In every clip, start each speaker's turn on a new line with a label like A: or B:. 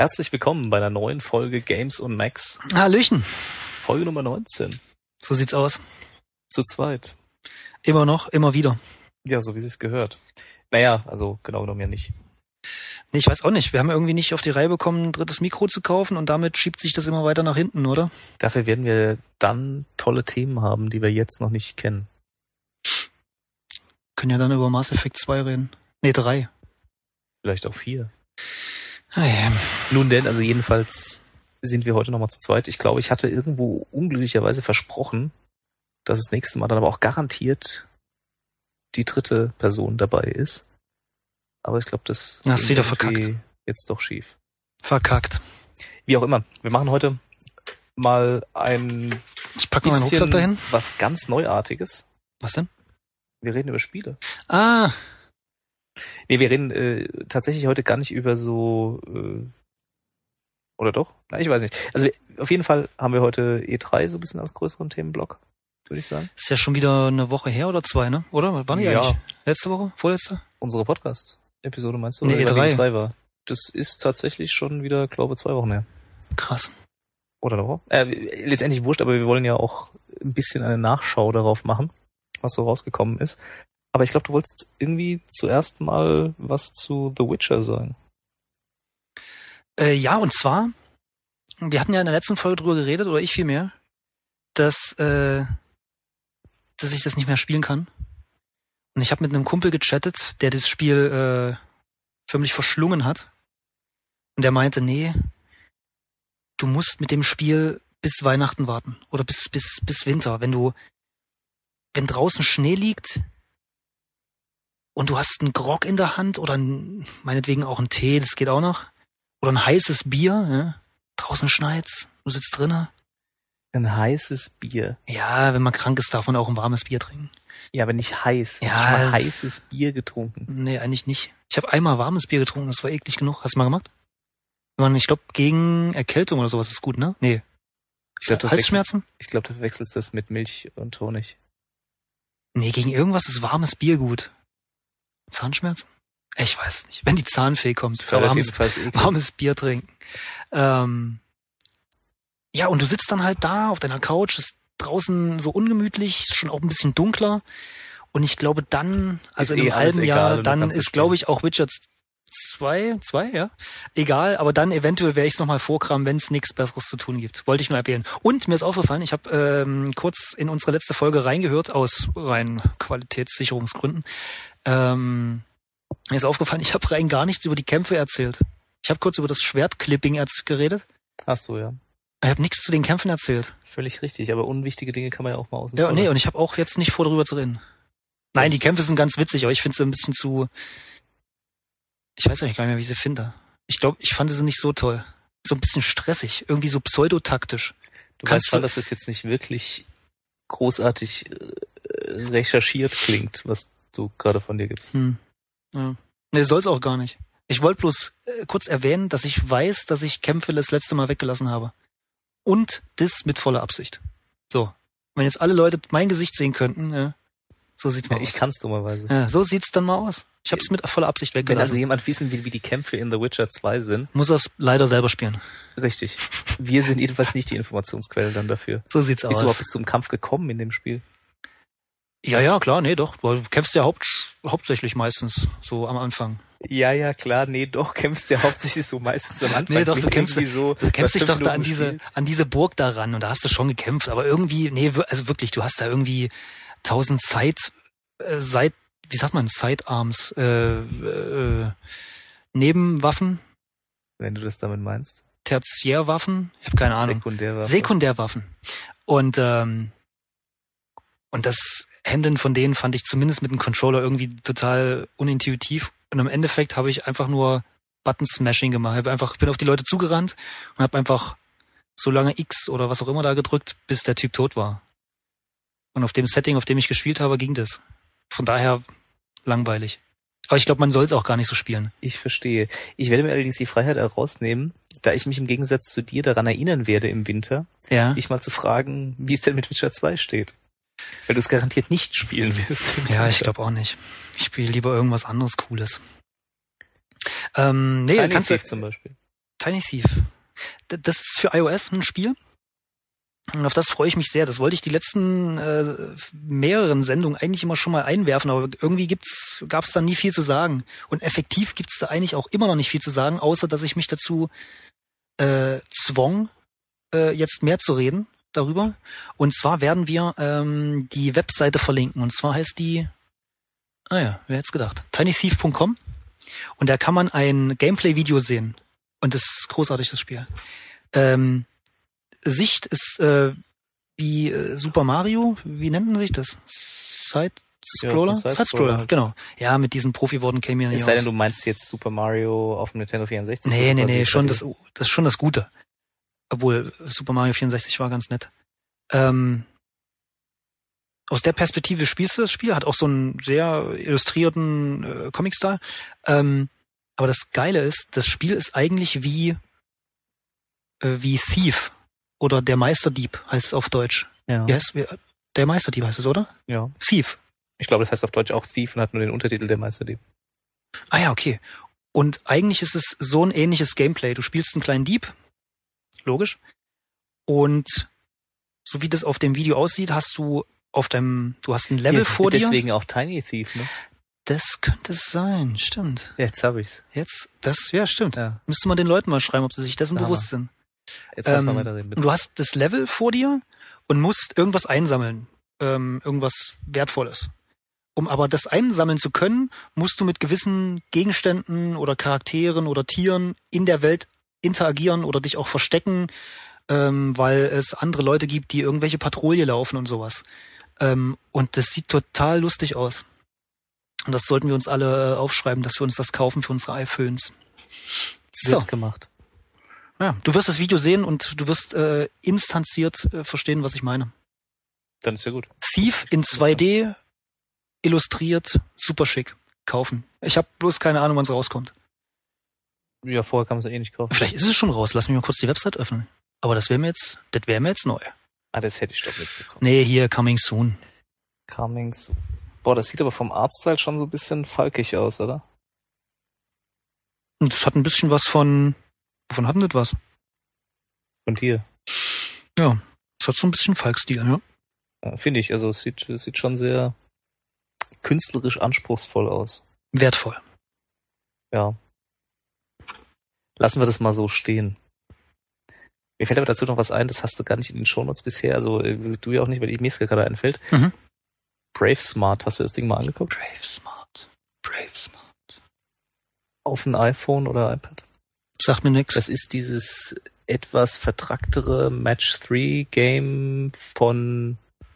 A: Herzlich willkommen bei einer neuen Folge Games und Max.
B: Hallöchen.
A: Folge Nummer 19.
B: So sieht's aus.
A: Zu zweit.
B: Immer noch, immer wieder.
A: Ja, so wie es gehört. Naja, also genau genommen ja nicht.
B: Nee, ich weiß auch nicht. Wir haben irgendwie nicht auf die Reihe bekommen, ein drittes Mikro zu kaufen und damit schiebt sich das immer weiter nach hinten, oder?
A: Dafür werden wir dann tolle Themen haben, die wir jetzt noch nicht kennen.
B: Können ja dann über Mass Effect 2 reden. Nee, 3.
A: Vielleicht auch 4.
B: Ah, ja.
A: Nun denn, also jedenfalls sind wir heute nochmal zu zweit. Ich glaube, ich hatte irgendwo unglücklicherweise versprochen, dass das nächste Mal dann aber auch garantiert die dritte Person dabei ist. Aber ich glaube, das
B: hast du wieder verkackt.
A: Jetzt doch schief.
B: Verkackt.
A: Wie auch immer. Wir machen heute mal ein
B: Ich packe mal meinen Rucksack dahin.
A: Was ganz Neuartiges.
B: Was denn?
A: Wir reden über Spiele.
B: Ah.
A: Nee, wir reden tatsächlich heute gar nicht über so oder doch? Nein, ich weiß nicht. Also auf jeden Fall haben wir heute E3 so ein bisschen als größeren Themenblock, würde ich sagen.
B: Ist ja schon wieder eine Woche her oder 2, ne? Oder? Wann die eigentlich? Letzte Woche? Vorletzte?
A: Unsere Podcast-Episode meinst du?
B: Nee,
A: oder
B: E3.
A: E3 war. Das ist tatsächlich schon wieder, glaube ich, 2 Wochen her.
B: Krass.
A: Oder eine Woche? Letztendlich wurscht, aber wir wollen ja auch ein bisschen eine Nachschau darauf machen, was so rausgekommen ist. Aber ich glaube, du wolltest irgendwie zuerst mal was zu The Witcher sagen.
B: Ja, und zwar, wir hatten ja in der letzten Folge drüber geredet, oder ich vielmehr, dass ich das nicht mehr spielen kann. Und ich habe mit einem Kumpel gechattet, der das Spiel förmlich verschlungen hat. Und der meinte, nee, du musst mit dem Spiel bis Weihnachten warten. Oder bis Winter. Wenn draußen Schnee liegt und du hast einen Grog in der Hand oder meinetwegen auch einen Tee, das geht auch noch. Oder ein heißes Bier, ja? Draußen schneit's, du sitzt drinnen.
A: Ein heißes Bier.
B: Ja, wenn man krank ist, darf man auch ein warmes Bier trinken.
A: Ja, aber nicht heiß.
B: Ja,
A: hast du schon mal heißes Bier getrunken?
B: Nee, eigentlich nicht. Ich habe einmal warmes Bier getrunken, das war eklig genug. Hast du mal gemacht? Ich glaube, gegen Erkältung oder sowas ist gut, ne? Nee. Halsschmerzen?
A: Ich glaube, du verwechselst das mit Milch und Honig.
B: Nee, gegen irgendwas ist warmes Bier gut. Zahnschmerzen? Ich weiß es nicht. Wenn die Zahnfee kommt, warmes Bier trinken. Ja, und du sitzt dann halt da auf deiner Couch, ist draußen so ungemütlich, ist schon auch ein bisschen dunkler. Und ich glaube dann, also in einem halben Jahr, dann ist, glaube ich, auch Witcher 2, ja? Egal, aber dann eventuell werde ich es nochmal vorkramen, wenn es nichts Besseres zu tun gibt. Wollte ich nur erwähnen. Und mir ist aufgefallen, ich habe kurz in unsere letzte Folge reingehört, aus rein Qualitätssicherungsgründen. Mir ist aufgefallen, ich habe rein gar nichts über die Kämpfe erzählt. Ich habe kurz über das Schwertclipping geredet.
A: Ach so, ja.
B: Ich habe nichts zu den Kämpfen erzählt.
A: Völlig richtig, aber unwichtige Dinge kann man ja auch mal außen
B: vor
A: lassen.
B: Nee, und ich habe auch jetzt nicht vor, darüber zu reden. Nein, die Kämpfe sind ganz witzig, aber ich finde sie ein bisschen zu... Ich weiß eigentlich gar nicht mehr, wie ich sie finde. Ich glaube, ich fand sie nicht so toll. So ein bisschen stressig, irgendwie so pseudotaktisch.
A: Du weißt schon, dass es jetzt nicht wirklich großartig recherchiert klingt, was du gerade von dir gibst.
B: Ja. Nee, soll's auch gar nicht. Ich wollte bloß kurz erwähnen, dass ich weiß, dass ich Kämpfe das letzte Mal weggelassen habe. Und das mit voller Absicht. So. Wenn jetzt alle Leute mein Gesicht sehen könnten, ja, so sieht's mal aus.
A: Ich kann's dummerweise.
B: Ja, so sieht's dann mal aus. Ich habe es mit voller Absicht weggelassen.
A: Wenn also jemand wissen will, wie die Kämpfe in The Witcher 2 sind,
B: muss er es leider selber spielen.
A: Richtig. Wir sind jedenfalls nicht die Informationsquelle dann dafür.
B: So sieht's aus.
A: Wieso bist du zum Kampf gekommen in dem Spiel?
B: Ja, klar, nee, doch. Du kämpfst ja hauptsächlich meistens so am Anfang.
A: Ja, klar, nee, doch, kämpfst ja hauptsächlich so meistens am Anfang.
B: Nee, doch, du kämpfst dich doch da an diese Burg da ran und da hast du schon gekämpft, aber irgendwie, nee, also wirklich, du hast da irgendwie 1000 wie sagt man, Sidearms, Nebenwaffen.
A: Wenn du das damit meinst.
B: Tertiärwaffen? Ich habe keine Ahnung. Sekundärwaffen. Und das Handeln von denen fand ich zumindest mit dem Controller irgendwie total unintuitiv. Und im Endeffekt habe ich einfach nur Button-Smashing gemacht. Ich bin auf die Leute zugerannt und habe einfach so lange X oder was auch immer da gedrückt, bis der Typ tot war. Und auf dem Setting, auf dem ich gespielt habe, ging das. Von daher langweilig. Aber ich glaube, man soll es auch gar nicht so spielen.
A: Ich verstehe. Ich werde mir allerdings die Freiheit herausnehmen, da ich mich im Gegensatz zu dir daran erinnern werde im Winter, dich mal zu fragen, wie es denn mit Witcher 2 steht. Weil du es garantiert nicht spielen wirst.
B: Ja, ich glaube auch nicht. Ich spiele lieber irgendwas anderes Cooles.
A: Nee, kannst du zum Beispiel.
B: Tiny Thief. Das ist für iOS ein Spiel. Und auf das freue ich mich sehr. Das wollte ich die letzten mehreren Sendungen eigentlich immer schon mal einwerfen, aber irgendwie gab's da nie viel zu sagen. Und effektiv gibt's da eigentlich auch immer noch nicht viel zu sagen, außer dass ich mich dazu zwang, jetzt mehr zu reden darüber. Und zwar werden wir die Webseite verlinken. Und zwar heißt die, wer hätte es gedacht, tinythief.com. Und da kann man ein Gameplay-Video sehen. Und das ist großartig, das Spiel. Sicht ist wie Super Mario, wie nennt man sich das? Side-Scroller?
A: Ja,
B: Side-Scroller, genau. Ja, mit diesen Profi-Worten käme mir nicht aus.
A: Es sei denn, du meinst jetzt Super Mario auf dem Nintendo 64?
B: Nee, schon das ist schon das Gute. Obwohl Super Mario 64 war ganz nett. Aus der Perspektive spielst du das Spiel, hat auch so einen sehr illustrierten Comic-Style. Aber das Geile ist, das Spiel ist eigentlich wie Thief oder der Meisterdieb heißt es auf Deutsch.
A: Ja.
B: Der Meisterdieb heißt es, oder?
A: Ja.
B: Thief.
A: Ich glaube, das heißt auf Deutsch auch Thief und hat nur den Untertitel der Meisterdieb.
B: Ah ja, okay. Und eigentlich ist es so ein ähnliches Gameplay. Du spielst einen kleinen Dieb, logisch. Und so wie das auf dem Video aussieht, hast du ein Level vor dir.
A: Deswegen auch Tiny Thief, ne?
B: Das könnte es sein, stimmt.
A: Jetzt hab ich's.
B: Stimmt.
A: Ja.
B: Müsste man den Leuten mal schreiben, ob sie sich dessen bewusst sind.
A: Jetzt lass mal weiterreden, bitte.
B: Du hast das Level vor dir und musst irgendwas einsammeln. Irgendwas Wertvolles. Um aber das einsammeln zu können, musst du mit gewissen Gegenständen oder Charakteren oder Tieren in der Welt interagieren oder dich auch verstecken, weil es andere Leute gibt, die irgendwelche Patrouille laufen und sowas. Und das sieht total lustig aus. Und das sollten wir uns alle aufschreiben, dass wir uns das kaufen für unsere iPhones.
A: So. Wird gemacht.
B: Ja, du wirst das Video sehen und du wirst instanziert verstehen, was ich meine.
A: Dann ist ja gut.
B: Thief in 2D, illustriert, super schick. Kaufen. Ich habe bloß keine Ahnung, wann es rauskommt.
A: Ja, vorher kann man es eh nicht kaufen.
B: Vielleicht ist es schon raus. Lass mich mal kurz die Website öffnen. Aber das wäre mir jetzt neu.
A: Ah, das hätte ich doch mitbekommen.
B: Nee, hier, coming soon.
A: Coming soon. Boah, das sieht aber vom Artstyle schon so ein bisschen falkig aus, oder?
B: Und das hat ein bisschen was von... Wovon hat denn das was?
A: Von dir.
B: Ja, das hat so ein bisschen Falk-Stil, ja.
A: Ja, finde ich. Also es sieht schon sehr künstlerisch anspruchsvoll aus.
B: Wertvoll.
A: Ja. Lassen wir das mal so stehen. Mir fällt aber dazu noch was ein, das hast du gar nicht in den Shownotes bisher, also du ja auch nicht, weil mir es gerade einfällt.
B: Mhm.
A: Brave Smart, hast du das Ding mal angeguckt?
B: Brave Smart.
A: Auf ein iPhone oder iPad?
B: Sagt mir nix.
A: Das ist dieses etwas vertracktere Match-3-Game von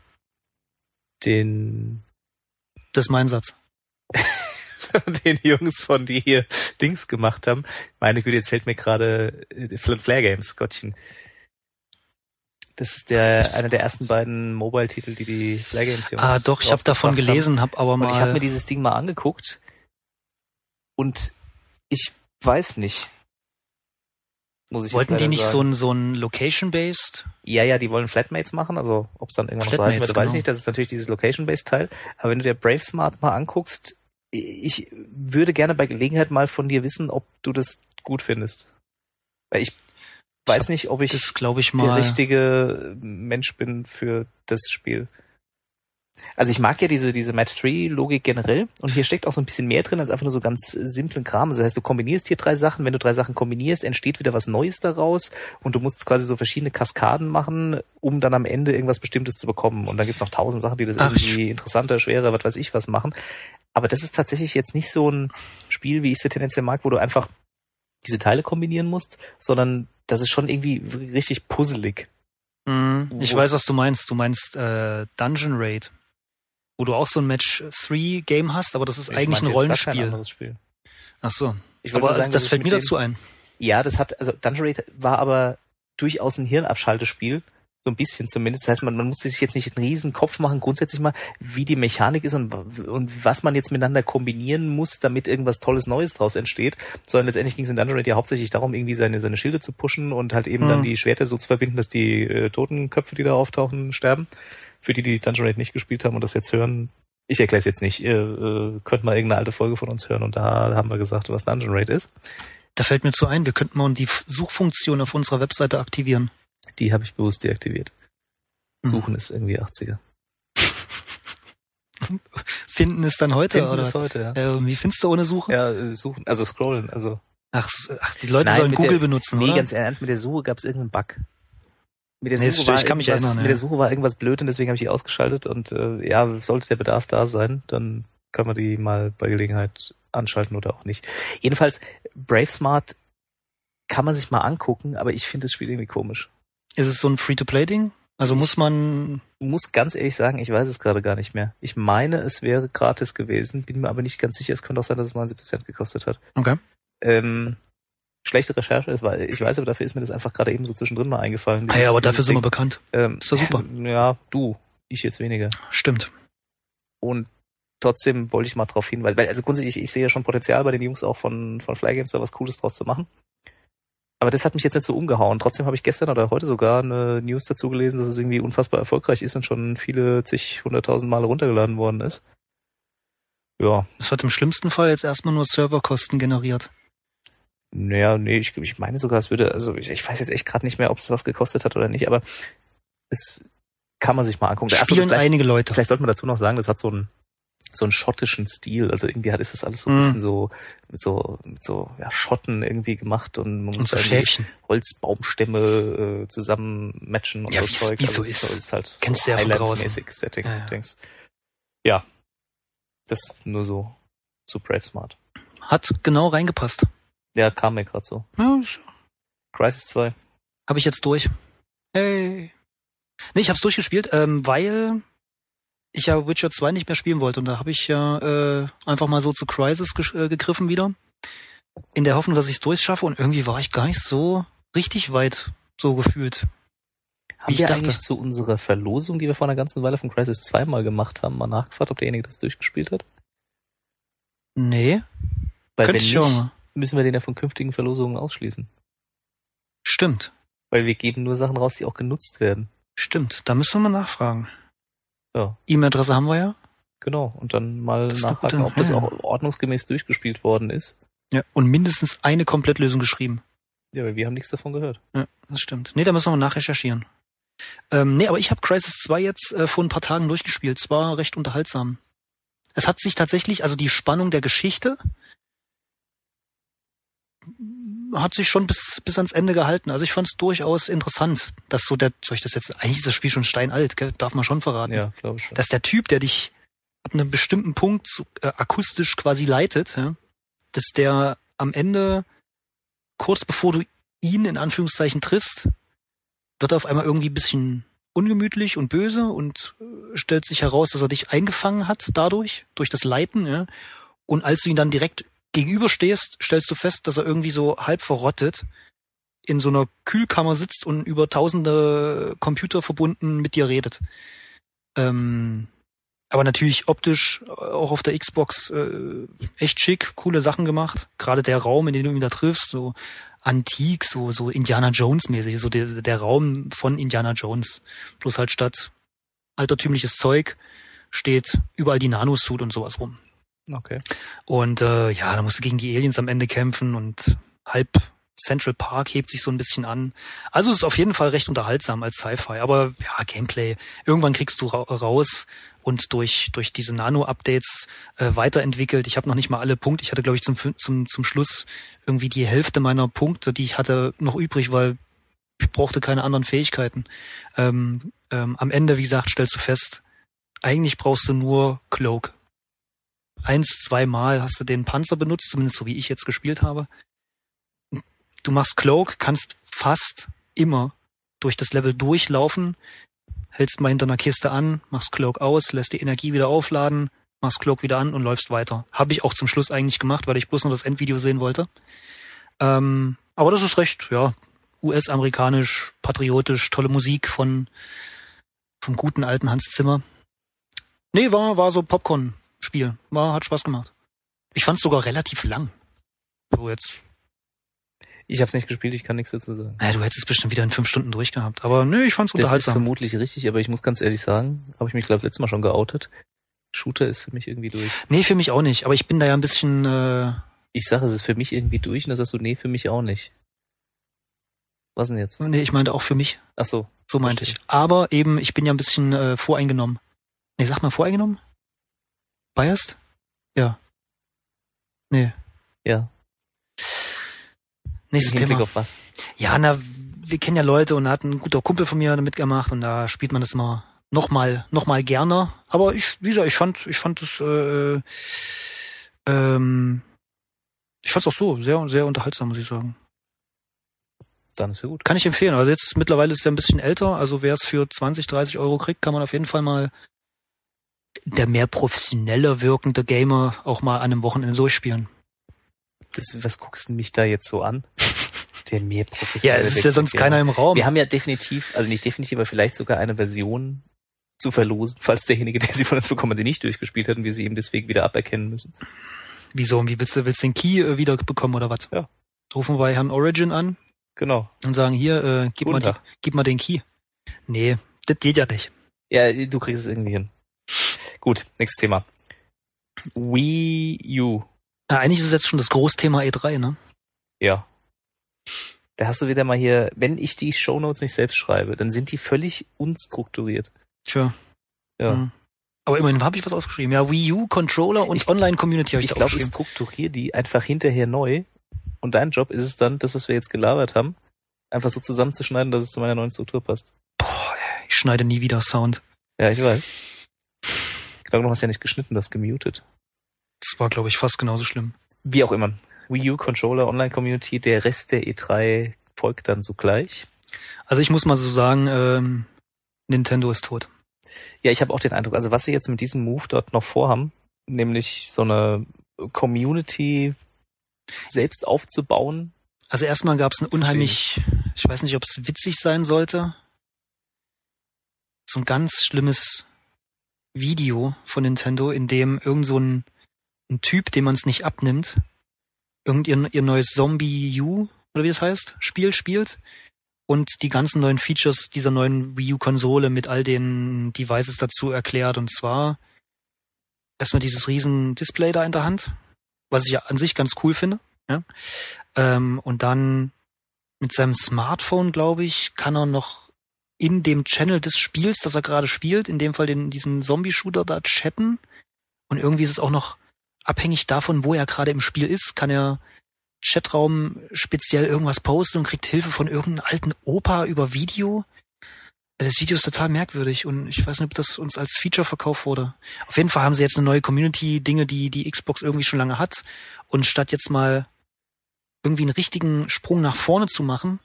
A: den...
B: Das ist mein Satz.
A: den Jungs von die hier Dings gemacht haben. Meine Güte, jetzt fällt mir gerade Flare Games, Gottchen. Das ist einer der ersten beiden Mobile-Titel, die Flare Games Jungs.
B: Ah, doch, ich habe davon gelesen, habe aber mal.
A: Und ich habe mir dieses Ding mal angeguckt und ich weiß nicht. Muss ich
B: Wollten
A: jetzt
B: die nicht
A: sagen.
B: so ein Location-based?
A: Ja, die wollen Flatmates machen, also ob es dann irgendwann noch so heißen wird, weiß ich nicht. Das ist natürlich dieses Location-based Teil. Aber wenn du dir Brave Smart mal anguckst, ich würde gerne bei Gelegenheit mal von dir wissen, ob du das gut findest. Weil ich weiß nicht, ob ich der richtige Mensch bin für das Spiel. Also ich mag ja diese Match-3-Logik generell und hier steckt auch so ein bisschen mehr drin als einfach nur so ganz simplen Kram. Das heißt, du kombinierst hier 3 Sachen, wenn du 3 Sachen kombinierst, entsteht wieder was Neues daraus und du musst quasi so verschiedene Kaskaden machen, um dann am Ende irgendwas Bestimmtes zu bekommen. Und dann gibt's noch 1000 Sachen, die das irgendwie interessanter, schwerer, was weiß ich was machen. Aber das ist tatsächlich jetzt nicht so ein Spiel, wie ich es tendenziell mag, wo du einfach diese Teile kombinieren musst, sondern das ist schon irgendwie richtig puzzelig.
B: Ich weiß, was du meinst. Du meinst Dungeon Raid, wo du auch so ein Match-3-Game hast, aber das ist eigentlich ein Rollenspiel.
A: Kein anderes Spiel.
B: Ach so.
A: Aber
B: sagen, das fällt mir dazu ein.
A: Ja, Dungeon Raid war aber durchaus ein Hirnabschaltespiel. So ein bisschen zumindest. Das heißt, man musste sich jetzt nicht einen riesen Kopf machen, grundsätzlich mal, wie die Mechanik ist und was man jetzt miteinander kombinieren muss, damit irgendwas Tolles Neues draus entsteht. Sondern letztendlich ging es in Dungeon Raid ja hauptsächlich darum, irgendwie seine Schilde zu pushen und halt eben dann die Schwerter so zu verbinden, dass die Totenköpfe, die da auftauchen, sterben. Für die Dungeon Raid nicht gespielt haben und das jetzt hören, ich erkläre es jetzt nicht, ihr könnt mal irgendeine alte Folge von uns hören und da haben wir gesagt, was Dungeon Raid ist.
B: Da fällt mir zu ein, wir könnten mal die Suchfunktion auf unserer Webseite aktivieren.
A: Die habe ich bewusst deaktiviert. Suchen ist irgendwie 80er.
B: Finden ist dann heute,
A: Finden
B: oder?
A: Ist heute, ja.
B: Wie findest du ohne Suchen?
A: Ja, suchen, also scrollen, also.
B: Ach, die Leute sollen Google benutzen, oder?
A: Nee, ganz ernst, mit der Suche gab es irgendeinen Bug. Mit der Suche
B: ich kann mich erinnern.
A: Mit der Suche war irgendwas blöd und deswegen habe ich die ausgeschaltet und sollte der Bedarf da sein, dann kann man die mal bei Gelegenheit anschalten oder auch nicht. Jedenfalls, Bravesmart kann man sich mal angucken, aber ich finde das Spiel irgendwie komisch.
B: Ist es so ein Free-to-Play-Ding? Also muss
A: ganz ehrlich sagen, ich weiß es gerade gar nicht mehr. Ich meine, es wäre gratis gewesen, bin mir aber nicht ganz sicher. Es könnte auch sein, dass es 79 Cent gekostet hat.
B: Okay.
A: Schlechte Recherche ist, weil ich weiß, aber dafür ist mir das einfach gerade eben so zwischendrin mal eingefallen.
B: Ja, aber dafür sind wir bekannt. Ist doch super.
A: Ja, ich jetzt weniger.
B: Stimmt.
A: Und trotzdem wollte ich mal drauf hinweisen, weil also grundsätzlich, ich sehe ja schon Potenzial bei den Jungs auch von Flygames, da was Cooles draus zu machen. Aber das hat mich jetzt nicht so umgehauen. Trotzdem habe ich gestern oder heute sogar eine News dazu gelesen, dass es irgendwie unfassbar erfolgreich ist und schon viele 100.000 Male runtergeladen worden ist. Ja.
B: Das hat im schlimmsten Fall jetzt erstmal nur Serverkosten generiert.
A: Naja, nee, ich meine sogar, es würde, also ich weiß jetzt echt gerade nicht mehr, ob es was gekostet hat oder nicht, aber es kann man sich mal angucken.
B: Spielen einige Leute.
A: Vielleicht sollte man dazu noch sagen, das hat so einen schottischen Stil, also irgendwie ist das alles so ein bisschen so mit so Schotten irgendwie gemacht und man muss
B: so Schäfchen.
A: Holzbaumstämme zusammen matchen und so Zeug.
B: Wie so ist
A: halt
B: kennst
A: so
B: du ja von draußen.
A: Highland-mäßig Setting, Dings. Ja. Das nur so zu Bravesmart.
B: Hat genau reingepasst.
A: Ja, kam mir gerade so.
B: Ja,
A: Crysis 2.
B: Habe ich jetzt durch. Hey. Nee, ich hab's durchgespielt, weil ich ja Witcher 2 nicht mehr spielen wollte. Und da habe ich ja einfach mal so zu Crysis gegriffen wieder. In der Hoffnung, dass ich es durchschaffe. Und irgendwie war ich gar nicht so richtig weit so gefühlt.
A: Haben wir eigentlich zu unserer Verlosung, die wir vor einer ganzen Weile von Crysis 2 mal gemacht haben, mal nachgefragt, ob derjenige das durchgespielt hat?
B: Nee.
A: Weil wenn nicht, müssen wir den ja von künftigen Verlosungen ausschließen.
B: Stimmt.
A: Weil wir geben nur Sachen raus, die auch genutzt werden.
B: Stimmt, da müssen wir mal nachfragen.
A: Ja.
B: E-Mail-Adresse haben wir ja.
A: Genau, und dann mal nachfragen, ob das auch ordnungsgemäß durchgespielt worden ist.
B: Ja, und mindestens eine Komplettlösung geschrieben.
A: Ja, weil wir haben nichts davon gehört.
B: Ja, das stimmt. Nee, da müssen wir mal nachrecherchieren. Nee, aber ich habe Crysis 2 jetzt vor ein paar Tagen durchgespielt. Es war recht unterhaltsam. Es hat sich tatsächlich, also die Spannung der Geschichte hat sich schon bis ans Ende gehalten. Also ich fand es durchaus interessant, dass eigentlich ist das Spiel schon steinalt, gell? Darf man schon verraten.
A: Ja, glaube ich schon.
B: Dass der Typ, der dich ab einem bestimmten Punkt akustisch quasi leitet, ja, dass der am Ende, kurz bevor du ihn in Anführungszeichen triffst, wird er auf einmal irgendwie ein bisschen ungemütlich und böse und stellt sich heraus, dass er dich eingefangen hat durch das Leiten, ja. Und als du ihn dann direkt gegenüberstehst, stellst du fest, dass er irgendwie so halb verrottet in so einer Kühlkammer sitzt und über tausende Computer verbunden mit dir redet. Aber natürlich optisch, auch auf der Xbox, echt schick, coole Sachen gemacht. Gerade der Raum, in dem du ihn da triffst, so antik, so Indiana Jones mäßig, so der Raum von Indiana Jones. Bloß halt statt altertümliches Zeug steht überall die Nanosuit und sowas rum.
A: Okay.
B: Und da musst du gegen die Aliens am Ende kämpfen und halb Central Park hebt sich so ein bisschen an. Also es ist auf jeden Fall recht unterhaltsam als Sci-Fi, aber ja, Gameplay. Irgendwann kriegst du raus und durch diese Nano-Updates weiterentwickelt. Ich habe noch nicht mal alle Punkte. Ich hatte, glaube ich, zum Schluss irgendwie die Hälfte meiner Punkte, die ich hatte, noch übrig, weil ich brauchte keine anderen Fähigkeiten. Am Ende, wie gesagt, stellst du fest, eigentlich brauchst du nur Cloak. 1-2 Mal hast du den Panzer benutzt, zumindest so wie ich jetzt gespielt habe. Du machst Cloak, kannst fast immer durch das Level durchlaufen, hältst mal hinter einer Kiste an, machst Cloak aus, lässt die Energie wieder aufladen, machst Cloak wieder an und läufst weiter. Habe ich auch zum Schluss eigentlich gemacht, weil ich bloß noch das Endvideo sehen wollte. Aber das ist recht, ja, US-amerikanisch, patriotisch, tolle Musik vom guten alten Hans Zimmer. Nee, war so Popcorn-Spiel. Hat Spaß gemacht. Ich fand es sogar relativ lang. So jetzt.
A: Ich habe es nicht gespielt, ich kann nichts dazu sagen.
B: Du hättest es bestimmt wieder in 5 Stunden durchgehabt. Aber nö, ich fand's unterhaltsam.
A: Das ist vermutlich richtig, aber ich muss ganz ehrlich sagen, habe ich mich, glaube ich, letztes Mal schon geoutet. Shooter ist für mich irgendwie durch.
B: Nee, für mich auch nicht. Aber ich bin da ja ein bisschen
A: Ich sage, es ist für mich irgendwie durch und dann sagst du, nee, für mich auch nicht. Was denn jetzt?
B: Nee, ich meinte auch für mich.
A: Ach so.
B: So meinte ich. Aber eben, ich bin ja ein bisschen voreingenommen. Nee, sag mal voreingenommen? Biased? Ja. Nee.
A: Ja.
B: Nächstes Thema.
A: Hinblick auf was?
B: Ja, wir kennen ja Leute und da hat ein guter Kumpel von mir mitgemacht und da spielt man das mal noch mal gerne. Aber ich fand es auch so sehr, sehr unterhaltsam, muss ich sagen.
A: Dann ist ja gut.
B: Kann ich empfehlen. Also jetzt mittlerweile ist es ja ein bisschen älter. Also wer es für 20, 30 Euro kriegt, kann man auf jeden Fall mal der mehr professioneller wirkende Gamer auch mal an einem Wochenende durchspielen.
A: Was guckst du mich da jetzt so an? Der mehr professionelle.
B: Ja, es ist ja sonst keiner im Raum.
A: Wir haben ja definitiv, also nicht definitiv, aber vielleicht sogar eine Version zu verlosen, falls derjenige, der sie von uns bekommen, sie nicht durchgespielt hat und wir sie eben deswegen wieder aberkennen müssen.
B: Wieso? Wie willst du den Key wieder bekommen oder was?
A: Ja.
B: Rufen wir bei Herrn Origin an.
A: Genau.
B: Und sagen, hier, gib mal den Key. Nee, das geht ja nicht.
A: Ja, du kriegst es irgendwie hin. Gut, nächstes Thema. Wii U.
B: Ja, eigentlich ist es jetzt schon das Großthema E3, ne?
A: Ja. Da hast du wieder mal hier, wenn ich die Shownotes nicht selbst schreibe, dann sind die völlig unstrukturiert.
B: Sure.
A: Ja.
B: Mhm. Aber immerhin habe ich was aufgeschrieben. Ja, Wii U, Controller und Online-Community habe ich aufgeschrieben.
A: Ich glaube, ich strukturiere die einfach hinterher neu. Und dein Job ist es dann, das, was wir jetzt gelabert haben, einfach so zusammenzuschneiden, dass es zu meiner neuen Struktur passt.
B: Boah, ich schneide nie wieder Sound.
A: Ja, ich weiß. Ich glaube, du hast ja nicht geschnitten, du hast gemutet.
B: Das war, glaube ich, fast genauso schlimm.
A: Wie auch immer. Wii U, Controller, Online-Community, der Rest der E3 folgt dann sogleich.
B: Also ich muss mal so sagen, Nintendo ist tot.
A: Ja, ich habe auch den Eindruck, also was sie jetzt mit diesem Move dort noch vorhaben, nämlich so eine Community selbst aufzubauen.
B: Also erstmal gab es ein unheimlich, ich weiß nicht, ob es witzig sein sollte, so ein ganz schlimmes Video von Nintendo, in dem irgend so ein Typ, dem man es nicht abnimmt, ihr neues Zombie U, oder wie das heißt, Spiel spielt und die ganzen neuen Features dieser neuen Wii U-Konsole mit all den Devices dazu erklärt. Und zwar erstmal dieses riesen Display da in der Hand, was ich ja an sich ganz cool finde. Ja? Und dann mit seinem Smartphone, glaube ich, kann er noch in dem Channel des Spiels, das er gerade spielt, in dem Fall diesen Zombie-Shooter da chatten. Und irgendwie ist es auch noch abhängig davon, wo er gerade im Spiel ist, kann er Chatraum speziell irgendwas posten und kriegt Hilfe von irgendeinem alten Opa über Video. Das Video ist total merkwürdig und ich weiß nicht, ob das uns als Feature verkauft wurde. Auf jeden Fall haben sie jetzt eine neue Community-Dinge, die Xbox irgendwie schon lange hat. Und statt jetzt mal irgendwie einen richtigen Sprung nach vorne zu machen,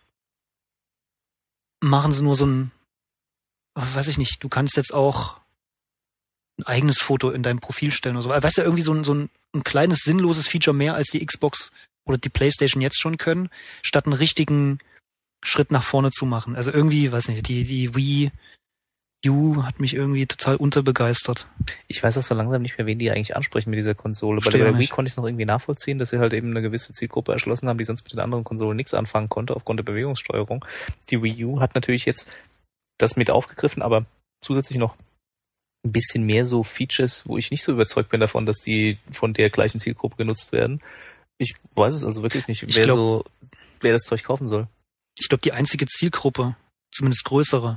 B: machen sie nur so ein, weiß ich nicht, du kannst jetzt auch ein eigenes Foto in deinem Profil stellen oder so. Weißt du, irgendwie so ein kleines sinnloses Feature mehr als die Xbox oder die PlayStation jetzt schon können, statt einen richtigen Schritt nach vorne zu machen. Also irgendwie, weiß nicht, die Wii U hat mich irgendwie total unterbegeistert.
A: Ich weiß auch so langsam nicht mehr, wen die eigentlich ansprechen mit dieser Konsole. Bei der Wii konnte ich es noch irgendwie nachvollziehen, dass sie halt eben eine gewisse Zielgruppe erschlossen haben, die sonst mit den anderen Konsolen nichts anfangen konnte, aufgrund der Bewegungssteuerung. Die Wii U hat natürlich jetzt das mit aufgegriffen, aber zusätzlich noch ein bisschen mehr so Features, wo ich nicht so überzeugt bin davon, dass die von der gleichen Zielgruppe genutzt werden. Ich weiß es also wirklich nicht, wer das Zeug kaufen soll.
B: Ich glaube, die einzige Zielgruppe, zumindest größere,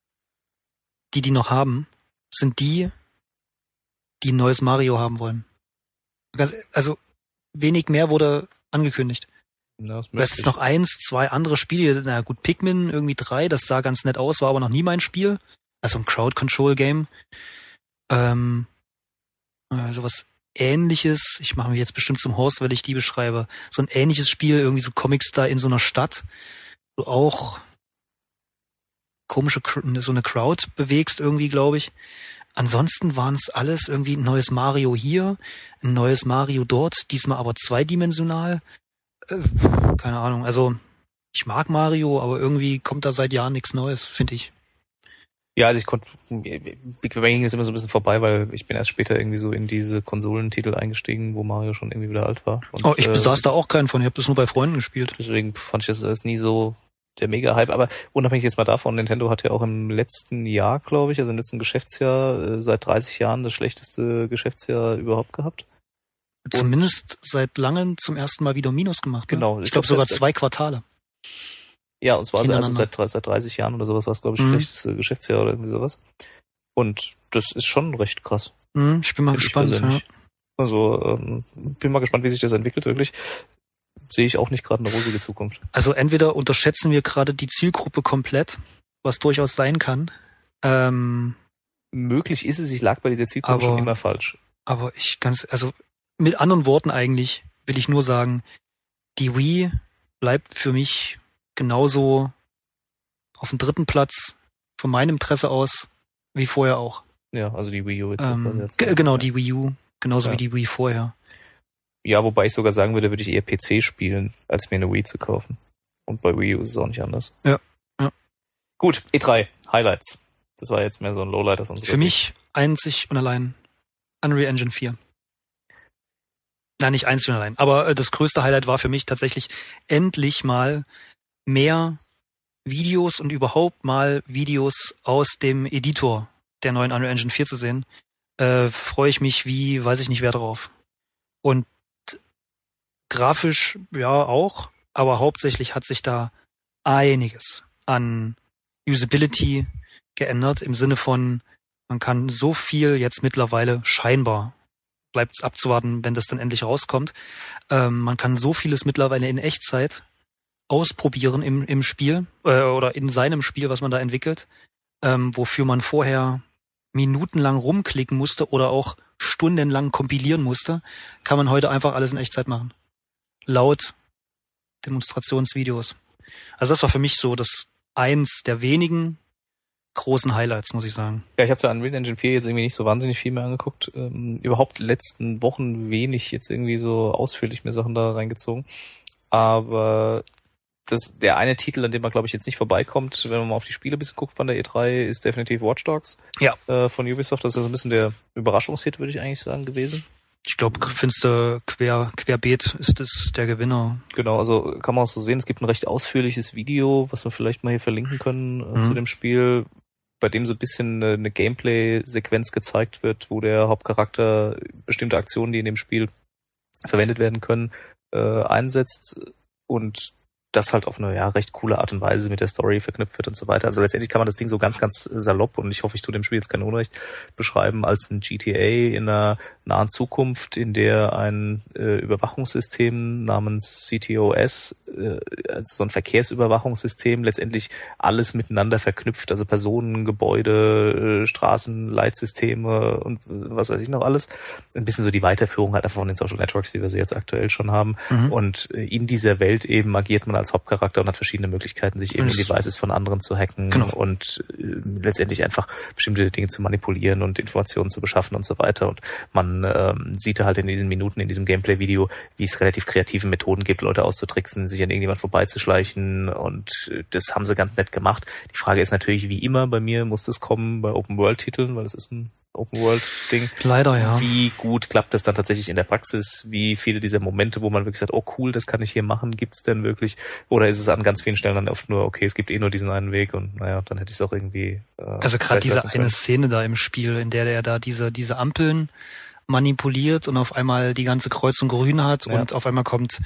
B: die noch haben, sind die ein neues Mario haben wollen. Also wenig mehr wurde angekündigt.
A: Ja,
B: es ist noch 1, 2 andere Spiele. Na gut, Pikmin, irgendwie 3, das sah ganz nett aus, war aber noch nie mein Spiel. Also ein Crowd-Control-Game. Sowas Ähnliches. Ich mache mich jetzt bestimmt zum Host, weil ich die beschreibe. So ein ähnliches Spiel, irgendwie so Comics da in so einer Stadt. Du auch komische, so eine Crowd bewegst irgendwie, glaube ich. Ansonsten waren es alles irgendwie ein neues Mario hier, ein neues Mario dort, diesmal aber zweidimensional. Keine Ahnung, also ich mag Mario, aber irgendwie kommt da seit Jahren nichts Neues, finde ich.
A: Ja, also Big Bang ging es immer so ein bisschen vorbei, weil ich bin erst später irgendwie so in diese Konsolentitel eingestiegen, wo Mario schon irgendwie wieder alt war. Und,
B: ich besaß da auch keinen von, ich habe das nur bei Freunden gespielt.
A: Deswegen fand ich das nie so der Mega-Hype, aber unabhängig jetzt mal davon, Nintendo hat ja auch im letzten Jahr, glaube ich, also im letzten Geschäftsjahr, seit 30 Jahren das schlechteste Geschäftsjahr überhaupt gehabt.
B: Zumindest seit langem zum ersten Mal wieder Minus gemacht. Ne?
A: Genau.
B: Ich glaube sogar 2 Quartale.
A: Ja, und zwar also seit 30 Jahren oder sowas war es, glaube ich, schlechteste Geschäftsjahr oder irgendwie sowas. Und das ist schon recht krass.
B: Ich bin mal gespannt. Ja.
A: Also bin mal gespannt, wie sich das entwickelt. Wirklich sehe ich auch nicht gerade eine rosige Zukunft.
B: Also entweder unterschätzen wir gerade die Zielgruppe komplett, was durchaus sein kann.
A: Möglich ist es, ich lag bei dieser Zielgruppe schon immer falsch.
B: Aber mit anderen Worten eigentlich will ich nur sagen, die Wii bleibt für mich genauso auf dem 3. Platz von meinem Interesse aus wie vorher auch.
A: Ja, also die Wii U jetzt.
B: Genau, die Wii U, genauso wie die Wii vorher.
A: Ja, wobei ich sogar sagen würde ich eher PC spielen, als mir eine Wii zu kaufen. Und bei Wii U ist es auch nicht anders.
B: Ja.
A: Gut, E3, Highlights. Das war jetzt mehr so ein Lowlight aus unserer
B: Sicht. Für mich einzig und allein Unreal Engine 4. Nein, nicht einzig und allein. Aber das größte Highlight war für mich tatsächlich endlich mal mehr Videos und überhaupt mal Videos aus dem Editor der neuen Unreal Engine 4 zu sehen. Freue ich mich wie, weiß ich nicht wer drauf. Und grafisch ja auch, aber hauptsächlich hat sich da einiges an Usability geändert, im Sinne von, man kann so viel jetzt mittlerweile scheinbar, bleibt es abzuwarten, wenn das dann endlich rauskommt, man kann so vieles mittlerweile in Echtzeit ausprobieren im Spiel oder in seinem Spiel, was man da entwickelt, wofür man vorher minutenlang rumklicken musste oder auch stundenlang kompilieren musste, kann man heute einfach alles in Echtzeit machen. Laut Demonstrationsvideos. Also das war für mich so das eins der wenigen großen Highlights, muss ich sagen.
A: Ja, ich habe zu Unreal Engine 4 jetzt irgendwie nicht so wahnsinnig viel mehr angeguckt. Überhaupt letzten Wochen wenig jetzt irgendwie so ausführlich mir Sachen da reingezogen. Aber der eine Titel, an dem man, glaube ich, jetzt nicht vorbeikommt, wenn man mal auf die Spiele ein bisschen guckt von der E3, ist definitiv Watch Dogs.
B: Ja.
A: Von Ubisoft. Das ist so ein bisschen der Überraschungshit, würde ich eigentlich sagen, gewesen.
B: Ich glaube, findest du querbeet ist es der Gewinner.
A: Genau, also kann man auch so sehen, es gibt ein recht ausführliches Video, was wir vielleicht mal hier verlinken können zu dem Spiel, bei dem so ein bisschen eine Gameplay-Sequenz gezeigt wird, wo der Hauptcharakter bestimmte Aktionen, die in dem Spiel verwendet werden können, einsetzt und das halt auf eine recht coole Art und Weise mit der Story verknüpft wird und so weiter. Also letztendlich kann man das Ding so ganz, ganz salopp, und ich hoffe, ich tue dem Spiel jetzt kein Unrecht, beschreiben als ein GTA in einer nahen Zukunft, in der ein Überwachungssystem namens CTOS, also so ein Verkehrsüberwachungssystem, letztendlich alles miteinander verknüpft, also Personen, Gebäude, Straßen, Leitsysteme und was weiß ich noch alles. Ein bisschen so die Weiterführung halt einfach von den Social Networks, die wir sie jetzt aktuell schon haben. Und in dieser Welt eben agiert man als Hauptcharakter und hat verschiedene Möglichkeiten, sich eben in Devices von anderen zu hacken und letztendlich einfach bestimmte Dinge zu manipulieren und Informationen zu beschaffen und so weiter. Und man sieht halt in diesen Minuten, in diesem Gameplay-Video, wie es relativ kreative Methoden gibt, Leute auszutricksen, sich an irgendjemand vorbeizuschleichen, und das haben sie ganz nett gemacht. Die Frage ist natürlich, wie immer, bei mir muss das kommen bei Open-World-Titeln, weil es ist ein Open-World-Ding.
B: Leider, ja.
A: Wie gut klappt das dann tatsächlich in der Praxis? Wie viele dieser Momente, wo man wirklich sagt, oh cool, das kann ich hier machen, gibt's denn wirklich? Oder ist es an ganz vielen Stellen dann oft nur, okay, es gibt nur diesen einen Weg und naja, dann hätte ich es auch irgendwie
B: also gerade diese eine Szene da im Spiel, in der da diese Ampeln manipuliert und auf einmal die ganze Kreuzung grün hat und auf einmal kommt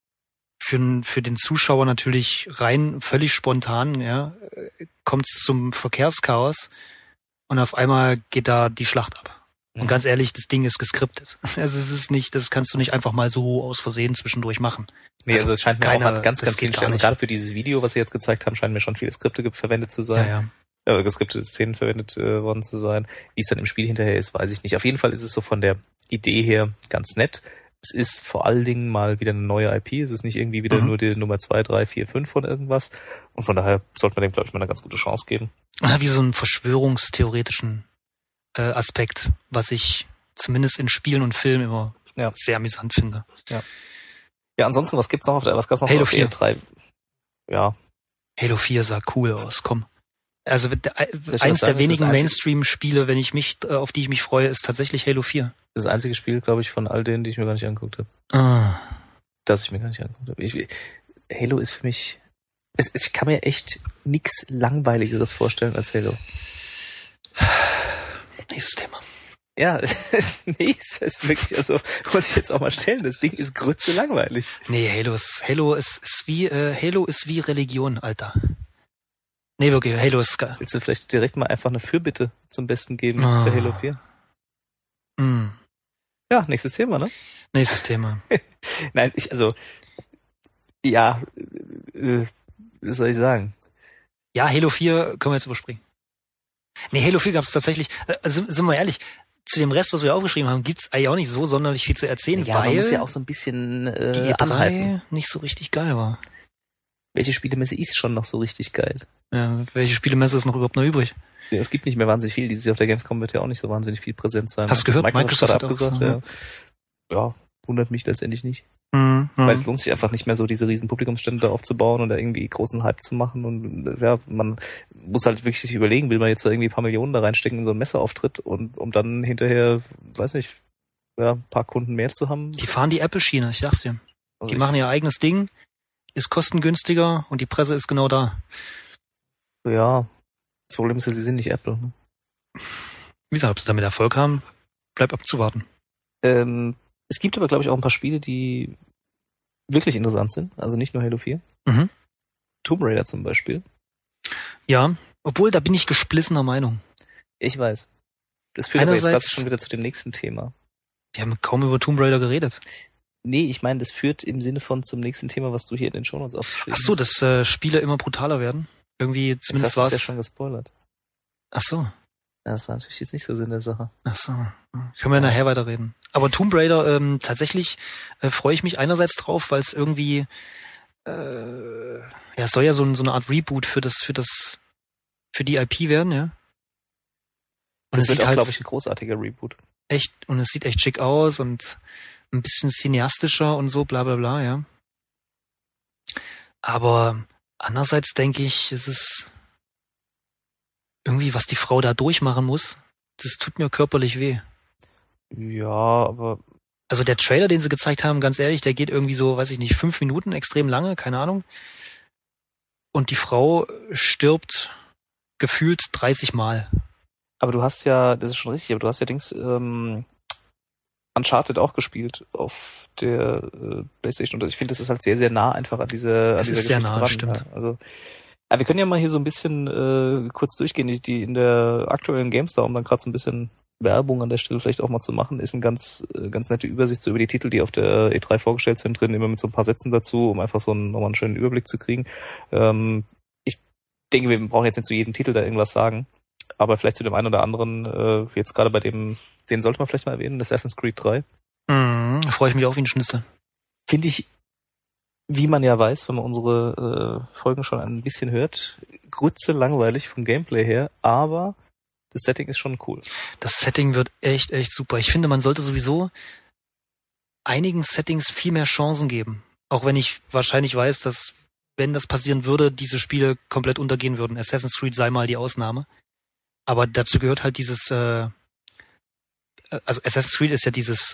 B: für den Zuschauer natürlich rein völlig spontan, kommt es zum Verkehrschaos und auf einmal geht da die Schlacht ab. Und ganz ehrlich, das Ding ist geskriptet. Also es ist nicht, das kannst du nicht einfach mal so aus Versehen zwischendurch machen.
A: Nee, also es scheint mir auch an ganz vielen Stellen, also gerade für dieses Video, was sie jetzt gezeigt haben, scheinen mir schon viele Skripte verwendet zu sein. Geskriptete Szenen verwendet worden zu sein. Wie es dann im Spiel hinterher ist, weiß ich nicht. Auf jeden Fall ist es so von der Idee her ganz nett. Es ist vor allen Dingen mal wieder eine neue IP. Es ist nicht irgendwie wieder nur die Nummer 2, 3, 4, 5 von irgendwas. Und von daher sollte man dem, glaube ich, mal eine ganz gute Chance geben.
B: Wie so einen verschwörungstheoretischen Aspekt, was ich zumindest in Spielen und Filmen immer sehr amüsant finde.
A: Ja, ansonsten, was gab's noch
B: Halo
A: auf
B: 4.
A: E3? Ja.
B: Halo 4 sah cool aus, komm. Also eins der wenigen Mainstream-Spiele, auf die ich mich freue, ist tatsächlich Halo 4.
A: Das einzige Spiel, glaube ich, von all denen, die ich mir gar nicht angeguckt habe. Das ich mir gar nicht angeguckt habe. Halo ist für mich... Ich kann mir echt nichts Langweiligeres vorstellen als Halo.
B: Nächstes Thema.
A: Ja, nee, es ist wirklich, also muss ich jetzt auch mal stellen, das Ding ist grütze langweilig.
B: Nee, Halo ist wie Religion, Alter. Nee, wirklich, Halo ist geil.
A: Willst du vielleicht direkt mal einfach eine Fürbitte zum Besten geben für Halo 4? Ja, nächstes Thema, ne?
B: Nächstes Thema.
A: Nein, was soll ich sagen?
B: Ja, Halo 4 können wir jetzt überspringen. Nee, Halo 4 gab es tatsächlich, sind wir ehrlich, zu dem Rest, was wir aufgeschrieben haben, gibt's eigentlich auch nicht so sonderlich viel zu erzählen,
A: ja,
B: weil
A: man muss ja auch so ein bisschen
B: die E3
A: anhalten.
B: nicht so richtig geil war.
A: Welche Spielemesse ist schon noch so richtig geil?
B: Ja, welche Spielemesse ist noch überhaupt noch übrig?
A: Ja, es gibt nicht mehr wahnsinnig viel. Dieses Jahr auf der Gamescom wird ja auch nicht so wahnsinnig viel präsent sein.
B: Hast du gehört?
A: Microsoft hat abgesagt. So, ja, wundert mich letztendlich nicht. Weil es lohnt sich einfach nicht mehr so, diese riesen Publikumsstände da aufzubauen und da irgendwie großen Hype zu machen. Und ja, man muss halt wirklich sich überlegen, will man jetzt da irgendwie ein paar Millionen da reinstecken in so einen Messeauftritt und um dann hinterher, weiß nicht, ja, ein paar Kunden mehr zu haben. Die
B: fahren die Apple-Schiene, ich sag's dir. Also die machen ihr eigenes Ding, ist kostengünstiger und die Presse ist genau da.
A: Ja, das Problem ist ja, sie sind nicht Apple. Ne?
B: Wie gesagt, ob sie damit Erfolg haben, bleibt abzuwarten.
A: Es gibt aber, glaube ich, auch ein paar Spiele, die wirklich interessant sind. Also nicht nur Halo 4. Tomb Raider zum Beispiel.
B: Ja, obwohl, da bin ich gesplissener Meinung.
A: Ich weiß. Das führt aber jetzt gerade schon wieder zu dem nächsten Thema.
B: Wir haben kaum über Tomb Raider geredet.
A: Nee, ich meine, das führt im Sinne von zum nächsten Thema, was du hier in den Shownotes aufgeschrieben hast.
B: Ach so, dass Spiele immer brutaler werden. Irgendwie zumindest
A: war es ja schon gespoilert.
B: Ach so.
A: Das war natürlich jetzt nicht so Sinn der Sache.
B: Ach so. Können wir nachher weiterreden. Aber Tomb Raider, tatsächlich freue ich mich einerseits drauf, weil es irgendwie es soll ja so eine Art Reboot für die IP werden, ja. Und
A: das wird auch, glaube ich, ein großartiger Reboot.
B: Echt, und es sieht echt schick aus und ein bisschen cineastischer und so, bla bla bla, ja. Aber andererseits denke ich, es ist irgendwie, was die Frau da durchmachen muss, das tut mir körperlich weh.
A: Ja, aber...
B: Also der Trailer, den sie gezeigt haben, ganz ehrlich, der geht irgendwie so, weiß ich nicht, 5 Minuten, extrem lange, keine Ahnung. Und die Frau stirbt gefühlt 30 Mal.
A: Aber du hast ja, das ist schon richtig, aber du hast ja Uncharted auch gespielt auf der PlayStation. Und ich finde, das ist halt sehr, sehr nah einfach an dieser Geschichte
B: sehr nah,
A: dran.
B: Stimmt.
A: Ja. Also, wir können ja mal hier so ein bisschen kurz durchgehen, die in der aktuellen GameStar, um dann gerade so ein bisschen Werbung an der Stelle vielleicht auch mal zu machen, ist eine ganz nette Übersicht so über die Titel, die auf der E3 vorgestellt sind, drin, immer mit so ein paar Sätzen dazu, um einfach so nochmal einen schönen Überblick zu kriegen. Ich denke, wir brauchen jetzt nicht zu jedem Titel da irgendwas sagen, aber vielleicht zu dem einen oder anderen, jetzt gerade bei dem, den sollte man vielleicht mal erwähnen, Assassin's Creed 3.
B: Da freue ich mich auch wie ein Schnitzel.
A: Finde ich, wie man ja weiß, wenn man unsere Folgen schon ein bisschen hört, grütze langweilig vom Gameplay her, aber das Setting ist schon cool.
B: Das Setting wird echt, echt super. Ich finde, man sollte sowieso einigen Settings viel mehr Chancen geben. Auch wenn ich wahrscheinlich weiß, dass, wenn das passieren würde, diese Spiele komplett untergehen würden. Assassin's Creed sei mal die Ausnahme. Aber dazu gehört halt dieses, also Assassin's Creed ist ja dieses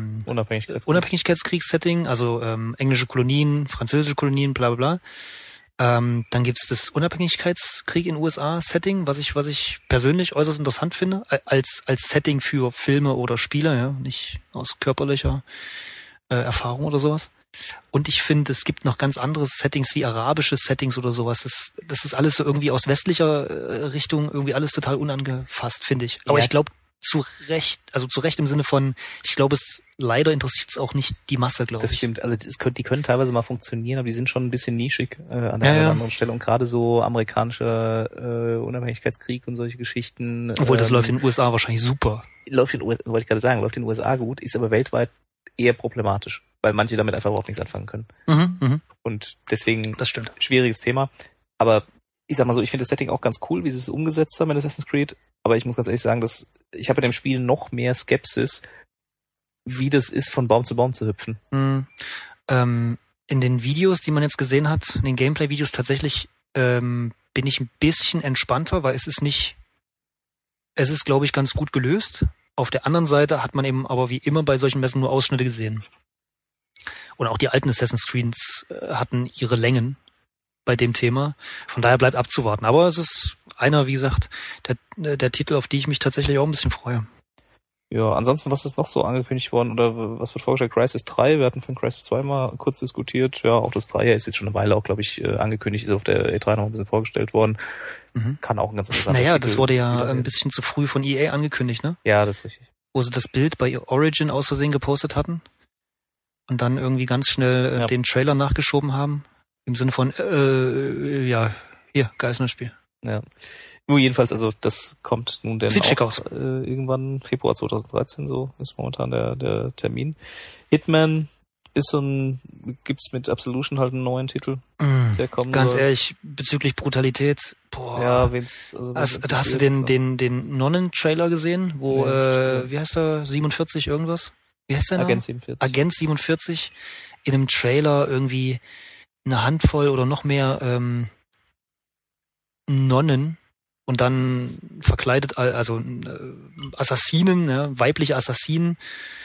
B: Unabhängigkeitskriegs-Setting, also englische Kolonien, französische Kolonien, bla bla bla. Dann gibt's das Unabhängigkeitskrieg in USA-Setting, was ich persönlich äußerst interessant finde, als Setting für Filme oder Spiele, ja, nicht aus körperlicher Erfahrung oder sowas. Und ich finde, es gibt noch ganz andere Settings wie arabische Settings oder sowas. Das ist alles so irgendwie aus westlicher Richtung irgendwie alles total unangefasst, finde ich. Aber ja. Ich glaube, zu Recht im Sinne von, ich glaube, leider interessiert es auch nicht die Masse, glaube ich.
A: Das stimmt, also die können teilweise mal funktionieren, aber die sind schon ein bisschen nischig an der einen oder anderen Stelle. Und gerade so amerikanischer Unabhängigkeitskrieg und solche Geschichten.
B: Obwohl, das läuft in den USA wahrscheinlich super.
A: Läuft in den USA gut, ist aber weltweit eher problematisch, weil manche damit einfach überhaupt nichts anfangen können. Und deswegen
B: das stimmt.
A: Schwieriges Thema. Aber ich sag mal so, ich finde das Setting auch ganz cool, wie sie es umgesetzt haben in Assassin's Creed. Aber ich muss ganz ehrlich sagen, dass ich habe in dem Spiel noch mehr Skepsis, wie das ist, von Baum zu Baum zu hüpfen.
B: In den Videos, die man jetzt gesehen hat, in den Gameplay-Videos tatsächlich bin ich ein bisschen entspannter, weil es ist, glaube ich, ganz gut gelöst. Auf der anderen Seite hat man eben aber wie immer bei solchen Messen nur Ausschnitte gesehen. Und auch die alten Assassin's Creeds hatten ihre Längen bei dem Thema. Von daher bleibt abzuwarten. Aber es ist einer, wie gesagt, der Titel, auf die ich mich tatsächlich auch ein bisschen freue.
A: Ja, ansonsten, was ist noch so angekündigt worden oder was wird vorgestellt? Crysis 3, wir hatten von Crysis 2 mal kurz diskutiert. Ja, auch das 3 ist jetzt schon eine Weile auch, glaube ich, angekündigt, ist auf der E3 noch ein bisschen vorgestellt worden. Kann auch ein ganz interessanter
B: Naja,
A: Titel
B: das wurde ja ein bisschen zu früh von EA angekündigt, ne?
A: Ja, das ist richtig.
B: Wo sie das Bild bei Origin aus Versehen gepostet hatten und dann irgendwie ganz schnell den Trailer nachgeschoben haben. Im Sinne von, hier, geil ist ein Spiel.
A: Ja. Nur jedenfalls, also das kommt nun dann
B: sieht
A: auch
B: schick aus.
A: Irgendwann Februar 2013, so ist momentan der Termin. Hitman ist gibt's mit Absolution halt einen neuen Titel, der kommen
B: ganz
A: soll.
B: ehrlich, bezüglich Brutalität, boah.
A: Ja,
B: hast du den Nonnen-Trailer gesehen, wo, wie heißt er, 47 irgendwas? Wie heißt der noch?
A: Agent 47.
B: Agent 47 in einem Trailer irgendwie eine Handvoll oder noch mehr Nonnen und dann verkleidet, also Assassinen, ja, weibliche Assassinen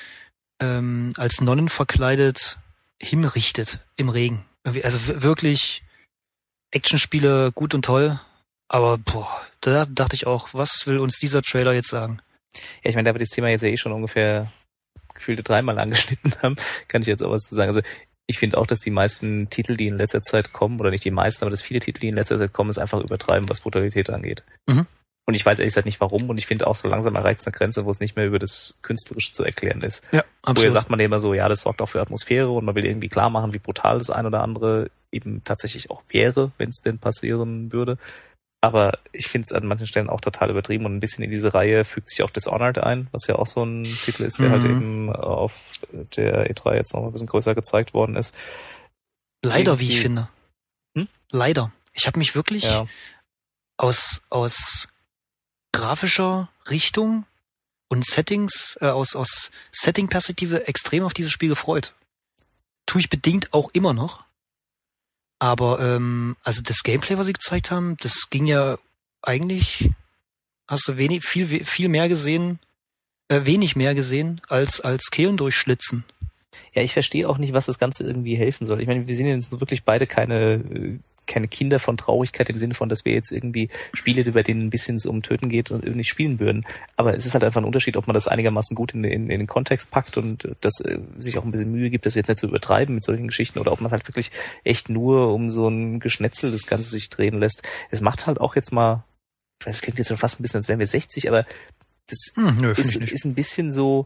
B: als Nonnen verkleidet hinrichtet im Regen. Also wirklich Actionspiele gut und toll, aber da dachte ich auch, was will uns dieser Trailer jetzt sagen?
A: Ja, ich meine, da wir das Thema jetzt ja schon ungefähr gefühlte 3-mal angeschnitten haben, kann ich jetzt auch was zu sagen. Also ich finde auch, dass die meisten Titel, die in letzter Zeit kommen, oder nicht die meisten, aber dass viele Titel, die in letzter Zeit kommen, es einfach übertreiben, was Brutalität angeht. Und ich weiß ehrlich gesagt nicht warum, und ich finde auch, so langsam erreicht es eine Grenze, wo es nicht mehr über das Künstlerische zu erklären ist.
B: Ja, absolut.
A: Vorher sagt man immer so, ja, das sorgt auch für Atmosphäre und man will irgendwie klar machen, wie brutal das ein oder andere eben tatsächlich auch wäre, wenn es denn passieren würde. Aber ich finde es an manchen Stellen auch total übertrieben und ein bisschen in diese Reihe fügt sich auch Dishonored ein, was ja auch so ein Titel ist, der halt eben auf der E3 jetzt noch ein bisschen größer gezeigt worden ist.
B: Leider, wie ich finde. Leider. Ich habe mich wirklich aus grafischer Richtung und Settings, aus Setting-Perspektive extrem auf dieses Spiel gefreut. Tue ich bedingt auch immer noch. Aber also das Gameplay, was sie gezeigt haben, das ging ja eigentlich, hast du viel mehr gesehen, wenig mehr gesehen als Kehlen durchschlitzen.
A: Ja, ich verstehe auch nicht, was das Ganze irgendwie helfen soll. Ich meine, wir sind jetzt so wirklich beide keine Kinder von Traurigkeit im Sinne von, dass wir jetzt irgendwie Spiele, bei denen ein bisschen es um Töten geht und irgendwie spielen würden. Aber es ist halt einfach ein Unterschied, ob man das einigermaßen gut in den Kontext packt und das sich auch ein bisschen Mühe gibt, das jetzt nicht zu übertreiben mit solchen Geschichten, oder ob man halt wirklich echt nur um so ein Geschnetzel das Ganze sich drehen lässt. Es macht halt auch jetzt mal, ich weiß, es klingt jetzt schon fast ein bisschen, als wären wir 60, aber das ist ein bisschen so,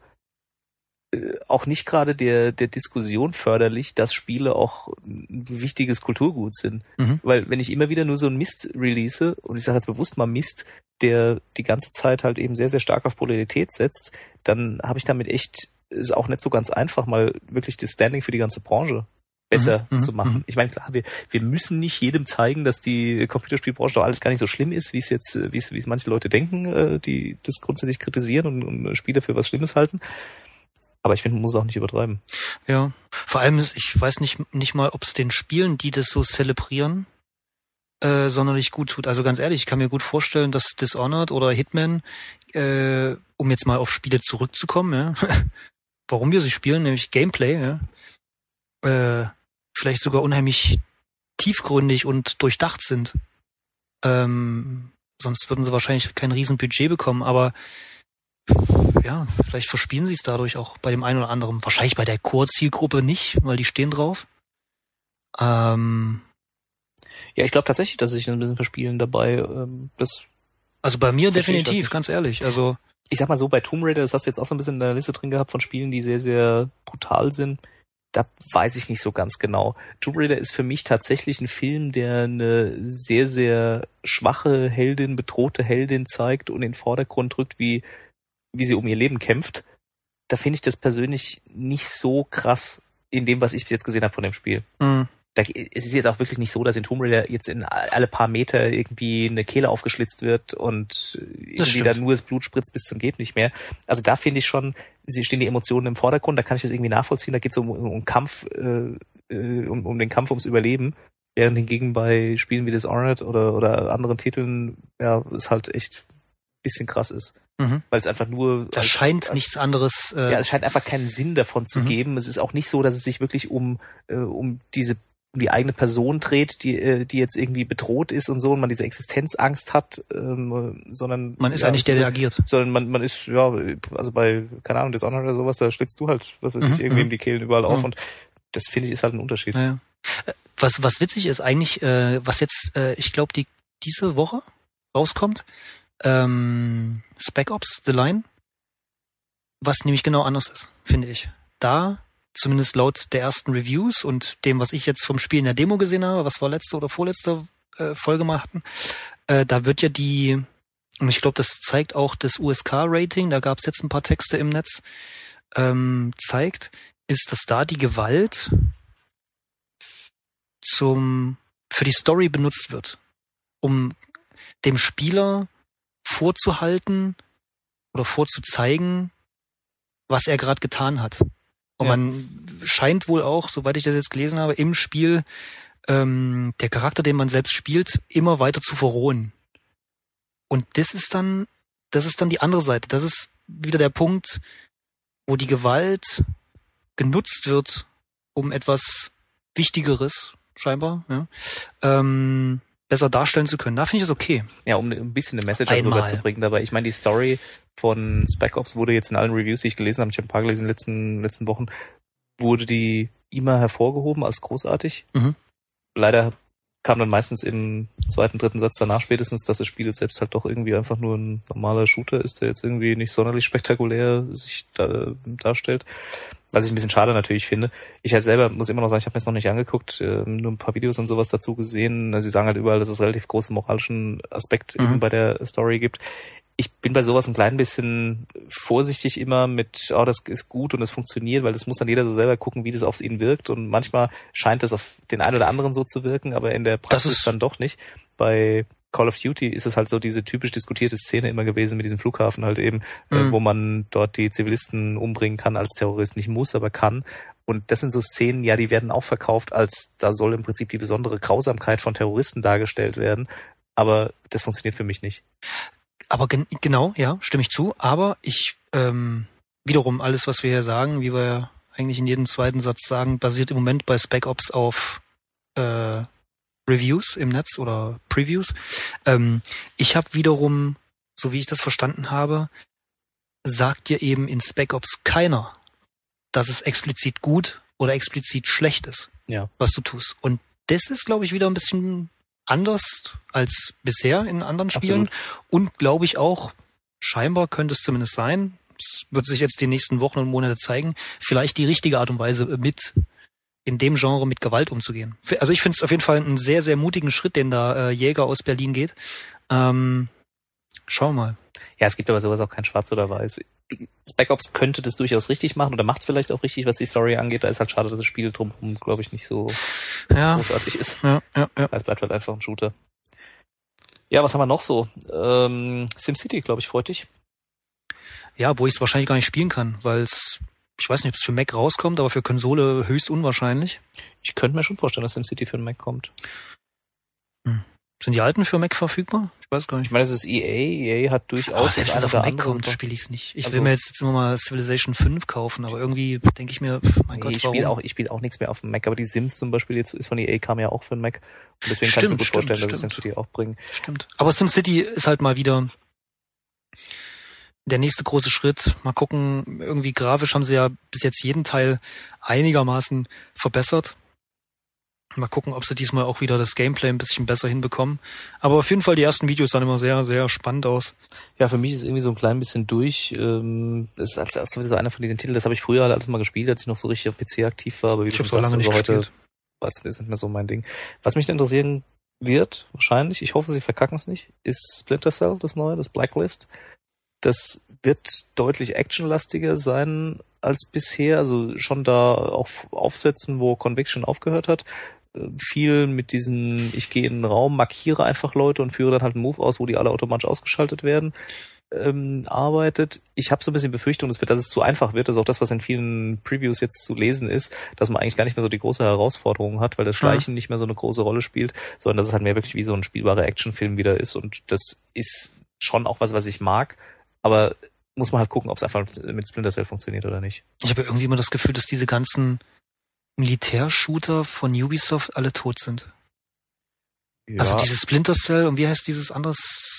A: auch nicht gerade der Diskussion förderlich, dass Spiele auch ein wichtiges Kulturgut sind. Weil wenn ich immer wieder nur so einen Mist release, und ich sage jetzt bewusst mal Mist, der die ganze Zeit halt eben sehr, sehr stark auf Polarität setzt, dann habe ich damit echt, ist auch nicht so ganz einfach, mal wirklich das Standing für die ganze Branche besser zu machen. Ich meine, klar, wir müssen nicht jedem zeigen, dass die Computerspielbranche doch alles gar nicht so schlimm ist, wie es manche Leute denken, die das grundsätzlich kritisieren und Spiele für was Schlimmes halten. Aber ich finde, man muss es auch nicht übertreiben.
B: Ja, vor allem, ich weiß nicht mal, ob es den Spielen, die das so zelebrieren, sonderlich gut tut. Also ganz ehrlich, ich kann mir gut vorstellen, dass Dishonored oder Hitman, um jetzt mal auf Spiele zurückzukommen, ja, warum wir sie spielen, nämlich Gameplay, ja, vielleicht sogar unheimlich tiefgründig und durchdacht sind. Sonst würden sie wahrscheinlich kein Riesenbudget bekommen, aber ja, vielleicht verspielen sie es dadurch auch bei dem einen oder anderen. Wahrscheinlich bei der Core-Zielgruppe nicht, weil die stehen drauf.
A: Ja, ich glaube tatsächlich, dass sie sich ein bisschen verspielen dabei.
B: Also bei mir definitiv, ganz ehrlich. Also
A: ich sag mal so, bei Tomb Raider, das hast du jetzt auch so ein bisschen in der Liste drin gehabt von Spielen, die sehr, sehr brutal sind. Da weiß ich nicht so ganz genau. Tomb Raider ist für mich tatsächlich ein Film, der eine sehr, sehr schwache Heldin, bedrohte Heldin zeigt und in den Vordergrund drückt, wie sie um ihr Leben kämpft. Da finde ich das persönlich nicht so krass in dem, was ich bis jetzt gesehen habe von dem Spiel. Es ist jetzt auch wirklich nicht so, dass in Tomb Raider jetzt in alle paar Meter irgendwie eine Kehle aufgeschlitzt wird und irgendwie da nur das Blut spritzt bis zum geht nicht mehr. Also da finde ich schon, stehen die Emotionen im Vordergrund, da kann ich das irgendwie nachvollziehen, da geht es um Kampf, um den Kampf ums Überleben, während hingegen bei Spielen wie Dishonored oder anderen Titeln, ja, es halt echt ein bisschen krass ist. Weil es einfach nur...
B: Das scheint nichts anderes...
A: ja, es scheint einfach keinen Sinn davon zu geben. Es ist auch nicht so, dass es sich wirklich um diese die eigene Person dreht, die jetzt irgendwie bedroht ist und so und man diese Existenzangst hat, sondern
B: man ist ja nicht der agiert.
A: Sondern man ist, ja, also bei, keine Ahnung, Dishonored oder sowas, da schlitzt du halt, was weiß ich, irgendwie in die Kehlen überall auf und das finde ich ist halt ein Unterschied.
B: Ja. Was witzig ist eigentlich, was jetzt, ich glaube, diese Woche rauskommt, Spec Ops The Line, was nämlich genau anders ist, finde ich. Da, zumindest laut der ersten Reviews und dem, was ich jetzt vom Spiel in der Demo gesehen habe, was wir letzte oder vorletzte Folge mal hatten, da wird ja und ich glaube, das zeigt auch das USK-Rating, da gab es jetzt ein paar Texte im Netz, zeigt, ist, dass da die Gewalt für die Story benutzt wird, um dem Spieler vorzuhalten oder vorzuzeigen, was er gerade getan hat. Und man scheint wohl auch, soweit ich das jetzt gelesen habe, im Spiel der Charakter, den man selbst spielt, immer weiter zu verrohen. Und das ist dann die andere Seite. Das ist wieder der Punkt, wo die Gewalt genutzt wird, um etwas Wichtigeres, scheinbar, besser darstellen zu können. Da finde ich das okay.
A: Ja, um ein bisschen eine Message rüberzubringen dabei. Ich meine, die Story von Spec Ops wurde jetzt in allen Reviews, die ich gelesen habe, ich habe ein paar gelesen in den letzten Wochen, wurde die immer hervorgehoben als großartig. Mhm. Leider kam dann meistens im zweiten, dritten Satz danach spätestens, dass das Spiel jetzt selbst halt doch irgendwie einfach nur ein normaler Shooter ist, der jetzt irgendwie nicht sonderlich spektakulär sich darstellt. Was ich ein bisschen schade natürlich finde. Ich halt selber muss immer noch sagen, ich habe mir das noch nicht angeguckt, nur ein paar Videos und sowas dazu gesehen. Sie sagen halt überall, dass es relativ großen moralischen Aspekt eben bei der Story gibt. Ich bin bei sowas ein klein bisschen vorsichtig immer mit, das ist gut und es funktioniert, weil das muss dann jeder so selber gucken, wie das auf ihn wirkt. Und manchmal scheint das auf den einen oder anderen so zu wirken, aber in der Praxis dann doch nicht. Bei Call of Duty ist es halt so diese typisch diskutierte Szene immer gewesen mit diesem Flughafen halt eben, wo man dort die Zivilisten umbringen kann als Terrorist. Nicht muss, aber kann. Und das sind so Szenen, ja, die werden auch verkauft, als da soll im Prinzip die besondere Grausamkeit von Terroristen dargestellt werden. Aber das funktioniert für mich nicht.
B: Aber genau, ja, stimme ich zu. Aber ich, wiederum, alles, was wir hier sagen, wie wir ja eigentlich in jedem zweiten Satz sagen, basiert im Moment bei Spec Ops auf Reviews im Netz oder Previews. Ich habe wiederum, so wie ich das verstanden habe, sagt dir eben in Spec Ops keiner, dass es explizit gut oder explizit schlecht ist, was du tust. Und das ist, glaube ich, wieder ein bisschen anders als bisher in anderen Spielen. Absolut. Und glaube ich auch, scheinbar könnte es zumindest sein, es wird sich jetzt die nächsten Wochen und Monate zeigen, vielleicht die richtige Art und Weise in dem Genre mit Gewalt umzugehen. Also ich finde es auf jeden Fall einen sehr, sehr mutigen Schritt, den da Jäger aus Berlin geht. Schauen wir mal.
A: Ja, es gibt aber sowas auch kein Schwarz oder Weiß. Spec Ops könnte das durchaus richtig machen oder macht es vielleicht auch richtig, was die Story angeht. Da ist halt schade, dass das Spiel drumherum, glaube ich, nicht so großartig ist. Ja. Es bleibt halt einfach ein Shooter. Ja, was haben wir noch so? SimCity, glaube ich, freut dich.
B: Ja, wo ich es wahrscheinlich gar nicht spielen kann, weil ich weiß nicht, ob es für Mac rauskommt, aber für Konsole höchst unwahrscheinlich.
A: Ich könnte mir schon vorstellen, dass SimCity für den Mac kommt.
B: Sind die alten für Mac verfügbar? Ich weiß gar nicht.
A: Ich meine, es ist EA. EA hat durchaus...
B: wenn es auf Mac kommt, spiele ich es nicht. Ich will mir jetzt immer mal Civilization 5 kaufen, aber irgendwie denke ich mir, mein Gott, warum?
A: Ich spiele auch nichts mehr auf dem Mac, aber die Sims zum Beispiel jetzt ist von EA, kam ja auch für den Mac. Und deswegen kann ich mir gut vorstellen, dass es SimCity auch bringen.
B: Stimmt. Aber SimCity ist halt mal wieder der nächste große Schritt. Mal gucken, irgendwie grafisch haben sie ja bis jetzt jeden Teil einigermaßen verbessert. Mal gucken, ob sie diesmal auch wieder das Gameplay ein bisschen besser hinbekommen. Aber auf jeden Fall, die ersten Videos sahen immer sehr, sehr spannend aus.
A: Ja, für mich ist es irgendwie so ein klein bisschen durch. Das ist als so einer von diesen Titeln, das habe ich früher halt alles mal gespielt, als ich noch so richtig auf PC aktiv war. Aber wie du schon sagst, also heute, das ist nicht mehr so mein Ding. Was mich interessieren wird, wahrscheinlich, ich hoffe, sie verkacken es nicht, ist Splinter Cell, das neue, das Blacklist. Das wird deutlich actionlastiger sein als bisher, also schon da auch aufsetzen, wo Conviction aufgehört hat. Viel mit diesen, ich gehe in den Raum, markiere einfach Leute und führe dann halt einen Move aus, wo die alle automatisch ausgeschaltet werden, arbeitet. Ich habe so ein bisschen Befürchtung, dass es zu einfach wird. Das ist auch das, was in vielen Previews jetzt zu lesen ist, dass man eigentlich gar nicht mehr so die große Herausforderung hat, weil das Schleichen nicht mehr so eine große Rolle spielt, sondern dass es halt mehr wirklich wie so ein spielbarer Actionfilm wieder ist. Und das ist schon auch was ich mag, aber muss man halt gucken, ob es einfach mit Splinter Cell funktioniert oder nicht.
B: Ich habe irgendwie immer das Gefühl, dass diese ganzen Militärshooter von Ubisoft alle tot sind.
A: Ja.
B: Also dieses Splinter Cell und wie heißt dieses anderes?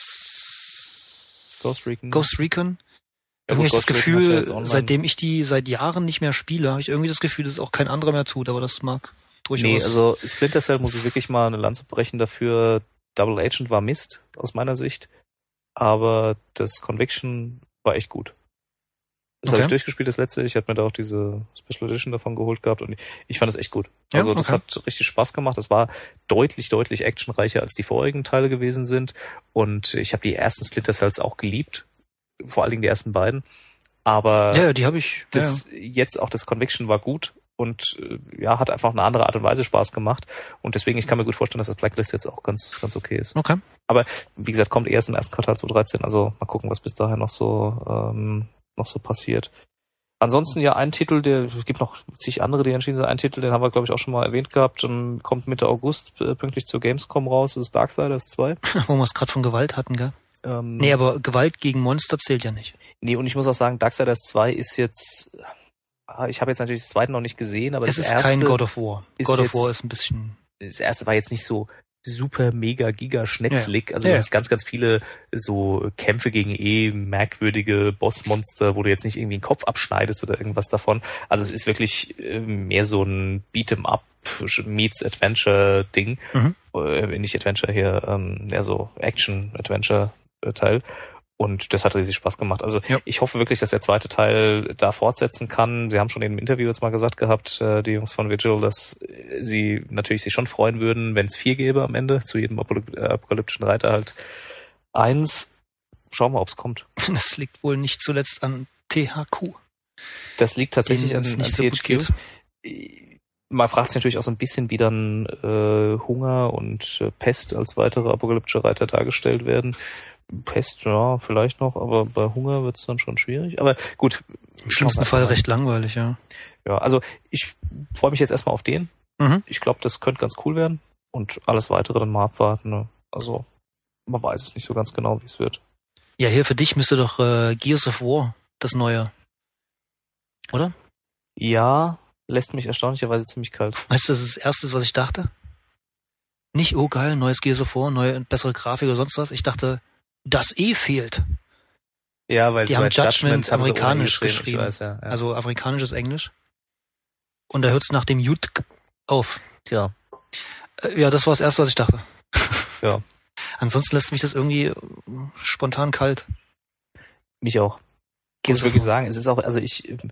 A: Ghost Recon.
B: Ghost Recon. Irgendwie habe ich das Gefühl, seitdem ich die seit Jahren nicht mehr spiele, habe ich irgendwie das Gefühl, dass es auch kein anderer mehr tut, aber das mag durchaus.
A: Nee, also Splinter Cell muss ich wirklich mal eine Lanze brechen dafür. Double Agent war Mist, aus meiner Sicht. Aber das Conviction war echt gut. Das habe ich durchgespielt, das letzte. Ich hatte mir da auch diese Special Edition davon geholt gehabt und ich fand das echt gut. Also das hat richtig Spaß gemacht. Das war deutlich, deutlich actionreicher als die vorigen Teile gewesen sind. Und ich habe die ersten Splinter Cells auch geliebt. Vor allen Dingen die ersten beiden. Aber
B: ja, die habe ich.
A: Jetzt auch das Conviction war gut und hat einfach eine andere Art und Weise Spaß gemacht. Und deswegen, ich kann mir gut vorstellen, dass das Blacklist jetzt auch ganz, ganz okay ist.
B: Okay.
A: Aber wie gesagt, kommt erst im ersten Quartal 2013. Also mal gucken, was bis dahin noch so passiert. Ansonsten ja ein Titel, es gibt noch zig andere, die entschieden sind. Ein Titel, den haben wir, glaube ich, auch schon mal erwähnt gehabt, kommt Mitte August pünktlich zur Gamescom raus, das ist Darksiders 2.
B: Wo wir es gerade von Gewalt hatten, gell? Nee, aber Gewalt gegen Monster zählt ja nicht.
A: Nee, und ich muss auch sagen, Darksiders 2 ist jetzt, ich habe jetzt natürlich das zweite noch nicht gesehen, aber
B: es ist kein God of War. God of War ist ein bisschen...
A: Das erste war jetzt nicht so super mega giga schnetzlig. Ja. Also du hast ganz, ganz viele so Kämpfe gegen merkwürdige Bossmonster, wo du jetzt nicht irgendwie den Kopf abschneidest oder irgendwas davon. Also es ist wirklich mehr so ein Beat'em-up meets Adventure Ding. Nicht Adventure hier, eher so Action-Adventure-Teil. Und das hat riesig Spaß gemacht. Also ich hoffe wirklich, dass der zweite Teil da fortsetzen kann. Sie haben schon in einem Interview jetzt mal gesagt gehabt, die Jungs von Vigil, dass sie natürlich sich schon freuen würden, wenn es 4 gäbe am Ende. Zu jedem apokalyptischen Reiter halt 1. Schauen wir, ob es kommt.
B: Das liegt wohl nicht zuletzt an THQ.
A: Das liegt tatsächlich an THQ. So man fragt sich natürlich auch so ein bisschen, wie dann Hunger und Pest als weitere apokalyptische Reiter dargestellt werden. Pest, ja, vielleicht noch, aber bei Hunger wird's dann schon schwierig. Aber gut.
B: Im schlimmsten Fall recht langweilig, ja.
A: Ja, also ich freue mich jetzt erstmal auf den. Ich glaube, das könnte ganz cool werden. Und alles weitere dann mal abwarten. Ne? Also, man weiß es nicht so ganz genau, wie es wird.
B: Ja, hier für dich müsste doch Gears of War das neue. Oder?
A: Ja, lässt mich erstaunlicherweise ziemlich kalt.
B: Weißt du, das ist das Erste, was ich dachte? Nicht, oh geil, neues Gears of War, neue, bessere Grafik oder sonst was. Ich dachte, das fehlt.
A: Ja, weil
B: die haben Judgment amerikanisch geschrieben.
A: Ich weiß, ja.
B: Also afrikanisches Englisch. Und da hört's nach dem Jut auf.
A: Tja.
B: Ja, das war das Erste, was ich dachte.
A: Ja.
B: Ansonsten lässt mich das irgendwie spontan kalt.
A: Mich auch. Ich muss wirklich sagen, es ist auch, also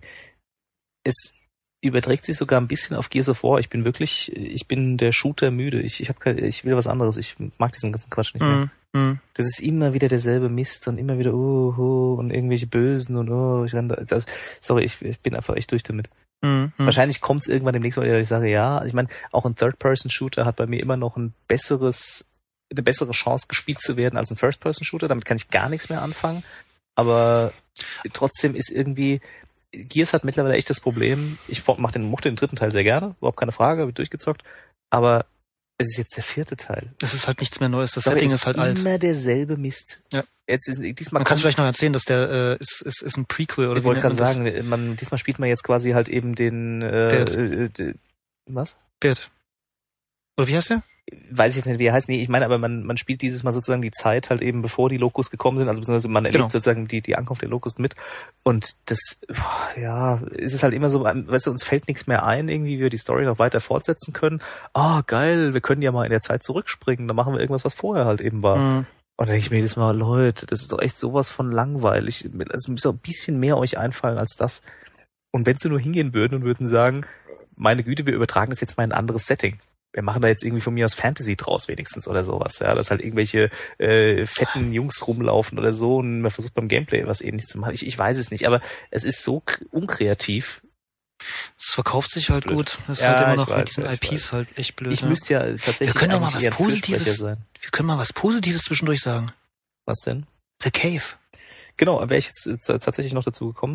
A: es überträgt sich sogar ein bisschen auf Gears of War. Ich bin der Shooter müde. Ich will was anderes. Ich mag diesen ganzen Quatsch nicht mehr. Das ist immer wieder derselbe Mist und immer wieder und irgendwelche Bösen und ich renne da. Sorry, ich bin einfach echt durch damit. Wahrscheinlich kommt's irgendwann demnächst mal wieder, dass ich sage, ja, also ich meine, auch ein Third-Person-Shooter hat bei mir immer noch eine bessere Chance gespielt zu werden als ein First-Person-Shooter. Damit kann ich gar nichts mehr anfangen. Aber trotzdem ist irgendwie, Gears hat mittlerweile echt das Problem, ich mochte den dritten Teil sehr gerne, überhaupt keine Frage, habe ich durchgezockt, aber es ist jetzt der 4. Teil.
B: Es ist halt nichts mehr Neues, das Setting ist halt alt.
A: Immer derselbe Mist.
B: Ja.
A: Diesmal
B: man kann es vielleicht noch erzählen, dass der ist ein Prequel oder
A: ich wollte gerade sagen, diesmal spielt man jetzt quasi halt eben den was?
B: Beard. Oder wie heißt der?
A: Weiß ich jetzt nicht, wie er heißt. Nee, ich meine, aber man spielt dieses Mal sozusagen die Zeit halt eben, bevor die Locust gekommen sind, also beziehungsweise man erlebt sozusagen die Ankunft der Locust mit. Und das, ist es halt immer so, weißt du, uns fällt nichts mehr ein, irgendwie, wie wir die Story noch weiter fortsetzen können. Geil, wir können ja mal in der Zeit zurückspringen, dann machen wir irgendwas, was vorher halt eben war. Und dann denke ich mir jedes Mal, Leute, das ist doch echt sowas von langweilig. Also müsste auch ein bisschen mehr euch einfallen als das. Und wenn sie nur hingehen würden und würden sagen, meine Güte, wir übertragen das jetzt mal in ein anderes Setting. Wir machen da jetzt irgendwie von mir aus Fantasy draus wenigstens oder sowas, ja, dass halt irgendwelche fetten Jungs rumlaufen oder so und man versucht beim Gameplay was Ähnliches zu machen. Ich weiß es nicht, aber es ist so unkreativ.
B: Es verkauft sich halt gut. Es ist halt immer noch mit diesen IPs halt echt blöd.
A: Ich müsste ja tatsächlich
B: wir können mal was Positives sein. Wir können mal was Positives zwischendurch sagen.
A: Was denn?
B: The Cave.
A: Genau, wäre ich jetzt tatsächlich noch dazu gekommen.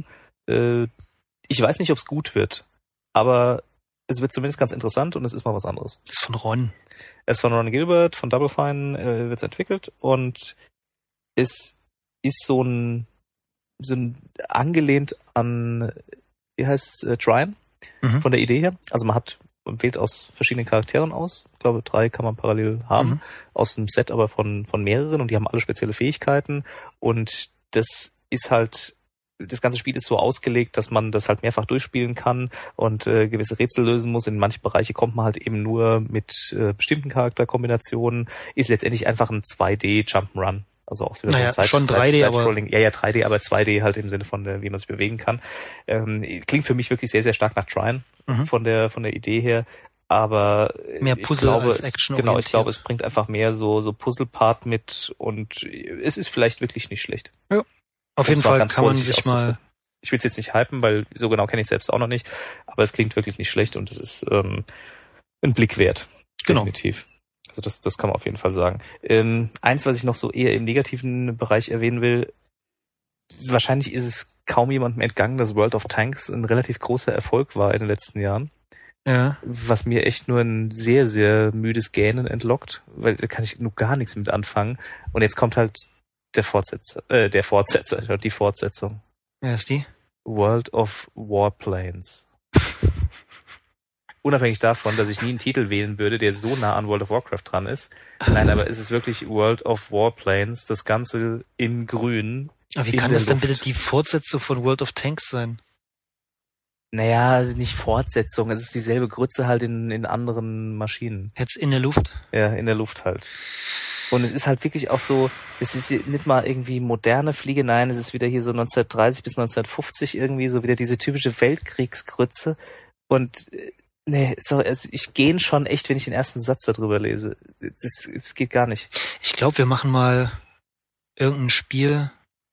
A: Ich weiß nicht, ob es gut wird, aber es wird zumindest ganz interessant und es ist mal was anderes.
B: Das ist von Ron.
A: Es ist von Ron Gilbert, von Double Fine wird es entwickelt und es ist so ein angelehnt an, wie heißt's, Trine? von der Idee her. Also man wählt aus verschiedenen Charakteren aus. Ich glaube, 3 kann man parallel haben. Aus einem Set aber von mehreren und die haben alle spezielle Fähigkeiten. Und das ist halt, das ganze Spiel ist so ausgelegt, dass man das halt mehrfach durchspielen kann und gewisse Rätsel lösen muss. In manche Bereiche kommt man halt eben nur mit bestimmten Charakterkombinationen. Ist letztendlich einfach ein 2D Jump'n'Run. Also auch wieder
B: naja,
A: so ein
B: schon 3D, aber
A: ja, 3D, aber 2D halt im Sinne von wie man sich bewegen kann. Klingt für mich wirklich sehr, sehr stark nach Trine von der Idee her. Aber
B: mehr Puzzle als Action.
A: Genau, ich glaube, es bringt einfach mehr so Puzzle-Part mit und es ist vielleicht wirklich nicht schlecht.
B: Ja. Auf jeden Fall kann man sich mal...
A: Ich will es jetzt nicht hypen, weil so genau kenne ich es selbst auch noch nicht, aber es klingt wirklich nicht schlecht und es ist ein Blick wert.
B: Genau.
A: Definitiv. Also das kann man auf jeden Fall sagen. Eins, was ich noch so eher im negativen Bereich erwähnen will, wahrscheinlich ist es kaum jemandem entgangen, dass World of Tanks ein relativ großer Erfolg war in den letzten Jahren.
B: Ja.
A: Was mir echt nur ein sehr, sehr müdes Gähnen entlockt, weil da kann ich nur gar nichts mit anfangen. Und jetzt kommt halt die Fortsetzung.
B: Wer ist die?
A: World of Warplanes. Unabhängig davon, dass ich nie einen Titel wählen würde, der so nah an World of Warcraft dran ist. Nein, aber es ist wirklich World of Warplanes, das Ganze in grün.
B: Aber wie kann das denn bitte die Fortsetzung von World of Tanks sein?
A: Naja, nicht Fortsetzung, es ist dieselbe Grütze halt in anderen Maschinen.
B: Jetzt in der Luft?
A: Ja, in der Luft halt. Und es ist halt wirklich auch so, es ist nicht mal irgendwie moderne Fliege, nein, es ist wieder hier so 1930 bis 1950 irgendwie, so wieder diese typische Weltkriegsgrütze. Und nee, sorry, also ich gähne schon echt, wenn ich den ersten Satz darüber lese. Es geht gar nicht.
B: Ich glaube, wir machen mal irgendein Spiel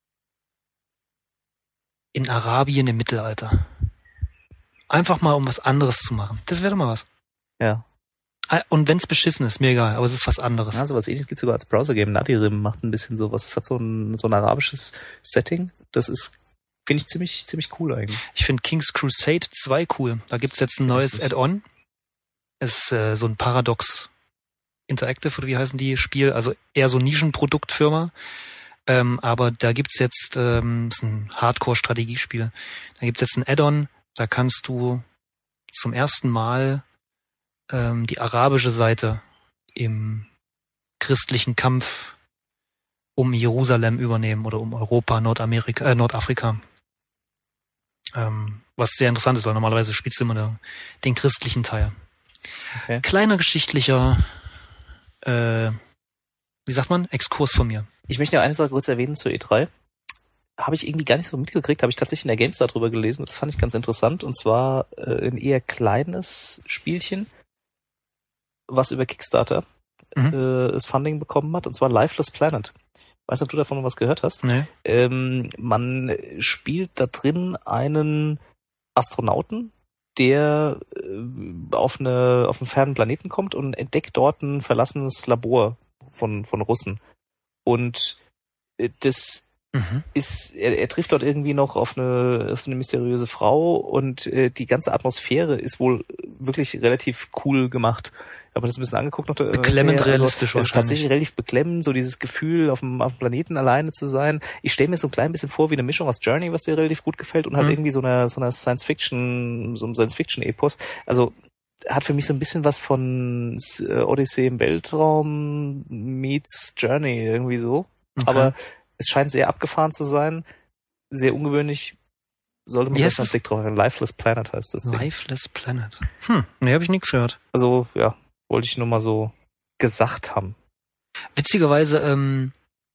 B: in Arabien im Mittelalter. Einfach mal, um was anderes zu machen. Das wäre doch mal was.
A: Ja.
B: Und wenn's beschissen ist, mir egal, aber es ist was anderes.
A: Ja, sowas ähnliches gibt's sogar als Browser-Game. Nadirim macht ein bisschen sowas. Das hat so ein arabisches Setting. Das ist, finde ich, ziemlich cool eigentlich.
B: Ich finde King's Crusade 2 cool. Da gibt's jetzt ein neues Add-on. Ist so ein Paradox Interactive, oder wie heißen die, Spiel, also eher so Nischenproduktfirma. Aber da gibt's jetzt, ist ein Hardcore-Strategiespiel. Da gibt's jetzt ein Add-on, da kannst du zum ersten Mal die arabische Seite im christlichen Kampf um Jerusalem übernehmen oder um Europa, Nordafrika. Was sehr interessant ist, weil normalerweise spielst du immer den christlichen Teil.
A: Okay.
B: Kleiner geschichtlicher, wie sagt man, Exkurs von mir.
A: Ich möchte noch eine Sache kurz erwähnen zur E3. Habe ich irgendwie gar nicht so mitgekriegt, habe ich tatsächlich in der GameStar drüber gelesen. Das fand ich ganz interessant. Und zwar ein eher kleines Spielchen, was über Kickstarter das Funding bekommen hat. Und zwar Lifeless Planet. Weißt du, ob du davon noch was gehört hast?
B: Nee.
A: Man spielt da drin einen Astronauten, der auf einen fernen Planeten kommt und entdeckt dort ein verlassenes Labor von Russen. Und das ist, er trifft dort irgendwie noch auf eine mysteriöse Frau und die ganze Atmosphäre ist wohl wirklich relativ cool gemacht. Ich habe mir das ein bisschen angeguckt. Noch,
B: beklemmend realistisch wahrscheinlich.
A: Es ist tatsächlich relativ beklemmend, so dieses Gefühl, auf dem Planeten alleine zu sein. Ich stelle mir so ein klein bisschen vor wie eine Mischung aus Journey, was dir relativ gut gefällt, und halt irgendwie so einer Science-Fiction, so einem Science-Fiction-Epos. Also hat für mich so ein bisschen was von Odyssee im Weltraum meets Journey irgendwie so. Okay. Aber es scheint sehr abgefahren zu sein, sehr ungewöhnlich. Sollte man das einen Blick drauf haben. Lifeless Planet heißt das Ding.
B: Lifeless Planet. Nee, habe ich nichts gehört.
A: Also, ja, wollte ich nur mal so gesagt haben.
B: Witzigerweise,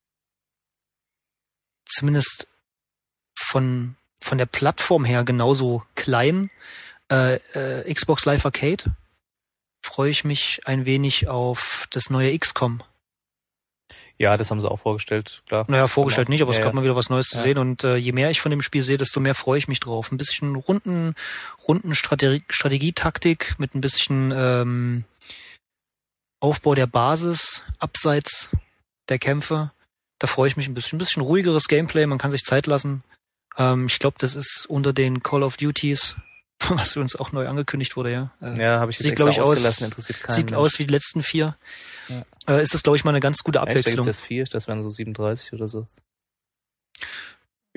B: zumindest von der Plattform her genauso klein, Xbox Live Arcade, freue ich mich ein wenig auf das neue XCOM.
A: Ja, das haben sie auch vorgestellt, klar.
B: Naja, vorgestellt nicht, aber es gab mal wieder was Neues zu sehen, und je mehr ich von dem Spiel sehe, desto mehr freue ich mich drauf. Ein bisschen Runden Strategietaktik mit ein bisschen Aufbau der Basis abseits der Kämpfe. Da freue ich mich ein bisschen ruhigeres Gameplay, man kann sich Zeit lassen. Ich glaube, das ist unter den Call of Duties, was für uns auch neu angekündigt wurde, ja.
A: Ja, habe ich jetzt extra ausgelassen, interessiert keinen.
B: Sieht aus wie die letzten 4. Ja. Ist das, glaube ich, mal eine ganz gute Abwechslung.
A: Da gibt's jetzt 4, das wären so 37 oder so.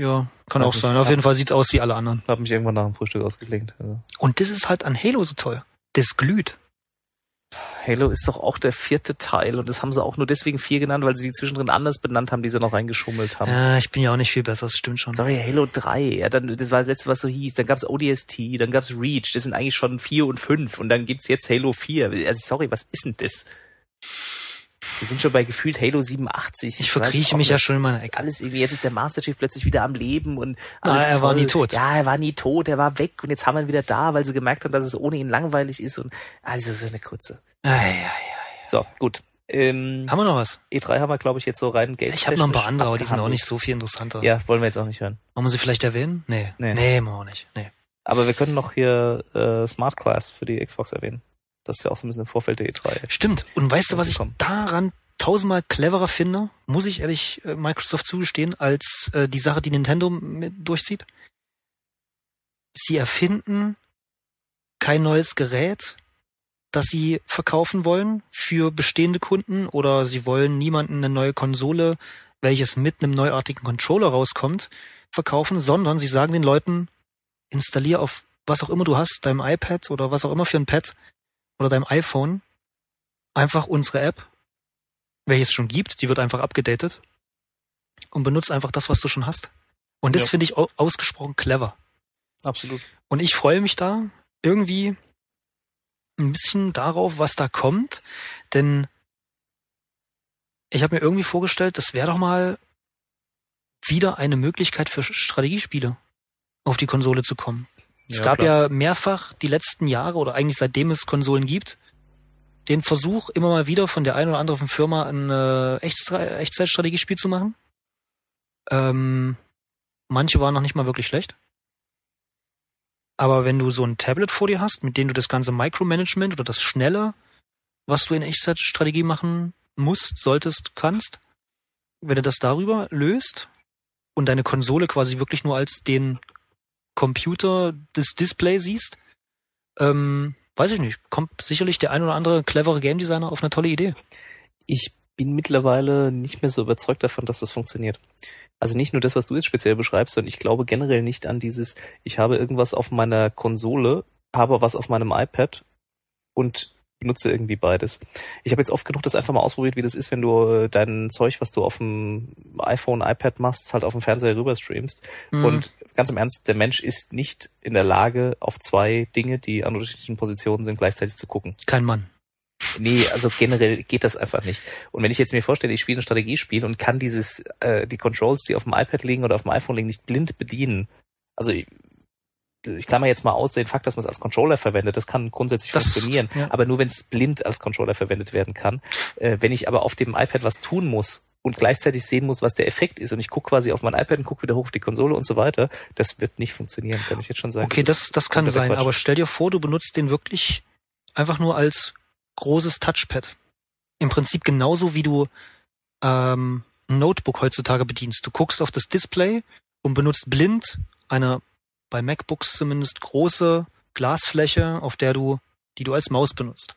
B: Ja, kann auch sein. Auf jeden Fall sieht's aus wie alle anderen.
A: Hab mich irgendwann nach dem Frühstück ausgelegt. Also.
B: Und das ist halt an Halo so toll. Das glüht.
A: Halo ist doch auch der 4. Teil und das haben sie auch nur deswegen 4 genannt, weil sie die zwischendrin anders benannt haben, die sie noch reingeschummelt haben.
B: Ja, ich bin ja auch nicht viel besser, das stimmt schon.
A: Sorry, Halo 3, ja, dann, das war das letzte, was so hieß. Dann gab's ODST, dann gab's Reach, das sind eigentlich schon 4 und 5 und dann gibt's jetzt Halo 4. Also sorry, was ist denn das? Wir sind schon bei gefühlt Halo 87.
B: Ich verkrieche mich ja schon in meiner Ecke.
A: Alles irgendwie, jetzt ist der Master Chief plötzlich wieder am Leben und alles
B: er war nie tot.
A: Ja, er war nie tot, er war weg und jetzt haben wir ihn wieder da, weil sie gemerkt haben, dass es ohne ihn langweilig ist und also so eine Krütze. So, gut.
B: Haben wir noch was?
A: E3 haben wir, glaube ich, jetzt so rein Game.
B: Ich habe noch ein paar andere, aber die sind auch nicht so viel interessanter.
A: Ja, wollen wir jetzt auch nicht hören.
B: Wollen wir sie vielleicht erwähnen? Nee, machen wir auch nicht. Nee.
A: Aber wir können noch hier Smart Class für die Xbox erwähnen. Das ist ja auch so ein bisschen im Vorfeld der E3.
B: Stimmt. Und weißt du, was ich daran 1000-mal cleverer finde, muss ich ehrlich Microsoft zugestehen, als die Sache, die Nintendo mit durchzieht? Sie erfinden kein neues Gerät, das sie verkaufen wollen für bestehende Kunden, oder sie wollen niemanden eine neue Konsole, welches mit einem neuartigen Controller rauskommt, verkaufen, sondern sie sagen den Leuten, installier auf was auch immer du hast, deinem iPad oder was auch immer für ein Pad oder deinem iPhone, einfach unsere App, welches es schon gibt, die wird einfach abgedatet und benutzt einfach das, was du schon hast. Und das finde ich ausgesprochen clever.
A: Absolut.
B: Und ich freue mich da irgendwie ein bisschen darauf, was da kommt, denn ich habe mir irgendwie vorgestellt, das wäre doch mal wieder eine Möglichkeit für Strategiespiele auf die Konsole zu kommen. Es gab ja mehrfach die letzten Jahre oder eigentlich seitdem es Konsolen gibt, den Versuch immer mal wieder von der einen oder anderen Firma ein Echtzeitstrategiespiel zu machen. Manche waren noch nicht mal wirklich schlecht. Aber wenn du so ein Tablet vor dir hast, mit dem du das ganze Micromanagement oder das Schnelle, was du in Echtzeitstrategie machen musst, solltest, kannst, wenn du das darüber löst und deine Konsole quasi wirklich nur als den Computer, das Display siehst, weiß ich nicht, kommt sicherlich der ein oder andere clevere Game Designer auf eine tolle Idee.
A: Ich bin mittlerweile nicht mehr so überzeugt davon, dass das funktioniert. Also nicht nur das, was du jetzt speziell beschreibst, sondern ich glaube generell nicht an dieses, ich habe irgendwas auf meiner Konsole, habe was auf meinem iPad und benutze irgendwie beides. Ich habe jetzt oft genug das einfach mal ausprobiert, wie das ist, wenn du dein Zeug, was du auf dem iPhone, iPad machst, halt auf dem Fernseher rüber streamst. Und ganz im Ernst, der Mensch ist nicht in der Lage, auf 2 Dinge, die an unterschiedlichen Positionen sind, gleichzeitig zu gucken.
B: Kein Mann.
A: Nee, also generell geht das einfach nicht. Und wenn ich jetzt mir vorstelle, ich spiele ein Strategiespiel und kann die Controls, die auf dem iPad liegen oder auf dem iPhone liegen, nicht blind bedienen. Also ich klammer jetzt mal aus den Fakt, dass man es als Controller verwendet. Das kann grundsätzlich funktionieren, aber nur wenn es blind als Controller verwendet werden kann. Wenn ich aber auf dem iPad was tun muss und gleichzeitig sehen muss, was der Effekt ist und ich gucke quasi auf mein iPad und gucke wieder hoch auf die Konsole und so weiter, das wird nicht funktionieren, kann ich jetzt schon sagen.
B: Okay, das kann sein, Quatsch. Aber stell dir vor, du benutzt den wirklich einfach nur als großes Touchpad. Im Prinzip genauso wie du ein Notebook heutzutage bedienst. Du guckst auf das Display und benutzt blind eine, bei MacBooks zumindest, große Glasfläche, die du als Maus benutzt.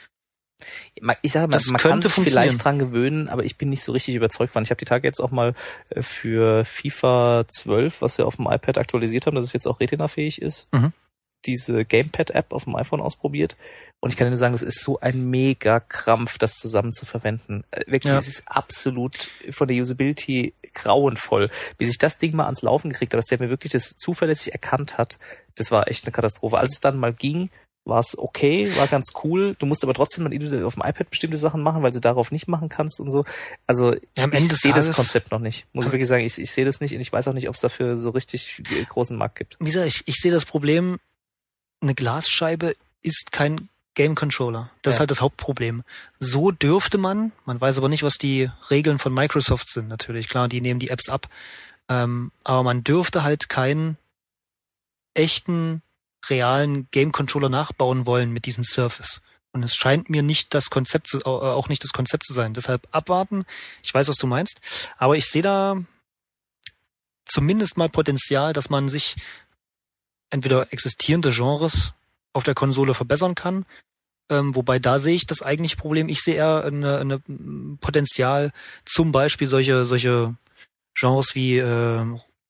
A: Ich sage mal, man kann sich vielleicht dran gewöhnen, aber ich bin nicht so richtig überzeugt von. Ich habe die Tage jetzt auch mal für FIFA 12, was wir auf dem iPad aktualisiert haben, dass es jetzt auch Retina-fähig ist, diese Gamepad-App auf dem iPhone ausprobiert. Und ich kann dir nur sagen, das ist so ein mega Krampf, das zusammen zu verwenden. Wirklich, es ist absolut von der Usability grauenvoll. Bis ich das Ding mal ans Laufen gekriegt habe, dass der mir wirklich das zuverlässig erkannt hat, das war echt eine Katastrophe. Als es dann mal ging, war es okay, war ganz cool. Du musst aber trotzdem mal auf dem iPad bestimmte Sachen machen, weil du darauf nicht machen kannst und so. Also ich sehe das Konzept noch nicht. Muss ich wirklich sagen, ich sehe das nicht und ich weiß auch nicht, ob es dafür so richtig großen Markt gibt.
B: Wie gesagt, ich sehe das Problem, eine Glasscheibe ist kein Game Controller. Das ist halt das Hauptproblem. So dürfte man weiß aber nicht, was die Regeln von Microsoft sind natürlich. Klar, die nehmen die Apps ab. Aber man dürfte halt keinen echten, realen Game Controller nachbauen wollen mit diesem Surface. Und es scheint mir nicht auch nicht das Konzept zu sein. Deshalb abwarten. Ich weiß, was du meinst. Aber ich sehe da zumindest mal Potenzial, dass man sich entweder existierende Genres auf der Konsole verbessern kann. Wobei da sehe ich das eigentliche Problem. Ich sehe eher eine Potenzial, zum Beispiel solche Genres wie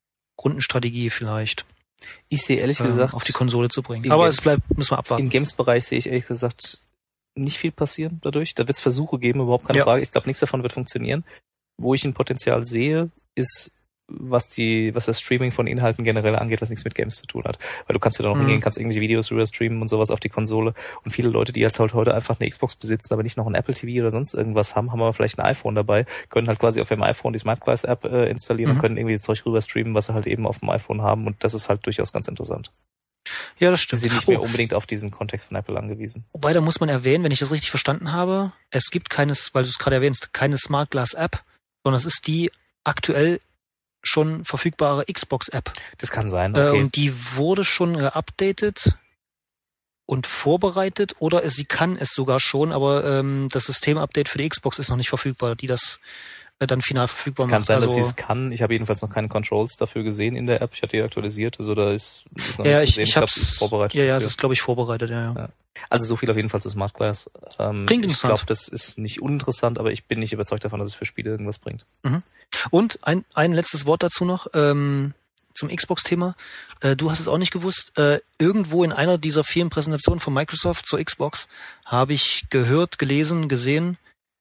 B: Rundenstrategie vielleicht.
A: Ich sehe ehrlich gesagt
B: auf die Konsole zu bringen. Aber es bleibt, müssen wir abwarten.
A: Im Games-Bereich sehe ich ehrlich gesagt nicht viel passieren dadurch. Da wird es Versuche geben, überhaupt keine Frage. Ich glaube, nichts davon wird funktionieren. Wo ich ein Potenzial sehe, ist, was das Streaming von Inhalten generell angeht, was nichts mit Games zu tun hat. Weil du kannst ja da noch hingehen, kannst irgendwelche Videos rüber streamen und sowas auf die Konsole. Und viele Leute, die jetzt halt heute einfach eine Xbox besitzen, aber nicht noch ein Apple TV oder sonst irgendwas haben aber vielleicht ein iPhone dabei, können halt quasi auf ihrem iPhone die Smart Glass App installieren und können irgendwie das Zeug rüber streamen, was sie halt eben auf dem iPhone haben. Und das ist halt durchaus ganz interessant.
B: Ja, das stimmt.
A: Sie sind nicht mehr unbedingt auf diesen Kontext von Apple angewiesen.
B: Wobei, da muss man erwähnen, wenn ich das richtig verstanden habe, es gibt weil du es gerade erwähnst, keine Smart Glass App, sondern es ist die aktuell schon verfügbare Xbox-App.
A: Das kann sein, okay.
B: Und die wurde schon geupdatet und vorbereitet, oder sie kann es sogar schon, aber das Systemupdate für die Xbox ist noch nicht verfügbar, die das dann final verfügbar
A: macht. Es kann sein, dass sie es kann. Ich habe jedenfalls noch keine Controls dafür gesehen in der App. Ich hatte die aktualisiert, also da ist noch nichts zu sehen. Ich glaube, es ist vorbereitet.
B: Ja, es ist, glaube ich, vorbereitet, ja.
A: Also so viel auf jeden Fall zu Smart Glass.
B: Klingt interessant.
A: Ich glaube, das ist nicht uninteressant, aber ich bin nicht überzeugt davon, dass es für Spiele irgendwas bringt.
B: Mhm. Und ein letztes Wort dazu noch zum Xbox-Thema. Du hast es auch nicht gewusst. Irgendwo in einer dieser vielen Präsentationen von Microsoft zur Xbox habe ich gehört, gelesen, gesehen,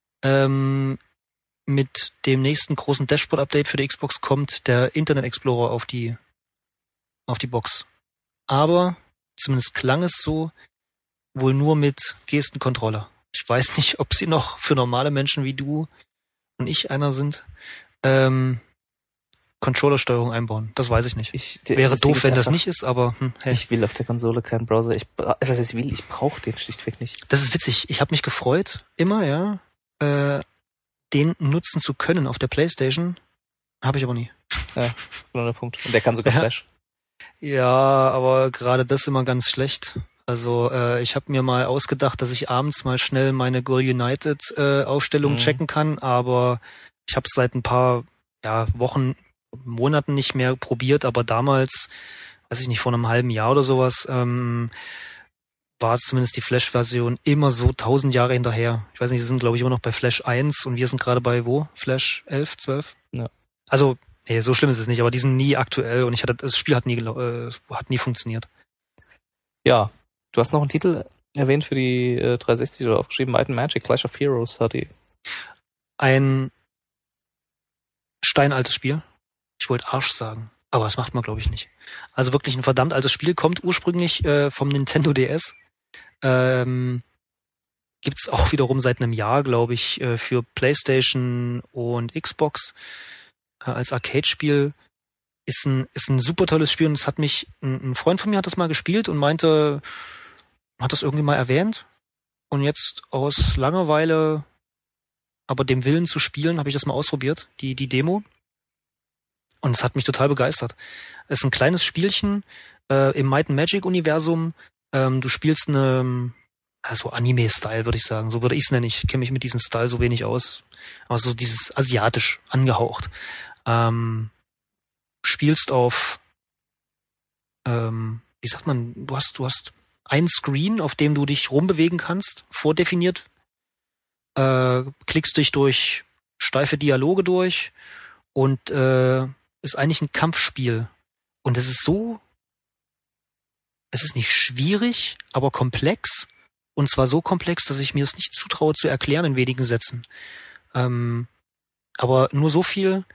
B: mit dem nächsten großen Dashboard-Update für die Xbox kommt der Internet Explorer auf die Box. Aber zumindest klang es so, wohl nur mit Gestencontroller. Ich weiß nicht, ob sie noch für normale Menschen wie du und ich einer sind, Controllersteuerung einbauen. Das weiß ich nicht. Wäre doof, wenn das nicht ist, aber
A: hey. Ich will auf der Konsole keinen Browser. Ich brauche den schlichtweg nicht.
B: Das ist witzig. Ich habe mich gefreut, immer, den nutzen zu können auf der PlayStation. Habe ich aber nie.
A: Ja, das ist nur der Punkt. Und der kann sogar Flash.
B: Ja, aber gerade das immer ganz schlecht. Also ich habe mir mal ausgedacht, dass ich abends mal schnell meine Go United Aufstellung checken kann, aber ich habe es seit ein paar Wochen, Monaten nicht mehr probiert, aber damals, weiß ich nicht, vor einem halben Jahr oder sowas, war zumindest die Flash-Version immer so 1000 Jahre hinterher. Ich weiß nicht, sie sind glaube ich immer noch bei Flash 1 und wir sind gerade bei wo? Flash 11, 12?
A: Ja.
B: Also, nee, so schlimm ist es nicht, aber die sind nie aktuell und das Spiel hat nie funktioniert.
A: Ja, du hast noch einen Titel erwähnt für die 360 oder aufgeschrieben, Might and Magic, Clash of Heroes HD.
B: Ein steinaltes Spiel. Ich wollte Arsch sagen, aber das macht man glaube ich nicht. Also wirklich ein verdammt altes Spiel, kommt ursprünglich vom Nintendo DS. Gibt's auch wiederum seit einem Jahr, glaube ich, für PlayStation und Xbox als Arcade-Spiel. Ist ein super tolles Spiel und es hat mich, ein Freund von mir hat das mal gespielt und meinte, hat das irgendwie mal erwähnt und jetzt aus Langeweile, aber dem Willen zu spielen, habe ich das mal ausprobiert, die Demo, und es hat mich total begeistert. Es ist ein kleines Spielchen im Might and Magic Universum. Du spielst so Anime-Style, würde ich sagen. So würde ich es nennen. Ich kenne mich mit diesem Style so wenig aus. Aber so dieses asiatisch angehaucht. Spielst auf, wie sagt man, du hast ein Screen, auf dem du dich rumbewegen kannst, vordefiniert. Klickst dich durch steife Dialoge durch und ist eigentlich ein Kampfspiel. Und es ist nicht schwierig, aber komplex. Und zwar so komplex, dass ich mir es nicht zutraue zu erklären in wenigen Sätzen. Aber nur so viel.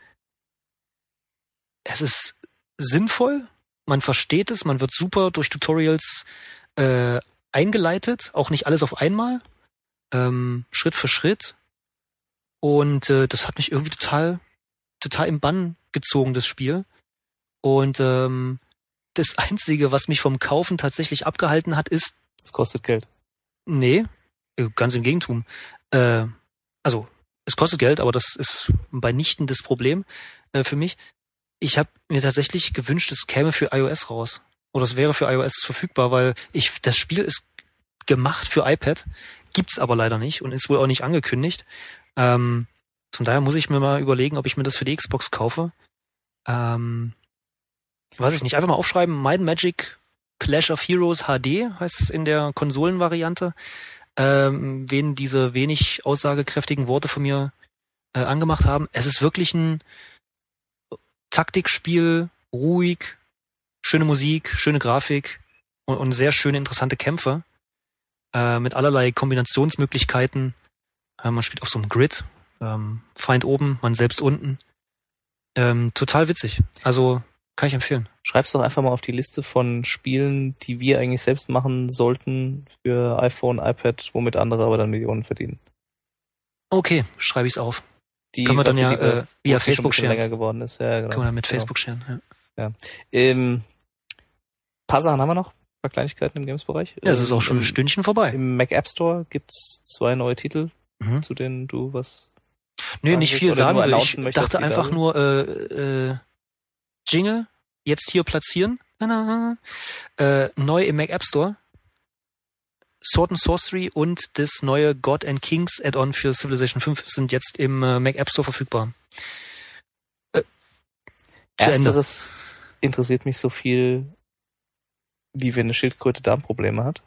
B: Es ist sinnvoll, man versteht es, man wird super durch Tutorials eingeleitet, auch nicht alles auf einmal, Schritt für Schritt. Und das hat mich irgendwie total im Bann gezogen, das Spiel. Und das Einzige, was mich vom Kaufen tatsächlich abgehalten hat, ist...
A: Es kostet Geld.
B: Nee, ganz im Gegenteil. Also, es kostet Geld, aber das ist bei nichten das Problem für mich. Ich habe mir tatsächlich gewünscht, es käme für iOS raus. Oder es wäre für iOS verfügbar, weil das Spiel ist gemacht für iPad, gibt's aber leider nicht und ist wohl auch nicht angekündigt. Von daher muss ich mir mal überlegen, ob ich mir das für die Xbox kaufe. Weiß ich nicht, einfach mal aufschreiben, Might and Magic Clash of Heroes HD heißt es in der Konsolenvariante. Wen diese wenig aussagekräftigen Worte von mir angemacht haben. Es ist wirklich ein Taktikspiel ruhig, schöne Musik, schöne Grafik und sehr schöne, interessante Kämpfe mit allerlei Kombinationsmöglichkeiten. Man spielt auf so einem Grid, Feind oben, man selbst unten. Total witzig. Also kann ich empfehlen.
A: Schreib's doch einfach mal auf die Liste von Spielen, die wir eigentlich selbst machen sollten für iPhone, iPad, womit andere aber dann Millionen verdienen.
B: Okay, schreibe ich's auf.
A: Die,
B: können wir dann
A: ja
B: via Facebook sharen.
A: Länger geworden ist. Ja, genau.
B: Können wir dann mit Facebook sharen.
A: Ja. Paar Sachen haben wir noch, ein paar Kleinigkeiten im Games-Bereich.
B: Ja, es ist auch schon ein Stündchen vorbei.
A: Im Mac App Store gibt's 2 neue Titel, zu denen du was...
B: Nö, nicht viel sagen will. Ich dachte einfach nur Jingle, jetzt hier platzieren. Neu im Mac App Store. Sword and Sorcery und das neue God and Kings Add-on für Civilization 5 sind jetzt im Mac App Store verfügbar.
A: Ersteres interessiert mich so viel, wie wenn eine Schildkröte Darmprobleme hat.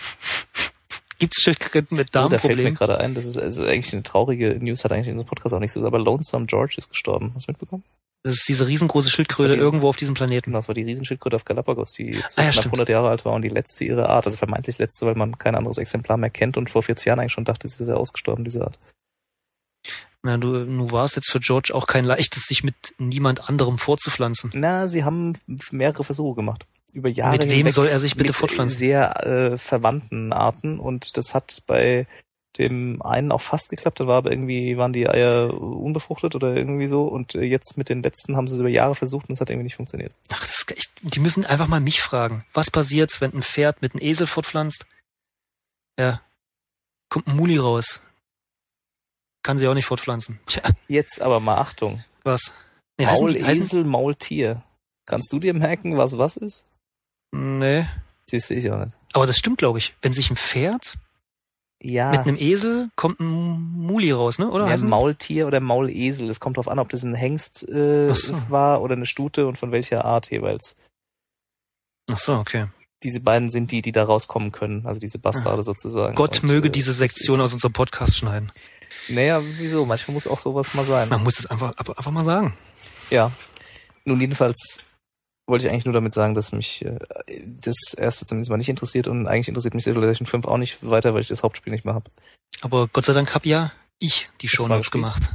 B: Gibt's Schildkröten mit Darmproblemen?
A: Da fällt mir gerade ein, das ist also eigentlich eine traurige News, hat eigentlich in unserem Podcast auch nicht so, aber Lonesome George ist gestorben. Hast du mitbekommen?
B: Das ist diese riesengroße Schildkröte irgendwo auf diesem Planeten.
A: Genau, das war die Riesenschildkröte auf Galapagos, die jetzt knapp 100 Jahre alt war und die letzte ihrer Art, also vermeintlich letzte, weil man kein anderes Exemplar mehr kennt und vor 40 Jahren eigentlich schon dachte, sie sei ausgestorben, diese Art.
B: Na, nun war es jetzt für George auch kein leichtes, sich mit niemand anderem fortzupflanzen.
A: Na, sie haben mehrere Versuche gemacht. Über Jahre
B: mit wem soll er sich bitte fortpflanzen?
A: Sehr verwandten Arten und das hat bei dem einen auch fast geklappt, dann waren die Eier unbefruchtet oder irgendwie so und jetzt mit den letzten haben sie es über Jahre versucht und es hat irgendwie nicht funktioniert.
B: Ach, das ist echt, die müssen einfach mal mich fragen. Was passiert, wenn ein Pferd mit einem Esel fortpflanzt? Ja, kommt ein Muli raus. Kann sie auch nicht fortpflanzen. Tja.
A: Jetzt aber mal Achtung.
B: Was?
A: Nee, Maulesel, Maultier. Kannst du dir merken, was ist?
B: Nee.
A: Das sehe ich auch nicht.
B: Aber das stimmt, glaube ich. Wenn sich ein Pferd mit einem Esel kommt ein Muli raus, ne? Oder?
A: Ja, Maultier oder Maulesel. Es kommt drauf an, ob das ein Hengst war oder eine Stute und von welcher Art jeweils.
B: Ach so, okay.
A: Diese beiden sind die da rauskommen können. Also diese Bastarde sozusagen.
B: Gott möge diese Sektion aus unserem Podcast schneiden.
A: Naja, wieso? Manchmal muss auch sowas mal sein.
B: Man muss es einfach mal sagen.
A: Ja. Nun, jedenfalls wollte ich eigentlich nur damit sagen, dass mich das erste zumindest mal nicht interessiert und eigentlich interessiert mich Civilization 5 auch nicht weiter, weil ich das Hauptspiel nicht mehr habe.
B: Aber Gott sei Dank habe ja ich die Shownotes gemacht.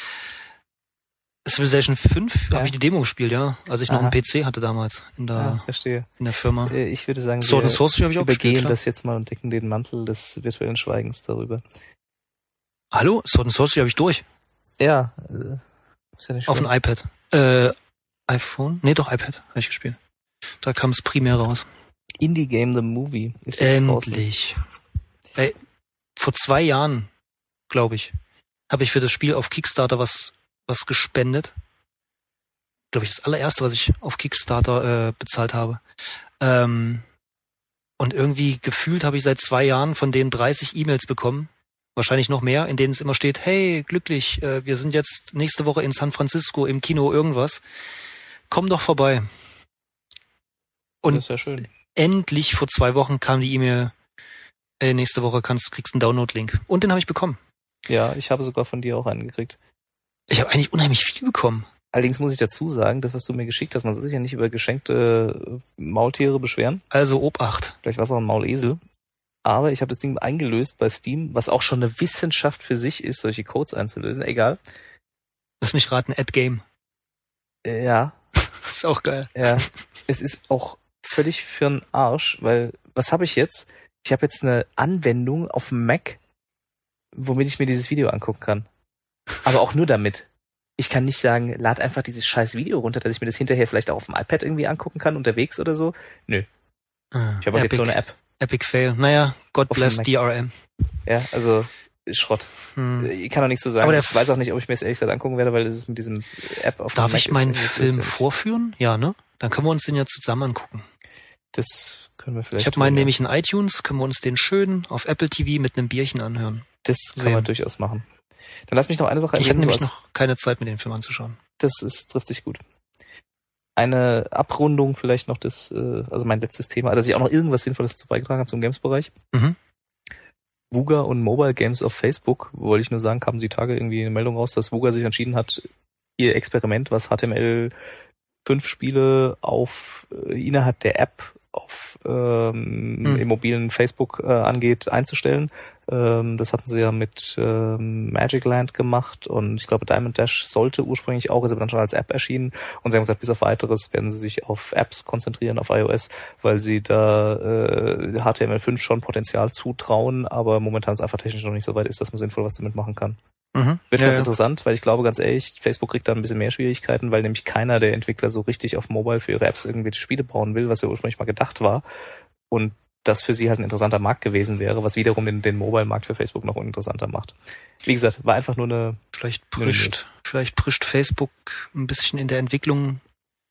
B: Civilization 5 habe ich die Demo gespielt, ja. Als ich noch einen PC hatte damals in der Firma.
A: Ich würde sagen,
B: Sword and Sorcery habe ich auch
A: übergehen
B: gespielt,
A: das jetzt mal und decken den Mantel des virtuellen Schweigens darüber.
B: Hallo? Sword and Sorcery habe ich durch.
A: Ja. Ist ja nicht schlimm.
B: Auf ein iPad. iPhone? Nee, doch, iPad habe ich gespielt. Da kam es primär raus.
A: Indie Game The Movie ist jetzt
B: endlich draußen. Ey, vor 2 Jahren, glaube ich, habe ich für das Spiel auf Kickstarter was gespendet. Glaube ich, das allererste, was ich auf Kickstarter bezahlt habe. Und irgendwie gefühlt habe ich seit 2 Jahren von denen 30 E-Mails bekommen. Wahrscheinlich noch mehr, in denen es immer steht, hey, glücklich, wir sind jetzt nächste Woche in San Francisco im Kino irgendwas. Komm doch vorbei. Und
A: das ist ja schön.
B: Endlich vor 2 Wochen kam die E-Mail, nächste Woche kriegst du einen Download-Link. Und den habe ich bekommen.
A: Ja, ich habe sogar von dir auch einen gekriegt.
B: Ich habe eigentlich unheimlich viel bekommen.
A: Allerdings muss ich dazu sagen, das, was du mir geschickt hast, man soll sich ja nicht über geschenkte Maultiere beschweren.
B: Also Obacht.
A: Vielleicht war es auch ein Maulesel. Aber ich habe das Ding eingelöst bei Steam, was auch schon eine Wissenschaft für sich ist, solche Codes einzulösen. Egal.
B: Lass mich raten, Ad-Game.
A: Ja.
B: Ist auch geil.
A: Ja. Es ist auch völlig für'n Arsch, weil, was habe ich jetzt? Ich habe jetzt eine Anwendung auf dem Mac, womit ich mir dieses Video angucken kann. Aber auch nur damit. Ich kann nicht sagen, lad einfach dieses scheiß Video runter, dass ich mir das hinterher vielleicht auch auf dem iPad irgendwie angucken kann, unterwegs oder so. Nö. Ich habe auch jetzt so eine App.
B: Epic Fail. Naja, God bless DRM.
A: Ja, also Schrott. Ich kann auch nichts so sagen. Aber ich weiß auch nicht, ob ich mir das ehrlich gesagt angucken werde, weil das ist mit diesem App auf dem Mac.
B: Darf ich meinen Film vorführen? Ja, ne? Dann können wir uns den ja zusammen angucken.
A: Das können wir vielleicht.
B: Ich habe meinen nämlich in iTunes, können wir uns den schön auf Apple TV mit einem Bierchen anhören.
A: Das kann man durchaus machen. Dann lass mich noch eine Sache
B: erwähnen. Ich habe nämlich noch keine Zeit, mir den Film anzuschauen.
A: Trifft sich gut. Eine Abrundung vielleicht noch also mein letztes Thema, dass ich auch noch irgendwas Sinnvolles zu beigetragen habe zum Games-Bereich. Wuga und Mobile Games auf Facebook, wollte ich nur sagen, kamen die Tage irgendwie eine Meldung raus, dass Wuga sich entschieden hat, ihr Experiment, was HTML 5 Spiele auf innerhalb der App auf im mobilen Facebook angeht, einzustellen. Das hatten sie ja mit Magic Land gemacht und ich glaube Diamond Dash sollte ursprünglich auch, ist aber dann schon als App erschienen und sie haben gesagt, bis auf weiteres werden sie sich auf Apps konzentrieren, auf iOS, weil sie da HTML5 schon Potenzial zutrauen, aber momentan es einfach technisch noch nicht so weit ist, dass man sinnvoll was damit machen kann. Wird ganz interessant, weil ich glaube, ganz ehrlich, Facebook kriegt da ein bisschen mehr Schwierigkeiten, weil nämlich keiner der Entwickler so richtig auf Mobile für ihre Apps irgendwelche Spiele bauen will, was ja ursprünglich mal gedacht war. Und das für sie halt ein interessanter Markt gewesen wäre, was wiederum den Mobile-Markt für Facebook noch uninteressanter macht. Wie gesagt, war einfach nur eine...
B: Vielleicht prischt Facebook ein bisschen in der Entwicklung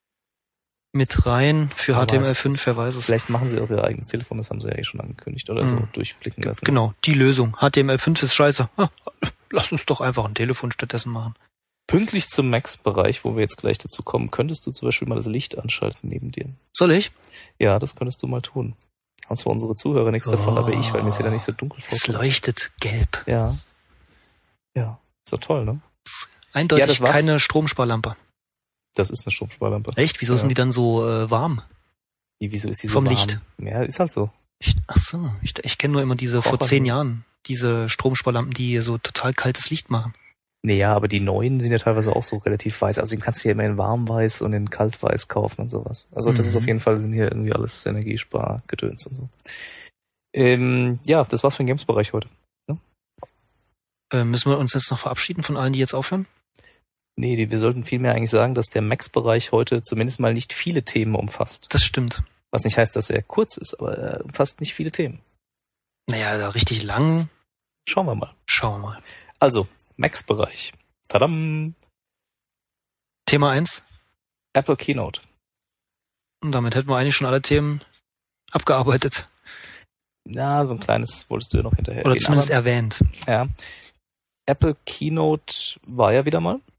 B: mit rein für HTML5, wer weiß es.
A: Vielleicht machen sie auch ihr eigenes Telefon, das haben sie ja eh schon angekündigt oder so durchblicken lassen.
B: Genau, die Lösung. HTML5 ist scheiße. Lass uns doch einfach ein Telefon stattdessen machen.
A: Pünktlich zum Max-Bereich, wo wir jetzt gleich dazu kommen, könntest du zum Beispiel mal das Licht anschalten neben dir.
B: Soll ich?
A: Ja, das könntest du mal tun. Haben zwar unsere Zuhörer nichts davon, aber ich, weil mir ist ja da nicht so dunkel vorkommt.
B: Es leuchtet gelb.
A: Ja. Ja, ist doch toll, ne?
B: Eindeutig keine Stromsparlampe.
A: Das ist eine Stromsparlampe.
B: Echt? Wieso sind die dann so warm?
A: Wieso ist die so
B: vom
A: warm?
B: Licht?
A: Ja, ist halt so.
B: Ich kenne nur immer diese vor 10 Jahren, diese Stromsparlampen, die so total kaltes Licht machen.
A: Naja, aber die neuen sind ja teilweise auch so relativ weiß. Also den kannst du ja immer in warmweiß und in kaltweiß kaufen und sowas. Also das ist auf jeden Fall, sind hier irgendwie alles Energiespargedöns und so. Ja, das war's für den Games-Bereich heute. Ja?
B: Müssen wir uns jetzt noch verabschieden von allen, die jetzt aufhören?
A: Nee, wir sollten vielmehr eigentlich sagen, dass der Max-Bereich heute zumindest mal nicht viele Themen umfasst.
B: Das stimmt.
A: Was nicht heißt, dass er kurz ist, aber er umfasst nicht viele Themen.
B: Naja, richtig lang.
A: Schauen wir mal.
B: Also,
A: Max-Bereich. Tadam!
B: Thema 1.
A: Apple Keynote.
B: Und damit hätten wir eigentlich schon alle Themen abgearbeitet.
A: Ja, so ein kleines wolltest du ja noch hinterher
B: Oder zumindest erwähnt.
A: Ja. Apple Keynote war ja wieder mal.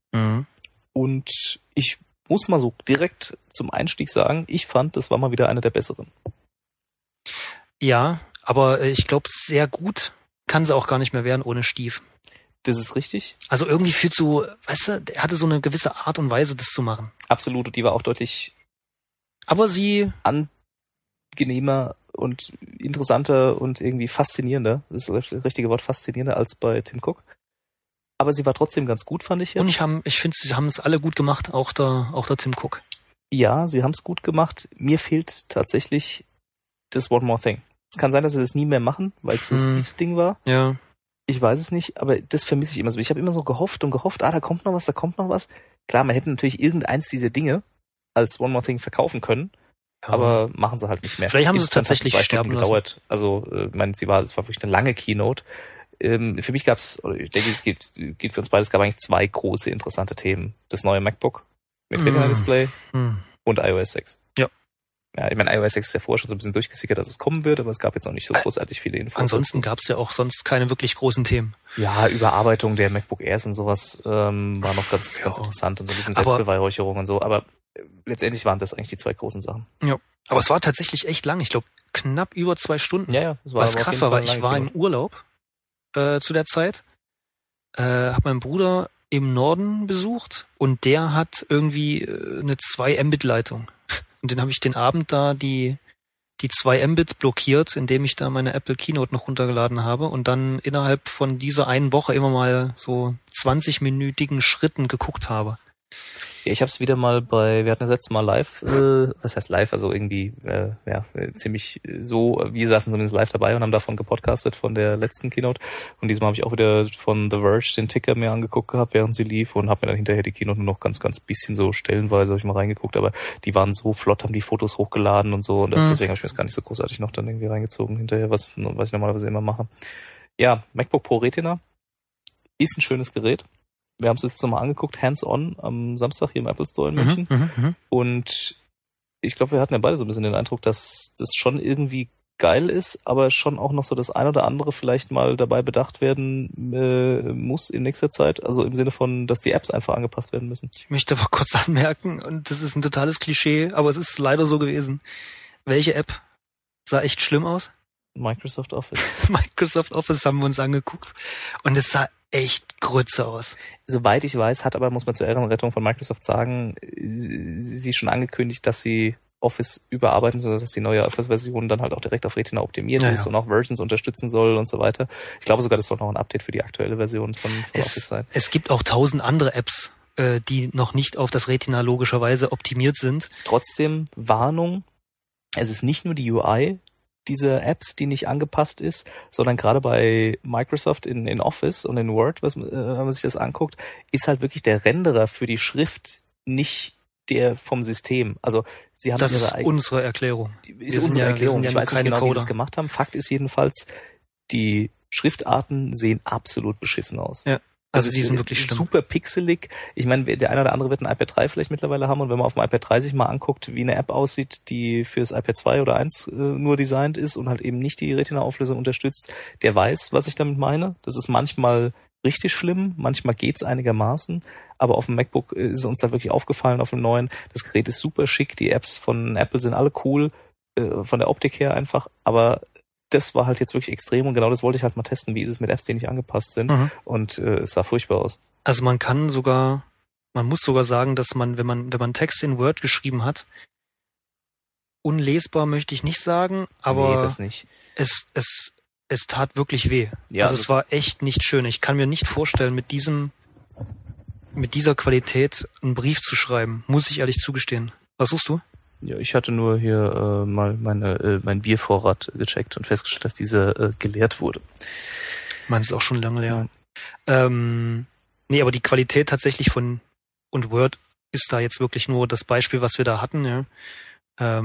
A: Und ich muss mal so direkt zum Einstieg sagen, ich fand, das war mal wieder eine der besseren.
B: Ja, aber ich glaube, sehr gut kann sie auch gar nicht mehr werden ohne Stief.
A: Das ist richtig.
B: Also irgendwie fühlt so, weißt du, er hatte so eine gewisse Art und Weise, das zu machen.
A: Absolut, und die war auch deutlich angenehmer und interessanter und irgendwie faszinierender, das ist das richtige Wort, faszinierender als bei Tim Cook. Aber sie war trotzdem ganz gut, fand ich jetzt.
B: Und ich finde, sie haben es alle gut gemacht, auch der Tim Cook.
A: Ja, sie haben es gut gemacht. Mir fehlt tatsächlich das One More Thing. Es kann sein, dass sie das nie mehr machen, weil es so Steves Ding war.
B: Ja.
A: Ich weiß es nicht, aber das vermisse ich immer so. Ich habe immer so gehofft, da kommt noch was. Klar, man hätte natürlich irgendeins dieser Dinge als One More Thing verkaufen können, aber machen sie halt nicht mehr.
B: Vielleicht haben sie es tatsächlich
A: 2 Stunden gedauert. Also, es war wirklich eine lange Keynote. Für mich gab's, oder ich denke, geht für uns beide, es gab eigentlich 2 große interessante Themen. Das neue MacBook mit Retina-Display und iOS 6. Ja, ich meine, iOS 6 ist ja vorher schon so ein bisschen durchgesickert, dass es kommen wird, aber es gab jetzt noch nicht so großartig viele Infos.
B: Ansonsten gab es ja auch sonst keine wirklich großen Themen.
A: Ja, Überarbeitung der MacBook Airs und sowas war noch ganz interessant und so ein bisschen Selbstbeweihräucherung und so, aber letztendlich waren das eigentlich die 2 großen Sachen.
B: Ja, aber es war tatsächlich echt lang, ich glaube knapp über 2 Stunden.
A: Ja, das war
B: was krass war, weil ich war im Urlaub zu der Zeit, habe meinen Bruder im Norden besucht und der hat irgendwie eine 2 Mbit Leitung. Und dann habe ich den Abend da die 2 Mbit blockiert, indem ich da meine Apple Keynote noch runtergeladen habe und dann innerhalb von dieser einen Woche immer mal so 20-minütigen Schritten geguckt habe.
A: Ja, ich habe es wieder mal wir hatten das letzte Mal live, was heißt live, also irgendwie ziemlich so, wir saßen zumindest live dabei und haben davon gepodcastet von der letzten Keynote und diesmal habe ich auch wieder von The Verge den Ticker mir angeguckt gehabt, während sie lief und habe mir dann hinterher die Keynote nur noch ganz, ganz bisschen so stellenweise habe ich mal reingeguckt, aber die waren so flott, haben die Fotos hochgeladen und so und deswegen habe ich mir das gar nicht so großartig noch dann irgendwie reingezogen hinterher, was ich normalerweise immer mache. Ja, MacBook Pro Retina ist ein schönes Gerät. Wir haben es jetzt mal angeguckt, hands-on, am Samstag hier im Apple Store in München. Und ich glaube, wir hatten ja beide so ein bisschen den Eindruck, dass das schon irgendwie geil ist, aber schon auch noch so das ein oder andere vielleicht mal dabei bedacht werden muss in nächster Zeit. Also im Sinne von, dass die Apps einfach angepasst werden müssen.
B: Ich möchte aber kurz anmerken, und das ist ein totales Klischee, aber es ist leider so gewesen. Welche App sah echt schlimm aus?
A: Microsoft Office.
B: Microsoft Office haben wir uns angeguckt. Und es sah echt Grütze aus.
A: Soweit ich weiß, hat aber, muss man zur Ehrenrettung von Microsoft sagen, sie schon angekündigt, dass sie Office überarbeiten, sodass die neue Office-Version dann halt auch direkt auf Retina optimiert ist und auch Versions unterstützen soll und so weiter. Ich glaube sogar, das soll noch ein Update für die aktuelle Version von Office sein.
B: Es gibt auch 1000 andere Apps, die noch nicht auf das Retina logischerweise optimiert sind.
A: Trotzdem, Warnung, es ist nicht nur die UI dieser Apps, die nicht angepasst ist, sondern gerade bei Microsoft in Office und in Word, wenn man sich das anguckt, ist halt wirklich der Renderer für die Schrift nicht der vom System. Also sie haben
B: das ist unsere Erklärung.
A: Ist unsere Erklärung. Ich weiß nicht genau, wie sie es gemacht haben. Fakt ist jedenfalls, die Schriftarten sehen absolut beschissen aus.
B: Ja. Also die sind wirklich
A: super pixelig. Ich meine, der eine oder andere wird ein iPad 3 vielleicht mittlerweile haben und wenn man auf dem iPad 3 sich mal anguckt, wie eine App aussieht, die fürs iPad 2 oder 1 nur designt ist und halt eben nicht die Retina-Auflösung unterstützt, der weiß, was ich damit meine. Das ist manchmal richtig schlimm, manchmal geht's einigermaßen, aber auf dem MacBook ist es uns dann wirklich aufgefallen, auf dem neuen. Das Gerät ist super schick, die Apps von Apple sind alle cool, von der Optik her einfach, aber das war halt jetzt wirklich extrem und genau das wollte ich halt mal testen. Wie ist es mit Apps, die nicht angepasst sind? Und es sah furchtbar aus.
B: Also man muss sogar sagen, dass man, wenn man Text in Word geschrieben hat, unlesbar möchte ich nicht sagen, aber
A: nee, das nicht.
B: Es tat wirklich weh.
A: Ja,
B: also es war echt nicht schön. Ich kann mir nicht vorstellen, mit dieser Qualität einen Brief zu schreiben, muss ich ehrlich zugestehen. Was suchst du?
A: Ja, ich hatte nur hier mal mein Biervorrat gecheckt und festgestellt, dass dieser geleert wurde.
B: Meins ist auch schon lange leer. Nee, aber die Qualität tatsächlich und Word ist da jetzt wirklich nur das Beispiel, was wir da hatten, ja.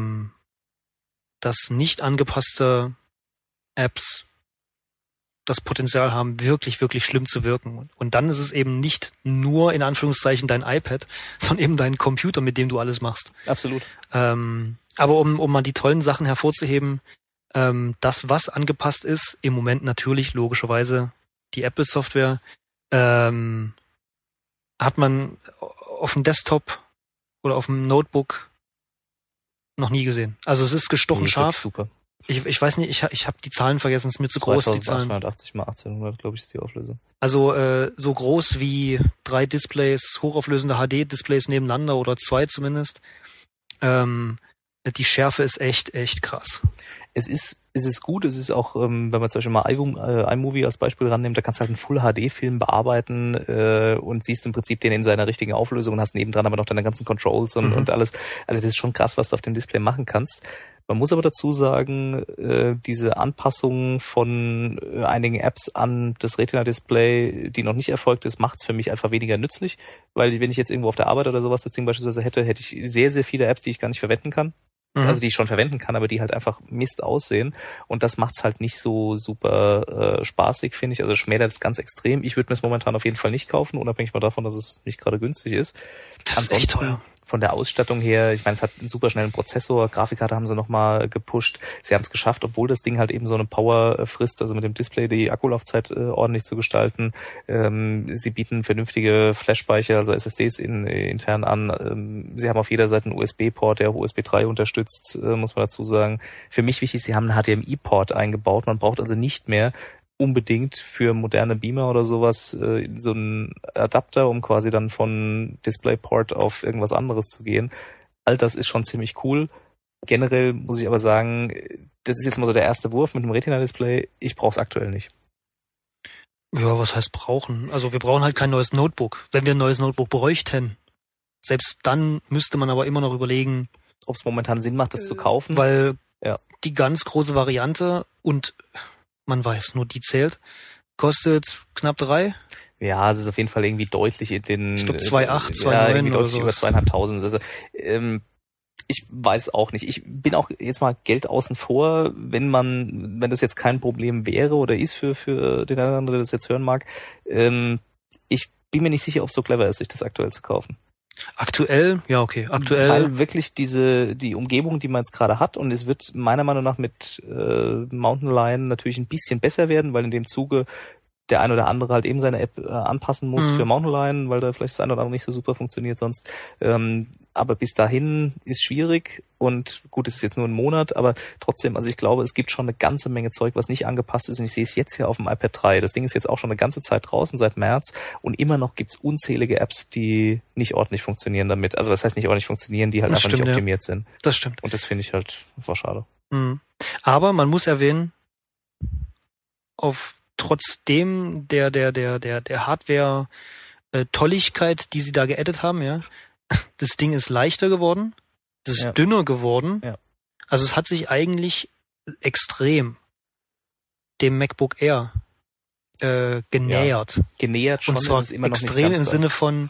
B: Dass nicht angepasste Apps das Potenzial haben, wirklich, wirklich schlimm zu wirken. Und dann ist es eben nicht nur in Anführungszeichen dein iPad, sondern eben dein Computer, mit dem du alles machst.
A: Absolut.
B: Aber um mal die tollen Sachen hervorzuheben, das, was angepasst ist, im Moment natürlich logischerweise die Apple-Software, hat man auf dem Desktop oder auf dem Notebook noch nie gesehen. Also es ist gestochen scharf.
A: Super.
B: Ich weiß nicht, ich habe die Zahlen vergessen, es ist mir zu groß, die Zahlen.
A: 2880 mal 1800, glaube ich, ist die Auflösung.
B: Also so groß wie 3 Displays, hochauflösende HD-Displays nebeneinander oder 2 zumindest. Die Schärfe ist echt krass.
A: Es ist gut, es ist auch, wenn man zum Beispiel mal iMovie als Beispiel rannimmt, da kannst du halt einen Full-HD-Film bearbeiten und siehst im Prinzip den in seiner richtigen Auflösung und hast nebendran aber noch deine ganzen Controls und alles. Also das ist schon krass, was du auf dem Display machen kannst. Man muss aber dazu sagen, diese Anpassung von einigen Apps an das Retina-Display, die noch nicht erfolgt ist, macht es für mich einfach weniger nützlich, weil wenn ich jetzt irgendwo auf der Arbeit oder sowas das Ding beispielsweise hätte ich sehr, sehr viele Apps, die ich gar nicht verwenden kann. Also die ich schon verwenden kann, aber die halt einfach Mist aussehen. Und das macht's halt nicht so super spaßig, finde ich. Also schmälert es ganz extrem. Ich würde mir es momentan auf jeden Fall nicht kaufen, unabhängig mal davon, dass es nicht gerade günstig ist.
B: Das ist echt teuer.
A: Von der Ausstattung her, ich meine, es hat einen super schnellen Prozessor, Grafikkarte haben sie nochmal gepusht. Sie haben es geschafft, obwohl das Ding halt eben so eine Power frisst, also mit dem Display die Akkulaufzeit ordentlich zu gestalten. Sie bieten vernünftige Flash-Speicher, also SSDs intern an. Sie haben auf jeder Seite einen USB-Port, der auch USB 3 unterstützt, muss man dazu sagen. Für mich wichtig, sie haben einen HDMI-Port eingebaut. Man braucht also nicht mehr unbedingt für moderne Beamer oder sowas so einen Adapter, um quasi dann von DisplayPort auf irgendwas anderes zu gehen. All das ist schon ziemlich cool. Generell muss ich aber sagen, das ist jetzt mal so der erste Wurf mit dem Retina-Display. Ich brauche es aktuell nicht.
B: Ja, was heißt brauchen? Also wir brauchen halt kein neues Notebook. Wenn wir ein neues Notebook bräuchten, selbst dann müsste man aber immer noch überlegen,
A: ob es momentan Sinn macht, das zu kaufen.
B: Weil die ganz große Variante und man weiß, nur die zählt, kostet knapp 3.
A: Ja, es ist auf jeden Fall irgendwie deutlich in den...
B: Ich glaube 2,8, 2,9
A: ja, irgendwie
B: oder
A: deutlich
B: sowas.
A: über 2.500. Also, ich weiß auch nicht. Ich bin auch jetzt mal Geld außen vor, wenn das jetzt kein Problem wäre oder ist für den anderen, der das jetzt hören mag. Ich bin mir nicht sicher, ob es so clever ist, sich das aktuell zu kaufen.
B: Aktuell? Ja, okay. Aktuell.
A: Weil wirklich die Umgebung, die man jetzt gerade hat, und es wird meiner Meinung nach mit Mountain Lion natürlich ein bisschen besser werden, weil in dem Zuge der ein oder andere halt eben seine App anpassen muss für Mountain Lion, weil da vielleicht das eine oder andere nicht so super funktioniert sonst. aber bis dahin ist schwierig und gut, es ist jetzt nur ein Monat, aber trotzdem, also ich glaube, es gibt schon eine ganze Menge Zeug, was nicht angepasst ist und ich sehe es jetzt hier auf dem iPad 3. Das Ding ist jetzt auch schon eine ganze Zeit draußen, seit März und immer noch gibt's unzählige Apps, die nicht ordentlich funktionieren damit. Also was heißt nicht ordentlich funktionieren, die halt
B: das
A: einfach
B: stimmt,
A: nicht optimiert sind.
B: Das stimmt.
A: Und das finde ich halt war schade.
B: Aber man muss erwähnen, trotzdem der Hardware Tolligkeit, die sie da geaddet haben, ja, das Ding ist leichter geworden, es ist dünner geworden.
A: Ja.
B: Also es hat sich eigentlich extrem dem MacBook Air genähert.
A: Ja. Genähert schon,
B: und zwar
A: ist es immer noch
B: extrem
A: nicht ganz
B: im Sinne von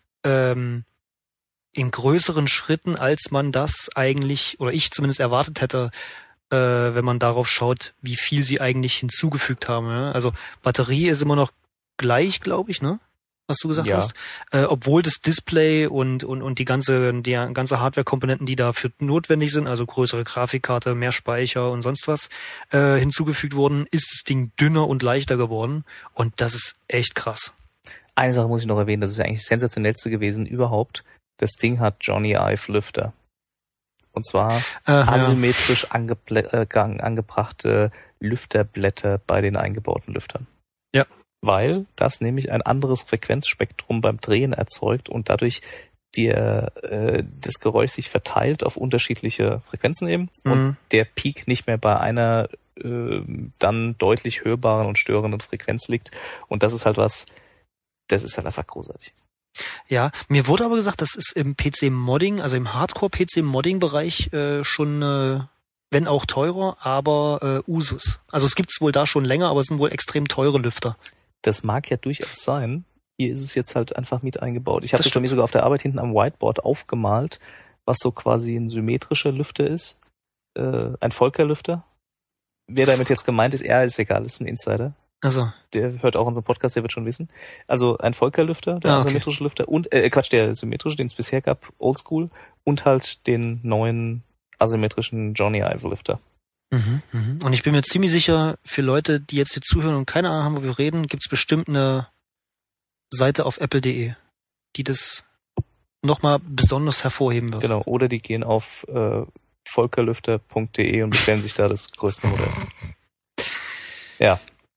B: in größeren Schritten, als man das eigentlich, oder ich zumindest erwartet hätte, wenn man darauf schaut, wie viel sie eigentlich hinzugefügt haben. Ja? Also Batterie ist immer noch gleich, glaube ich, ne? Was du gesagt hast. Obwohl das Display und die ganze Hardware-Komponenten, die dafür notwendig sind, also größere Grafikkarte, mehr Speicher und sonst was, hinzugefügt wurden, ist das Ding dünner und leichter geworden. Und das ist echt krass.
A: Eine Sache muss ich noch erwähnen, das ist ja eigentlich das Sensationellste gewesen überhaupt. Das Ding hat Johnny Ive Lüfter. Und zwar asymmetrisch angebrachte Lüfterblätter bei den eingebauten Lüftern.
B: Ja.
A: Weil das nämlich ein anderes Frequenzspektrum beim Drehen erzeugt und dadurch das Geräusch sich verteilt auf unterschiedliche Frequenzen eben und der Peak nicht mehr bei einer dann deutlich hörbaren und störenden Frequenz liegt. Und das ist halt das ist halt einfach großartig.
B: Ja, mir wurde aber gesagt, das ist im PC-Modding, also im Hardcore-PC-Modding-Bereich schon, wenn auch teurer, aber Usus. Also es gibt's wohl da schon länger, aber es sind wohl extrem teure Lüfter.
A: Das mag ja durchaus sein. Hier ist es jetzt halt einfach mit eingebaut. Ich habe das bei mir sogar auf der Arbeit hinten am Whiteboard aufgemalt, was so quasi ein symmetrischer Lüfter ist. Ein Volker-Lüfter. Wer damit jetzt gemeint ist, ist egal, ist ein Insider.
B: Also.
A: Der hört auch unseren Podcast, der wird schon wissen. Also ein Volker-Lüfter, der asymmetrische Lüfter und, der symmetrische, den es bisher gab, Oldschool, und halt den neuen asymmetrischen Johnny Ive Lüfter.
B: Und ich bin mir ziemlich sicher, für Leute, die jetzt hier zuhören und keine Ahnung haben, wo wir reden, gibt's bestimmt eine Seite auf apple.de, die das nochmal besonders hervorheben wird.
A: Genau, oder die gehen auf volkerlüfter.de und bestellen sich da das größte Modell. Ja.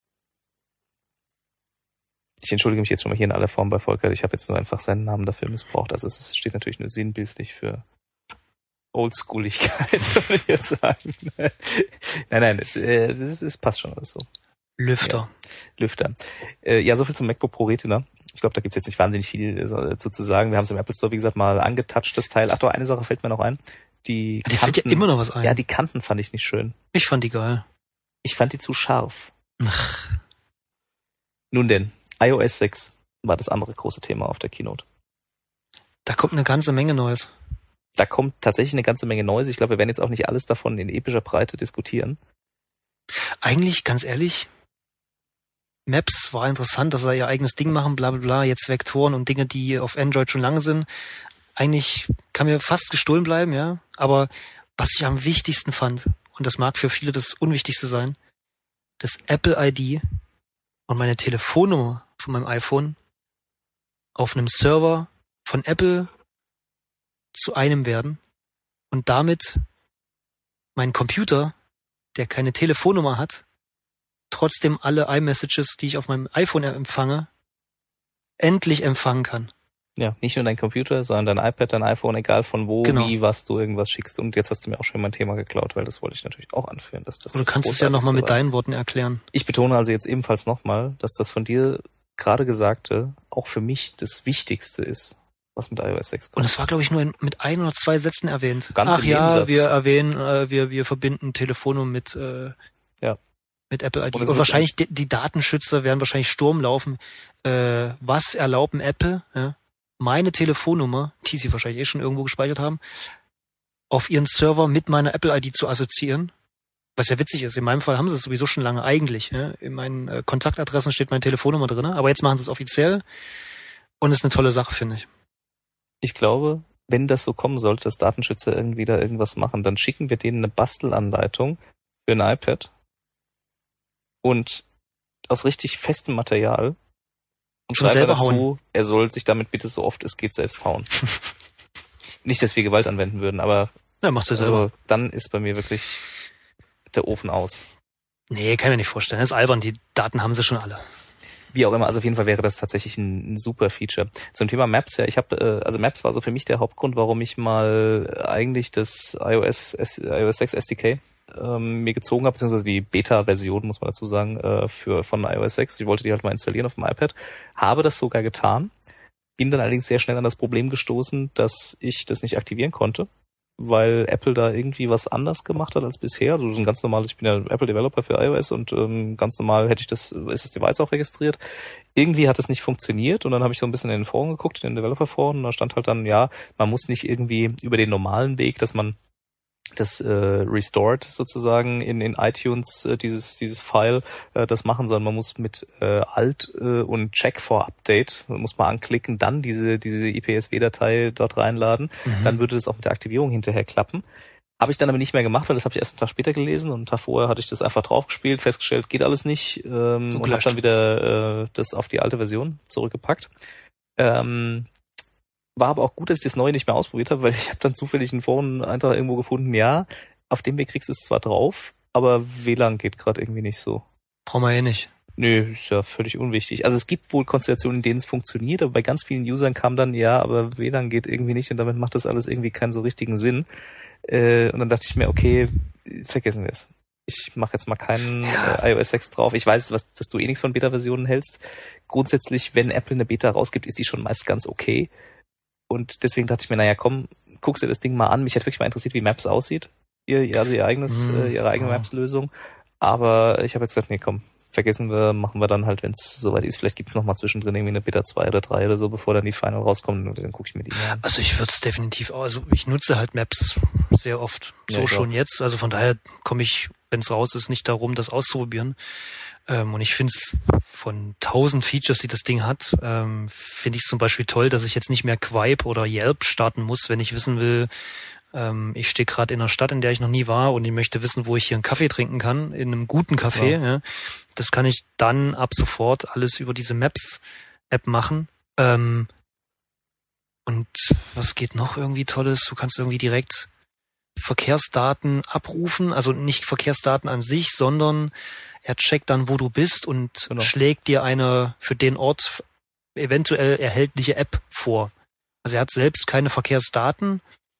A: Ich entschuldige mich jetzt schon mal hier in aller Form bei Volker. Ich habe jetzt nur einfach seinen Namen dafür missbraucht. Also es steht natürlich nur sinnbildlich für Oldschooligkeit, würde ich jetzt sagen. Nein, es passt schon alles so.
B: Lüfter.
A: Ja, Lüfter. Ja, soviel zum MacBook Pro Retina. Ich glaube, da gibt's jetzt nicht wahnsinnig viel zu sagen. Wir haben es im Apple Store, wie gesagt, mal angetoucht, das Teil. Ach doch, eine Sache fällt mir noch ein.
B: Die fällt ja immer noch was ein.
A: Ja, die Kanten fand ich nicht schön.
B: Ich fand die geil.
A: Ich fand die zu scharf. Nun denn, iOS 6 war das andere große Thema auf der Keynote.
B: Da kommt eine ganze Menge Neues.
A: Da kommt tatsächlich eine ganze Menge Neues. Ich glaube, wir werden jetzt auch nicht alles davon in epischer Breite diskutieren.
B: Eigentlich, ganz ehrlich, Maps war interessant, dass sie ihr eigenes Ding machen, bla bla bla, jetzt Vektoren und Dinge, die auf Android schon lange sind. Eigentlich kann mir fast gestohlen bleiben, ja. Aber was ich am wichtigsten fand, und das mag für viele das Unwichtigste sein, das Apple ID und meine Telefonnummer von meinem iPhone auf einem Server von Apple zu einem werden und damit mein Computer, der keine Telefonnummer hat, trotzdem alle iMessages, die ich auf meinem iPhone empfange, endlich empfangen kann.
A: Ja, nicht nur dein Computer, sondern dein iPad, dein iPhone, egal von wo, wie, was du irgendwas schickst. Und jetzt hast du mir auch schon mein Thema geklaut, weil das wollte ich natürlich auch anführen. Dass das
B: du kannst es ja nochmal mit deinen Worten erklären.
A: Ich betone also jetzt ebenfalls nochmal, dass das von dir gerade Gesagte auch für mich das Wichtigste ist, was mit iOS 6 kommt.
B: Und es war, glaube ich, nur mit 1 oder 2 Sätzen erwähnt.
A: Ganz
B: wir verbinden Telefonnummer mit Apple ID. Und wahrscheinlich die Datenschützer werden wahrscheinlich Sturm laufen. Was erlauben Apple, meine Telefonnummer, die sie wahrscheinlich schon irgendwo gespeichert haben, auf ihren Server mit meiner Apple ID zu assoziieren? Was ja witzig ist. In meinem Fall haben sie es sowieso schon lange eigentlich. In meinen Kontaktadressen steht meine Telefonnummer drin, aber jetzt machen sie es offiziell und ist eine tolle Sache, finde ich.
A: Ich glaube, wenn das so kommen sollte, dass Datenschützer irgendwie da irgendwas machen, dann schicken wir denen eine Bastelanleitung für ein iPad und aus richtig festem Material und schreiben dazu, er soll sich damit bitte so oft es geht selbst hauen. Nicht, dass wir Gewalt anwenden würden, aber
B: ja, macht's ja selber.
A: Also dann ist bei mir wirklich der Ofen aus.
B: Nee, kann ich mir nicht vorstellen. Das ist albern, die Daten haben sie schon alle.
A: Wie auch immer, also auf jeden Fall wäre das tatsächlich ein super Feature. Zum Thema Maps, ja, also Maps war so für mich der Hauptgrund, warum ich mal eigentlich das iOS 6 SDK mir gezogen habe, beziehungsweise die Beta-Version, muss man dazu sagen, von iOS 6. Ich wollte die halt mal installieren auf dem iPad. Habe das sogar getan. Bin dann allerdings sehr schnell an das Problem gestoßen, dass ich das nicht aktivieren konnte, weil Apple da irgendwie was anders gemacht hat als bisher. Also so ein ganz normales, ich bin ja Apple Developer für iOS und ganz normal ist das Device auch registriert. Irgendwie hat es nicht funktioniert und dann habe ich so ein bisschen in den Foren geguckt, in den Developer-Foren, und da stand halt dann, ja, man muss nicht irgendwie über den normalen Weg, dass man das restored sozusagen in iTunes dieses File das machen, sondern man muss mit Alt und Check for Update muss man anklicken, dann diese IPSW-Datei dort reinladen, dann würde das auch mit der Aktivierung hinterher klappen. Habe ich dann aber nicht mehr gemacht, weil das habe ich erst einen Tag später gelesen und einen Tag vorher hatte ich das einfach draufgespielt, festgestellt, geht alles nicht und habe dann wieder das auf die alte Version zurückgepackt. War aber auch gut, dass ich das Neue nicht mehr ausprobiert habe, weil ich habe dann zufällig einen Foreneintrag irgendwo gefunden, ja, auf dem Weg kriegst du es zwar drauf, aber WLAN geht gerade irgendwie nicht so.
B: Brauchen wir nicht.
A: Nö, ist ja völlig unwichtig. Also es gibt wohl Konstellationen, in denen es funktioniert, aber bei ganz vielen Usern kam dann, ja, aber WLAN geht irgendwie nicht und damit macht das alles irgendwie keinen so richtigen Sinn. Und dann dachte ich mir, okay, vergessen wir es. Ich mache jetzt mal keinen iOS 6 drauf. Ich weiß, dass du eh nichts von Beta-Versionen hältst. Grundsätzlich, wenn Apple eine Beta rausgibt, ist die schon meist ganz okay. Und deswegen dachte ich mir, naja, komm, guckst dir das Ding mal an. Mich hätte wirklich mal interessiert, wie Maps aussieht. Ihre eigene Maps-Lösung. Aber ich habe jetzt gedacht, nee, komm, vergessen wir, machen wir dann halt, wenn es soweit ist. Vielleicht gibt's noch mal zwischendrin irgendwie eine Beta 2 oder 3 oder so, bevor dann die Final rauskommen. Und dann gucke ich mir die mal an.
B: Also ich würde es definitiv auch, also ich nutze halt Maps sehr oft. So ja, schon jetzt. Also von daher komme ich, wenn es raus ist, nicht darum, das auszuprobieren. Und ich finde es von 1000 Features, die das Ding hat, finde ich zum Beispiel toll, dass ich jetzt nicht mehr Quip oder Yelp starten muss, wenn ich wissen will, ich stehe gerade in einer Stadt, in der ich noch nie war und ich möchte wissen, wo ich hier einen Kaffee trinken kann, in einem guten Café. Ja. Ja. Das kann ich dann ab sofort alles über diese Maps-App machen. Und was geht noch irgendwie Tolles? Du kannst irgendwie direkt Verkehrsdaten abrufen, also nicht Verkehrsdaten an sich, sondern er checkt dann, wo du bist und schlägt dir eine für den Ort eventuell erhältliche App vor. Also er hat selbst keine Verkehrsdaten,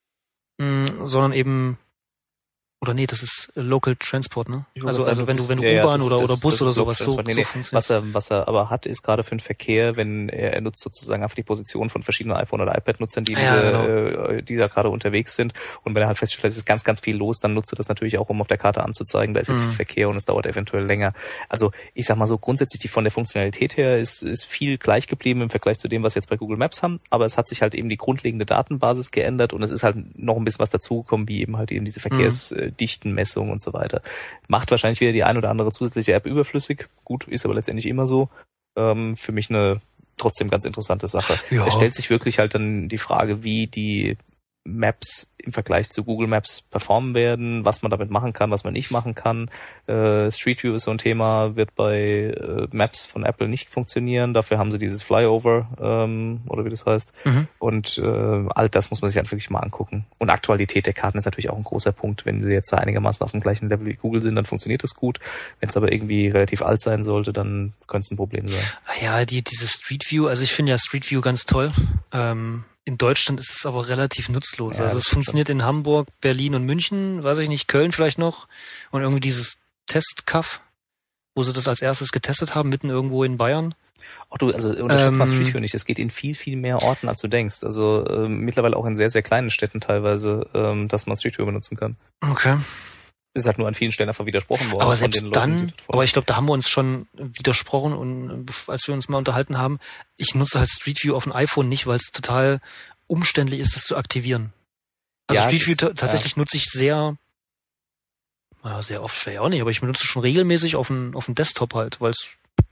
B: sondern eben, oder nee, das ist Local Transport, ne? Also wenn du U-Bahn oder Bus oder sowas so funktioniert.
A: Was er aber hat, ist gerade für den Verkehr, wenn er nutzt sozusagen einfach die Position von verschiedenen iPhone- oder iPad-Nutzern, die die da gerade unterwegs sind. Und wenn er halt feststellt, es ist ganz, ganz viel los, dann nutzt er das natürlich auch, um auf der Karte anzuzeigen, da ist jetzt viel Verkehr und es dauert eventuell länger. Also ich sag mal so, grundsätzlich von der Funktionalität her ist viel gleich geblieben im Vergleich zu dem, was wir jetzt bei Google Maps haben, aber es hat sich halt eben die grundlegende Datenbasis geändert und es ist halt noch ein bisschen was dazugekommen, wie eben halt eben diese Verkehrsdichtenmessung und so weiter. Macht wahrscheinlich wieder die ein oder andere zusätzliche App überflüssig. Gut, ist aber letztendlich immer so. Für mich eine trotzdem ganz interessante Sache. Ja. Es stellt sich wirklich halt dann die Frage, wie die Maps im Vergleich zu Google Maps performen werden, was man damit machen kann, was man nicht machen kann. Street View ist so ein Thema, wird bei Maps von Apple nicht funktionieren. Dafür haben sie dieses Flyover, oder wie das heißt. Und all das muss man sich halt wirklich mal angucken. Und Aktualität der Karten ist natürlich auch ein großer Punkt. Wenn sie jetzt einigermaßen auf dem gleichen Level wie Google sind, dann funktioniert das gut. Wenn es aber irgendwie relativ alt sein sollte, dann könnte es ein Problem sein.
B: Ja, diese Street View, also ich finde ja Street View ganz toll. In Deutschland ist es aber relativ nutzlos. Ja, also es funktioniert in Hamburg, Berlin und München, weiß ich nicht, Köln vielleicht noch. Und irgendwie dieses Testkaff, wo sie das als erstes getestet haben, mitten irgendwo in Bayern.
A: Ach du, also unterschätzt mal Street View nicht. Es geht in viel, viel mehr Orten, als du denkst. Also mittlerweile auch in sehr, sehr kleinen Städten teilweise, dass man Street View benutzen kann.
B: Okay.
A: Ist halt nur an vielen Stellen einfach widersprochen worden.
B: Aber selbst dann, aber ich glaube, da haben wir uns schon widersprochen und als wir uns mal unterhalten haben, ich nutze halt Street View auf dem iPhone nicht, weil es total umständlich ist, das zu aktivieren. Also ja, Street View tatsächlich nutze ich sehr oft vielleicht auch nicht, aber ich benutze schon regelmäßig auf dem Desktop halt, weil es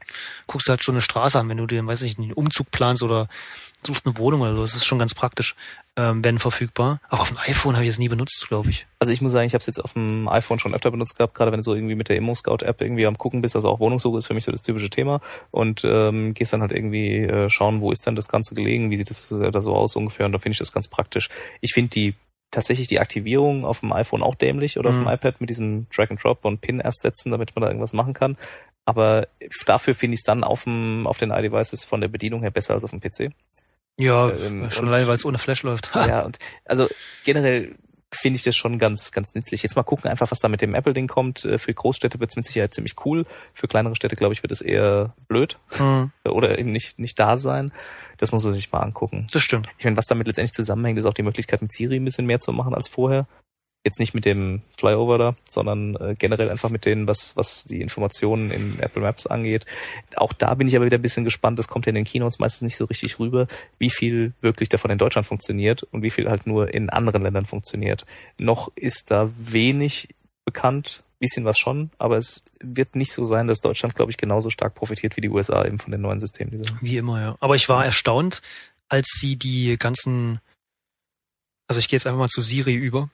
B: guckst du halt schon eine Straße an, wenn du dir, weiß ich nicht, einen Umzug planst oder suchst eine Wohnung oder so. Das ist schon ganz praktisch, wenn verfügbar. Aber auf dem iPhone habe ich es nie benutzt, glaube ich.
A: Also ich muss sagen, ich habe es jetzt auf dem iPhone schon öfter benutzt gehabt, gerade wenn du so irgendwie mit der Immo-Scout-App irgendwie am gucken bist, also auch Wohnungssuche ist für mich so das typische Thema und gehst dann halt irgendwie schauen, wo ist dann das Ganze gelegen, wie sieht das da so aus ungefähr und da finde ich das ganz praktisch. Ich finde tatsächlich die Aktivierung auf dem iPhone auch dämlich oder auf dem iPad mit diesem Drag and Drop und Pin erst setzen, damit man da irgendwas machen kann. Aber dafür finde ich es dann auf den iDevices von der Bedienung her besser als auf dem PC.
B: Ja, schon allein, weil es ohne Flash läuft.
A: Ja, und also generell finde ich das schon ganz, ganz nützlich. Jetzt mal gucken einfach, was da mit dem Apple-Ding kommt. Für Großstädte wird es mit Sicherheit ziemlich cool. Für kleinere Städte, glaube ich, wird es eher blöd. Oder eben nicht da sein. Das muss man sich mal angucken.
B: Das stimmt.
A: Ich meine, was damit letztendlich zusammenhängt, ist auch die Möglichkeit, mit Siri ein bisschen mehr zu machen als vorher. Jetzt nicht mit dem Flyover da, sondern generell einfach mit denen, was die Informationen in Apple Maps angeht. Auch da bin ich aber wieder ein bisschen gespannt, das kommt ja in den Keynotes meistens nicht so richtig rüber, wie viel wirklich davon in Deutschland funktioniert und wie viel halt nur in anderen Ländern funktioniert. Noch ist da wenig bekannt, bisschen was schon, aber es wird nicht so sein, dass Deutschland, glaube ich, genauso stark profitiert wie die USA eben von den neuen Systemen.
B: Wie immer, ja. Aber ich war erstaunt, als sie die ganzen, also ich gehe jetzt einfach mal zu Siri über.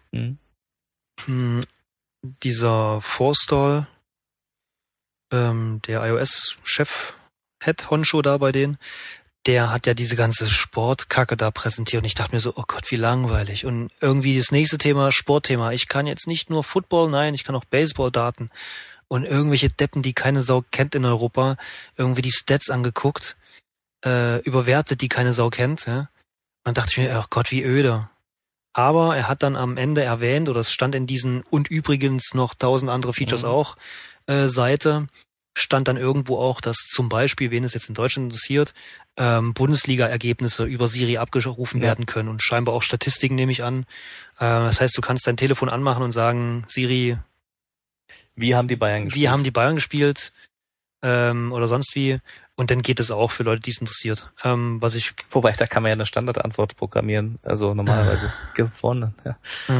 B: Dieser Forstall, der iOS-Chef, Head Honcho da bei denen, der hat ja diese ganze Sportkacke da präsentiert und ich dachte mir so, oh Gott, wie langweilig. Und irgendwie das nächste Thema, Sportthema. Ich kann jetzt nicht nur Football, nein, ich kann auch Baseball-Daten. Und irgendwelche Deppen, die keine Sau kennt in Europa, irgendwie die Stats angeguckt, überwertet, die keine Sau kennt. Ja? Und dann dachte ich mir, oh Gott, wie öde. Aber er hat dann am Ende erwähnt, oder es stand in diesen und übrigens noch 1000 andere Features auch Seite, stand dann irgendwo auch, dass zum Beispiel, wen es jetzt in Deutschland interessiert, Bundesliga-Ergebnisse über Siri abgerufen werden können und scheinbar auch Statistiken, nehme ich an. Das heißt, du kannst dein Telefon anmachen und sagen, Siri,
A: wie haben die Bayern
B: gespielt? Oder sonst wie. Und dann geht es auch für Leute, die es interessiert.
A: Wobei, da kann man ja eine Standardantwort programmieren. Also normalerweise gewonnen. Ja.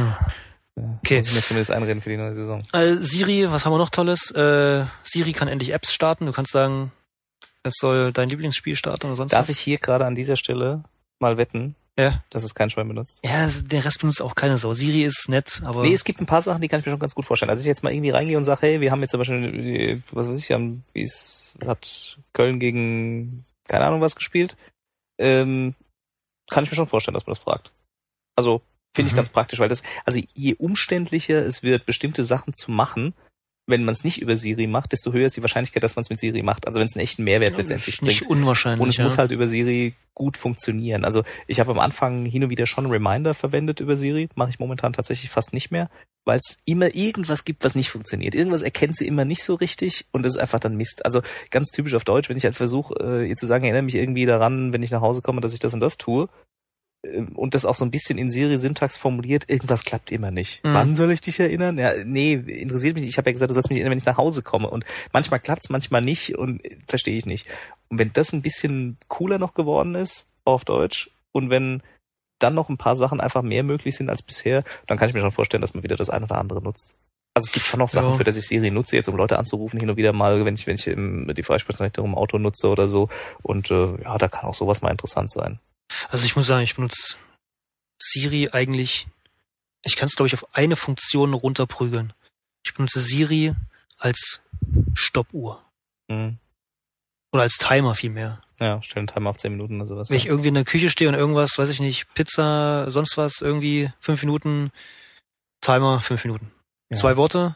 A: Okay. Muss ich mir zumindest einreden für die neue Saison.
B: Siri, was haben wir noch Tolles? Siri kann endlich Apps starten. Du kannst sagen, es soll dein Lieblingsspiel starten oder sonst was.
A: Darf ich hier gerade an dieser Stelle mal wetten, dass es kein Schwein benutzt?
B: Ja, der Rest benutzt auch keine Sau. Siri ist nett, aber...
A: Nee, es gibt ein paar Sachen, die kann ich mir schon ganz gut vorstellen. Also ich jetzt mal irgendwie reingehe und sage, hey, wir haben jetzt zum Beispiel, was weiß ich, wie es hat Köln gegen keine Ahnung was gespielt, kann ich mir schon vorstellen, dass man das fragt. Also finde ich ganz praktisch, weil also je umständlicher es wird, bestimmte Sachen zu machen, wenn man es nicht über Siri macht, desto höher ist die Wahrscheinlichkeit, dass man es mit Siri macht. Also wenn es einen echten Mehrwert letztendlich bringt.
B: Nicht unwahrscheinlich.
A: Und es muss halt über Siri gut funktionieren. Also ich habe am Anfang hin und wieder schon Reminder verwendet über Siri, mache ich momentan tatsächlich fast nicht mehr, weil es immer irgendwas gibt, was nicht funktioniert. Irgendwas erkennt sie immer nicht so richtig und das ist einfach dann Mist. Also ganz typisch auf Deutsch, wenn ich halt versuche, ihr zu sagen, erinnere mich irgendwie daran, wenn ich nach Hause komme, dass ich das und das tue, und das auch so ein bisschen in Siri-Syntax formuliert, irgendwas klappt immer nicht. Wann soll ich dich erinnern? Ja, nee, interessiert mich nicht. Ich habe ja gesagt, du sollst mich erinnern, wenn ich nach Hause komme. Und manchmal klappt's, manchmal nicht und verstehe ich nicht. Und wenn das ein bisschen cooler noch geworden ist, auf Deutsch, und wenn dann noch ein paar Sachen einfach mehr möglich sind als bisher, dann kann ich mir schon vorstellen, dass man wieder das eine oder andere nutzt. Also es gibt schon noch Sachen, für das ich Siri nutze, jetzt um Leute anzurufen, hin und wieder mal, wenn ich die Freisprecheinrichtung im Auto nutze oder so. Und da kann auch sowas mal interessant sein.
B: Also ich muss sagen, ich benutze Siri eigentlich, ich kann es glaube ich auf eine Funktion runterprügeln. Ich benutze Siri als Stoppuhr. Oder als Timer vielmehr.
A: Ja, stell einen Timer auf 10 Minuten oder sowas.
B: Wenn ich irgendwie in der Küche stehe und irgendwas, weiß ich nicht, Pizza, sonst was, irgendwie 5 Minuten, Timer 5 Minuten. Ja. 2 Worte,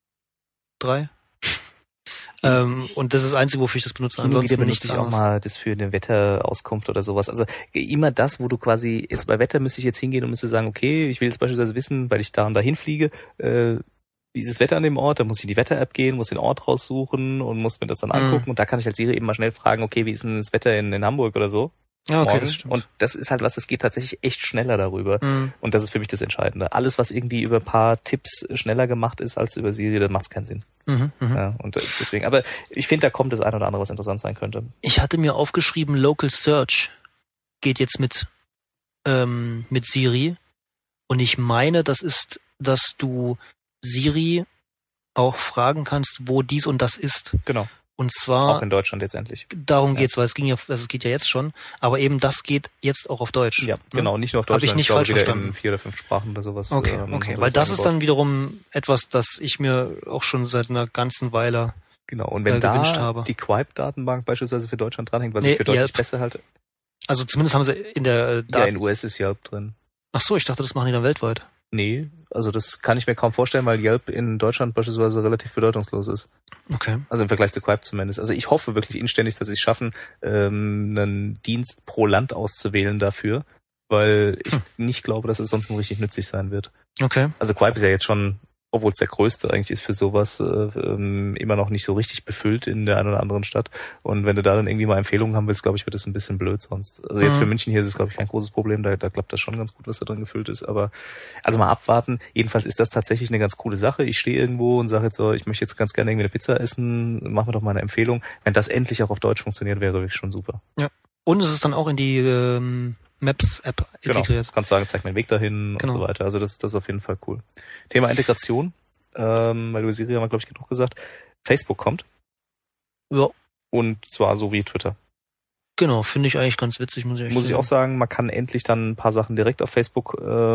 B: 3. Und das ist das Einzige, wofür ich das benutze. Ansonsten
A: benutze ich auch mal das für eine Wetterauskunft oder sowas. Also immer das, wo du quasi, jetzt bei Wetter müsste ich jetzt hingehen und müsste sagen, okay, ich will jetzt beispielsweise wissen, weil ich da und dahin fliege, wie ist das Wetter an dem Ort, dann muss ich in die Wetter-App gehen, muss den Ort raussuchen und muss mir das dann angucken und da kann ich als Siri eben mal schnell fragen, okay, wie ist denn das Wetter in Hamburg oder so?
B: Ja, okay, das stimmt.
A: Und das ist halt was, das geht tatsächlich echt schneller darüber. Und das ist für mich das Entscheidende. Alles, was irgendwie über ein paar Tipps schneller gemacht ist als über Siri, dann macht es keinen Sinn. Ja, und deswegen, aber ich finde, da kommt das ein oder andere, was interessant sein könnte.
B: Ich hatte mir aufgeschrieben, Local Search geht jetzt mit Siri. Und ich meine, das ist, dass du Siri auch fragen kannst, wo dies und das ist.
A: Genau.
B: Und zwar
A: auch in Deutschland jetzt endlich.
B: Darum geht's, weil es geht ja jetzt schon, aber eben das geht jetzt auch auf Deutsch.
A: Ja, genau, nicht nur auf Deutsch,
B: Habe ich nicht falsch verstanden.
A: In 4 oder 5 Sprachen oder sowas.
B: Okay, weil das ist dann wiederum etwas, das ich mir auch schon seit einer ganzen Weile
A: genau, und wenn da die Quipe-Datenbank beispielsweise für Deutschland dranhängt, was ich für deutlich besser halte.
B: Also zumindest haben sie in der
A: in US ist Yelp drin.
B: Ach so, ich dachte, das machen die dann weltweit.
A: Nee, also das kann ich mir kaum vorstellen, weil Yelp in Deutschland beispielsweise relativ bedeutungslos ist.
B: Okay.
A: Also im Vergleich zu Quipe zumindest. Also ich hoffe wirklich inständig, dass sie es schaffen, einen Dienst pro Land auszuwählen dafür, weil ich nicht glaube, dass es sonst richtig nützlich sein wird.
B: Okay.
A: Also Quipe ist ja jetzt schon, obwohl es der größte eigentlich ist für sowas, immer noch nicht so richtig befüllt in der einen oder anderen Stadt. Und wenn du da dann irgendwie mal Empfehlungen haben willst, glaube ich, wird das ein bisschen blöd sonst. Also jetzt für München hier ist es, glaube ich, kein großes Problem. Da klappt das schon ganz gut, was da drin gefüllt ist. Aber also mal abwarten. Jedenfalls ist das tatsächlich eine ganz coole Sache. Ich stehe irgendwo und sage jetzt so, ich möchte jetzt ganz gerne irgendwie eine Pizza essen. Mach mir doch mal eine Empfehlung. Wenn das endlich auch auf Deutsch funktioniert, wäre wirklich schon super.
B: Ja. Und es ist dann auch in die Maps-App integriert.
A: Genau. Kannst sagen, zeig mir den Weg dahin und so weiter. Also das ist auf jeden Fall cool. Thema Integration, weil du Siri haben wir, glaube ich, genug gesagt. Facebook kommt.
B: Ja.
A: Und zwar so wie Twitter.
B: Genau, finde ich eigentlich ganz witzig, muss ich
A: auch sagen, man kann endlich dann ein paar Sachen direkt auf Facebook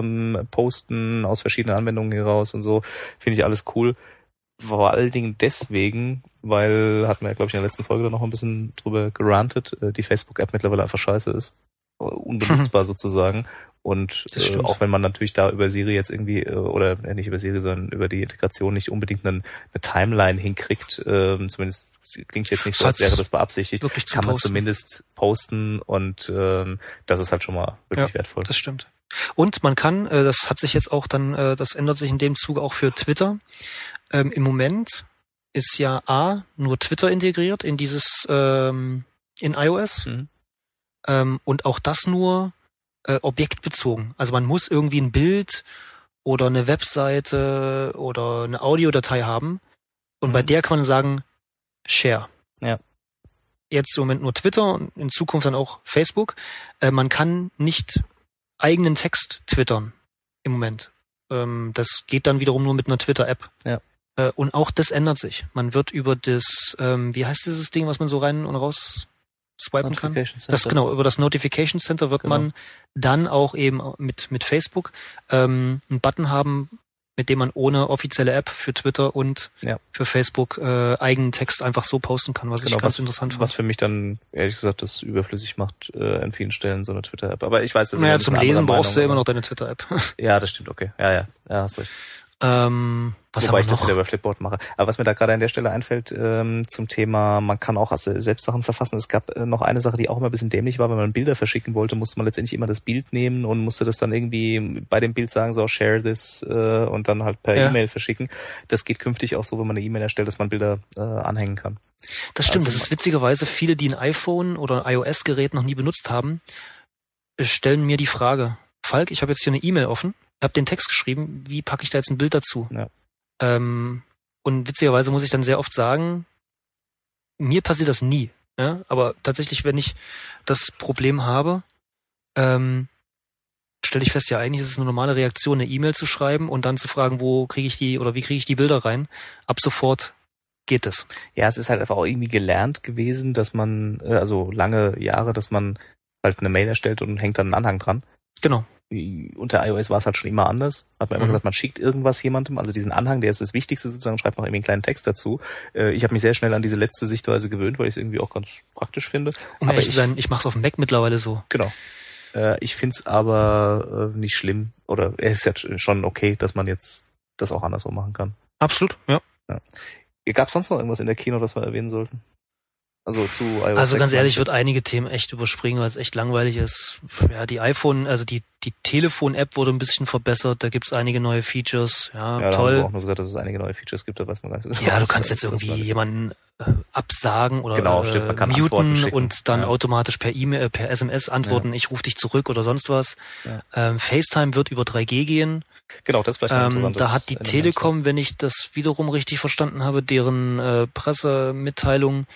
A: posten, aus verschiedenen Anwendungen heraus und so. Finde ich alles cool. Vor allen Dingen deswegen, weil, hatten wir ja, glaube ich, in der letzten Folge dann noch ein bisschen drüber gerantet, die Facebook-App mittlerweile einfach scheiße ist. Unbenutzbar sozusagen. Und auch wenn man natürlich da über Siri jetzt irgendwie, oder nicht über Siri, sondern über die Integration nicht unbedingt eine Timeline hinkriegt, zumindest klingt jetzt nicht so, als wäre das beabsichtigt, kann man zumindest posten und das ist halt schon mal wirklich wertvoll.
B: Das stimmt. Und man kann, das hat sich jetzt auch dann, das ändert sich in dem Zuge auch für Twitter. Im Moment ist ja nur Twitter integriert in dieses in iOS. Und auch das nur objektbezogen. Also man muss irgendwie ein Bild oder eine Webseite oder eine Audiodatei haben und bei der kann man sagen Share.
A: Ja.
B: Jetzt im Moment nur Twitter und in Zukunft dann auch Facebook. Man kann nicht eigenen Text twittern im Moment. Das geht dann wiederum nur mit einer Twitter-App.
A: Ja.
B: Und auch das ändert sich. Man wird über das, wie heißt dieses Ding, was man so rein und raus swipen kann? Über das Notification Center wird man dann auch eben mit Facebook einen Button haben, mit dem man ohne offizielle App für Twitter und für Facebook eigenen Text einfach so posten kann, was ich ganz interessant fand.
A: Was für mich dann, ehrlich gesagt, das überflüssig macht, an vielen Stellen so eine Twitter-App. Aber ich weiß, dass
B: zum Lesen brauchst du immer noch deine Twitter-App.
A: Ja, das stimmt, okay. Ja, hast recht.
B: Wobei
A: ich das wieder über Flipboard mache. Aber was mir da gerade an der Stelle einfällt, zum Thema, man kann auch selbst Sachen verfassen. Es gab noch eine Sache, die auch immer ein bisschen dämlich war, wenn man Bilder verschicken wollte, musste man letztendlich immer das Bild nehmen und musste das dann irgendwie bei dem Bild sagen, so share this und dann halt per E-Mail verschicken. Das geht künftig auch so, wenn man eine E-Mail erstellt, dass man Bilder anhängen kann.
B: Das stimmt, das ist witzigerweise, viele, die ein iPhone oder ein iOS-Gerät noch nie benutzt haben, stellen mir die Frage, Falk, ich habe jetzt hier eine E-Mail offen, habe den Text geschrieben, wie packe ich da jetzt ein Bild dazu?
A: Ja.
B: Und witzigerweise muss ich dann sehr oft sagen, mir passiert das nie. Ja? Aber tatsächlich, wenn ich das Problem habe, stelle ich fest, ja eigentlich ist es eine normale Reaktion, eine E-Mail zu schreiben und dann zu fragen, wie kriege ich die Bilder rein? Ab sofort geht es.
A: Ja, es ist halt einfach auch irgendwie gelernt gewesen, dass man, also lange Jahre, dass man halt eine Mail erstellt und hängt dann einen Anhang dran.
B: Genau.
A: Unter iOS war es halt schon immer anders. Hat man immer gesagt, man schickt irgendwas jemandem, also diesen Anhang, der ist das Wichtigste sozusagen, schreibt noch irgendwie einen kleinen Text dazu. Ich habe mich sehr schnell an diese letzte Sichtweise gewöhnt, weil ich es irgendwie auch ganz praktisch finde.
B: Um ehrlich zu sein, ich mache es auf dem Mac mittlerweile so.
A: Genau. Ich finde es aber nicht schlimm, oder es ist ja schon okay, dass man jetzt das auch anderswo machen kann.
B: Absolut, ja.
A: Gab es sonst noch irgendwas in der Keynote, das wir erwähnen sollten? Also zu iOS.
B: Also ganz ehrlich, ich würde einige Themen echt überspringen, weil es echt langweilig ist. Ja, die die Telefon-App wurde ein bisschen verbessert, da gibt's einige neue Features. Ja,
A: da
B: toll.
A: haben sie auch nur gesagt, dass es einige neue Features gibt, da weiß man gar nicht.
B: Ja, du kannst jetzt irgendwie jemanden absagen oder
A: man kann
B: muten und dann automatisch per E-Mail, per SMS antworten, ich rufe dich zurück oder sonst was. Ja. FaceTime wird über 3G gehen.
A: Genau, das ist vielleicht ein interessantes
B: Da hat die Telekom, wenn ich das wiederum richtig verstanden habe, deren Pressemitteilung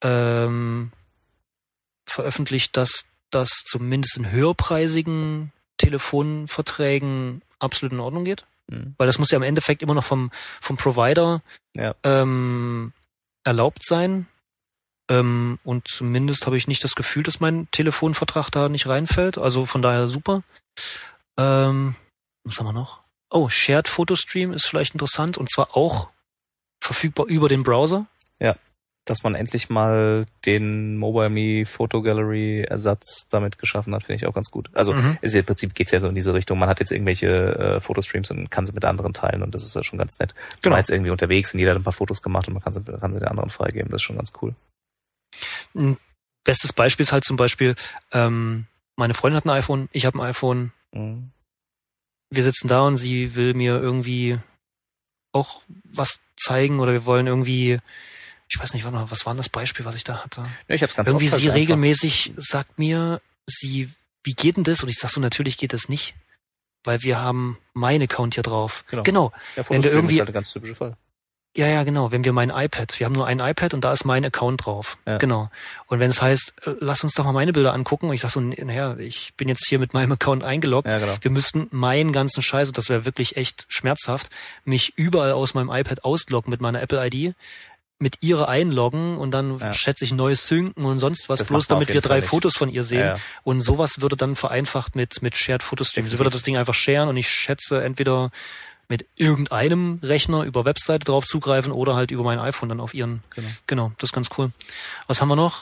B: veröffentlicht, dass das zumindest in höherpreisigen Telefonverträgen absolut in Ordnung geht. Weil das muss ja im Endeffekt immer noch vom Provider erlaubt sein. Und zumindest habe ich nicht das Gefühl, dass mein Telefonvertrag da nicht reinfällt. Also von daher super. Was haben wir noch? Oh, Shared Photostream ist vielleicht interessant und zwar auch verfügbar über den Browser.
A: Ja, dass man endlich mal den MobileMe Photo Gallery Ersatz damit geschaffen hat, finde ich auch ganz gut. Also ist ja, im Prinzip geht's ja so in diese Richtung. Man hat jetzt irgendwelche Fotostreams und kann sie mit anderen teilen und das ist ja schon ganz nett. Genau. Man war jetzt irgendwie unterwegs und jeder hat ein paar Fotos gemacht und man kann sie den anderen freigeben. Das ist schon ganz cool.
B: Ein bestes Beispiel ist halt zum Beispiel, meine Freundin hat ein iPhone, ich habe ein iPhone. Mhm. Wir sitzen da und sie will mir irgendwie auch was zeigen oder wir wollen irgendwie, ich weiß nicht, was war denn das Beispiel, was ich da hatte?
A: Ja, ich hab's ganz
B: irgendwie
A: oft
B: sie regelmäßig sagt mir, wie geht denn das? Und ich sag so, natürlich geht das nicht, weil wir haben meinen Account hier drauf. Genau.
A: Ja, wenn du irgendwie ist halt ein ganz typischer Fall.
B: Ja, genau. Wenn wir wir haben nur ein iPad und da ist mein Account drauf. Ja. Genau. Und wenn es heißt, lass uns doch mal meine Bilder angucken. Und ich sag so, naja, ich bin jetzt hier mit meinem Account eingeloggt. Ja, genau. Wir müssten meinen ganzen Scheiß, und das wäre wirklich echt schmerzhaft, mich überall aus meinem iPad ausloggen mit meiner Apple-ID, mit ihrer einloggen und dann schätze ich neues Synken und sonst was, bloß damit wir 3 Fotos von ihr sehen. Ja. Und sowas würde dann vereinfacht mit Shared Photostream. Sie würde das Ding einfach sharen und ich schätze entweder mit irgendeinem Rechner über Webseite drauf zugreifen oder halt über mein iPhone dann auf ihren. Genau, das ist ganz cool. Was haben wir noch?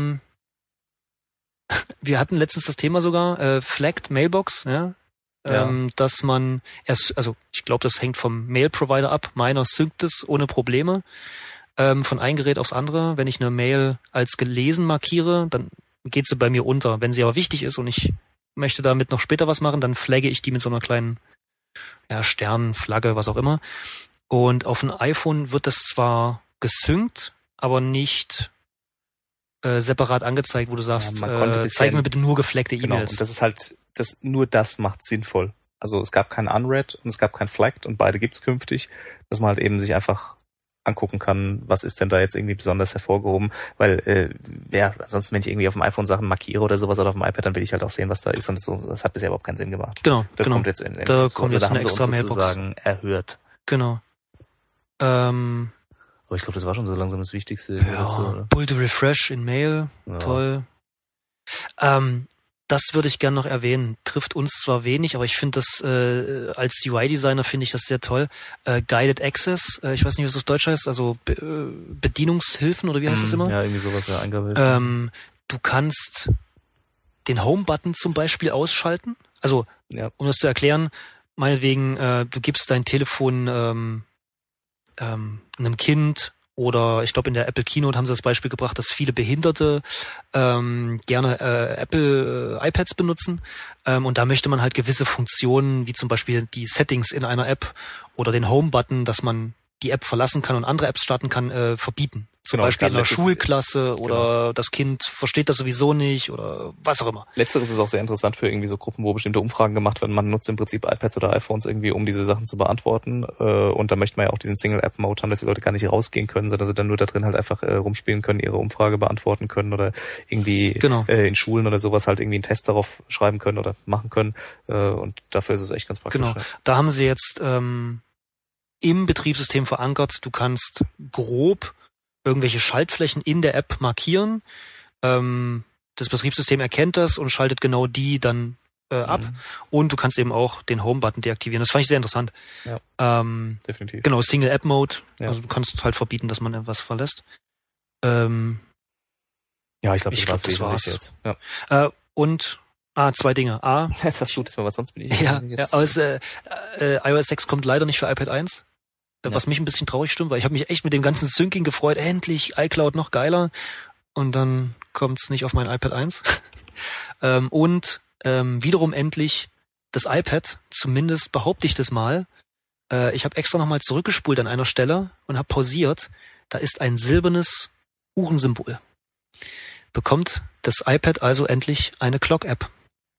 B: Wir hatten letztens das Thema sogar, Flagged Mailbox, ja. Dass man also ich glaube, das hängt vom Mail-Provider ab. Meiner synkt es ohne Probleme von einem Gerät aufs andere. Wenn ich eine Mail als gelesen markiere, dann geht sie bei mir unter. Wenn sie aber wichtig ist und ich möchte damit noch später was machen, dann flagge ich die mit so einer kleinen Stern, Flagge, was auch immer. Und auf dem iPhone wird das zwar gesynkt, aber nicht separat angezeigt, wo du sagst, zeig mir bitte nur geflaggte E-Mails.
A: Genau, und das ist halt, nur das macht sinnvoll. Also es gab kein Unread und es gab kein Flagged und beide gibt's künftig, dass man halt eben sich einfach angucken kann, was ist denn da jetzt irgendwie besonders hervorgehoben, weil ansonsten, wenn ich irgendwie auf dem iPhone Sachen markiere oder sowas oder auf dem iPad, dann will ich halt auch sehen, was da ist und das hat bisher überhaupt keinen Sinn gemacht.
B: Genau.
A: Das kommt jetzt in
B: da kommt jetzt eine extra
A: Mailbox sozusagen erhöht.
B: Genau.
A: Aber ich glaube, das war schon so langsam das Wichtigste.
B: Ja, dazu, oder? Pull to Refresh in Mail, toll. Das würde ich gern noch erwähnen. Trifft uns zwar wenig, aber ich finde das als UI-Designer finde ich das sehr toll. Guided Access, ich weiß nicht, was das auf Deutsch heißt, also Bedienungshilfen oder wie heißt das immer?
A: Ja, irgendwie sowas, ja, Eingabehilfen.
B: Du kannst den Home-Button zum Beispiel ausschalten. Also, um das zu erklären, meinetwegen, du gibst dein Telefon einem Kind. Oder ich glaube, in der Apple Keynote haben sie das Beispiel gebracht, dass viele Behinderte gerne Apple iPads benutzen. Und da möchte man halt gewisse Funktionen, wie zum Beispiel die Settings in einer App oder den Home-Button, dass man die App verlassen kann und andere Apps starten kann, verbieten. Zum Beispiel in einer Schulklasse oder das Kind versteht das sowieso nicht oder was auch immer.
A: Letzteres ist auch sehr interessant für irgendwie so Gruppen, wo bestimmte Umfragen gemacht werden. Man nutzt im Prinzip iPads oder iPhones irgendwie, um diese Sachen zu beantworten. Und da möchte man ja auch diesen Single-App-Mode haben, dass die Leute gar nicht rausgehen können, sondern sie dann nur da drin halt einfach rumspielen können, ihre Umfrage beantworten können oder irgendwie in Schulen oder sowas halt irgendwie einen Test darauf schreiben können oder machen können. Und dafür ist es echt ganz praktisch.
B: Genau, da haben sie jetzt im Betriebssystem verankert, du kannst grob irgendwelche Schaltflächen in der App markieren. Das Betriebssystem erkennt das und schaltet genau die dann ab. Und du kannst eben auch den Home-Button deaktivieren. Das fand ich sehr interessant.
A: Ja, definitiv.
B: Genau, Single-App-Mode. Ja. Also du kannst halt verbieten, dass man etwas verlässt.
A: Ja, ich glaube, das war's jetzt.
B: Ja. Und 2 Dinge.
A: Jetzt hast du das mal, was sonst bin ich.
B: Ja, aus iOS 6 kommt leider nicht für iPad 1. Was mich ein bisschen traurig stimmt, weil ich habe mich echt mit dem ganzen Syncing gefreut. Endlich iCloud noch geiler. Und dann kommt's nicht auf mein iPad 1. Wiederum endlich das iPad, zumindest behaupte ich das mal. Ich habe extra nochmal zurückgespult an einer Stelle und habe pausiert. Da ist ein silbernes Uhrensymbol. Bekommt das iPad also endlich eine Clock-App.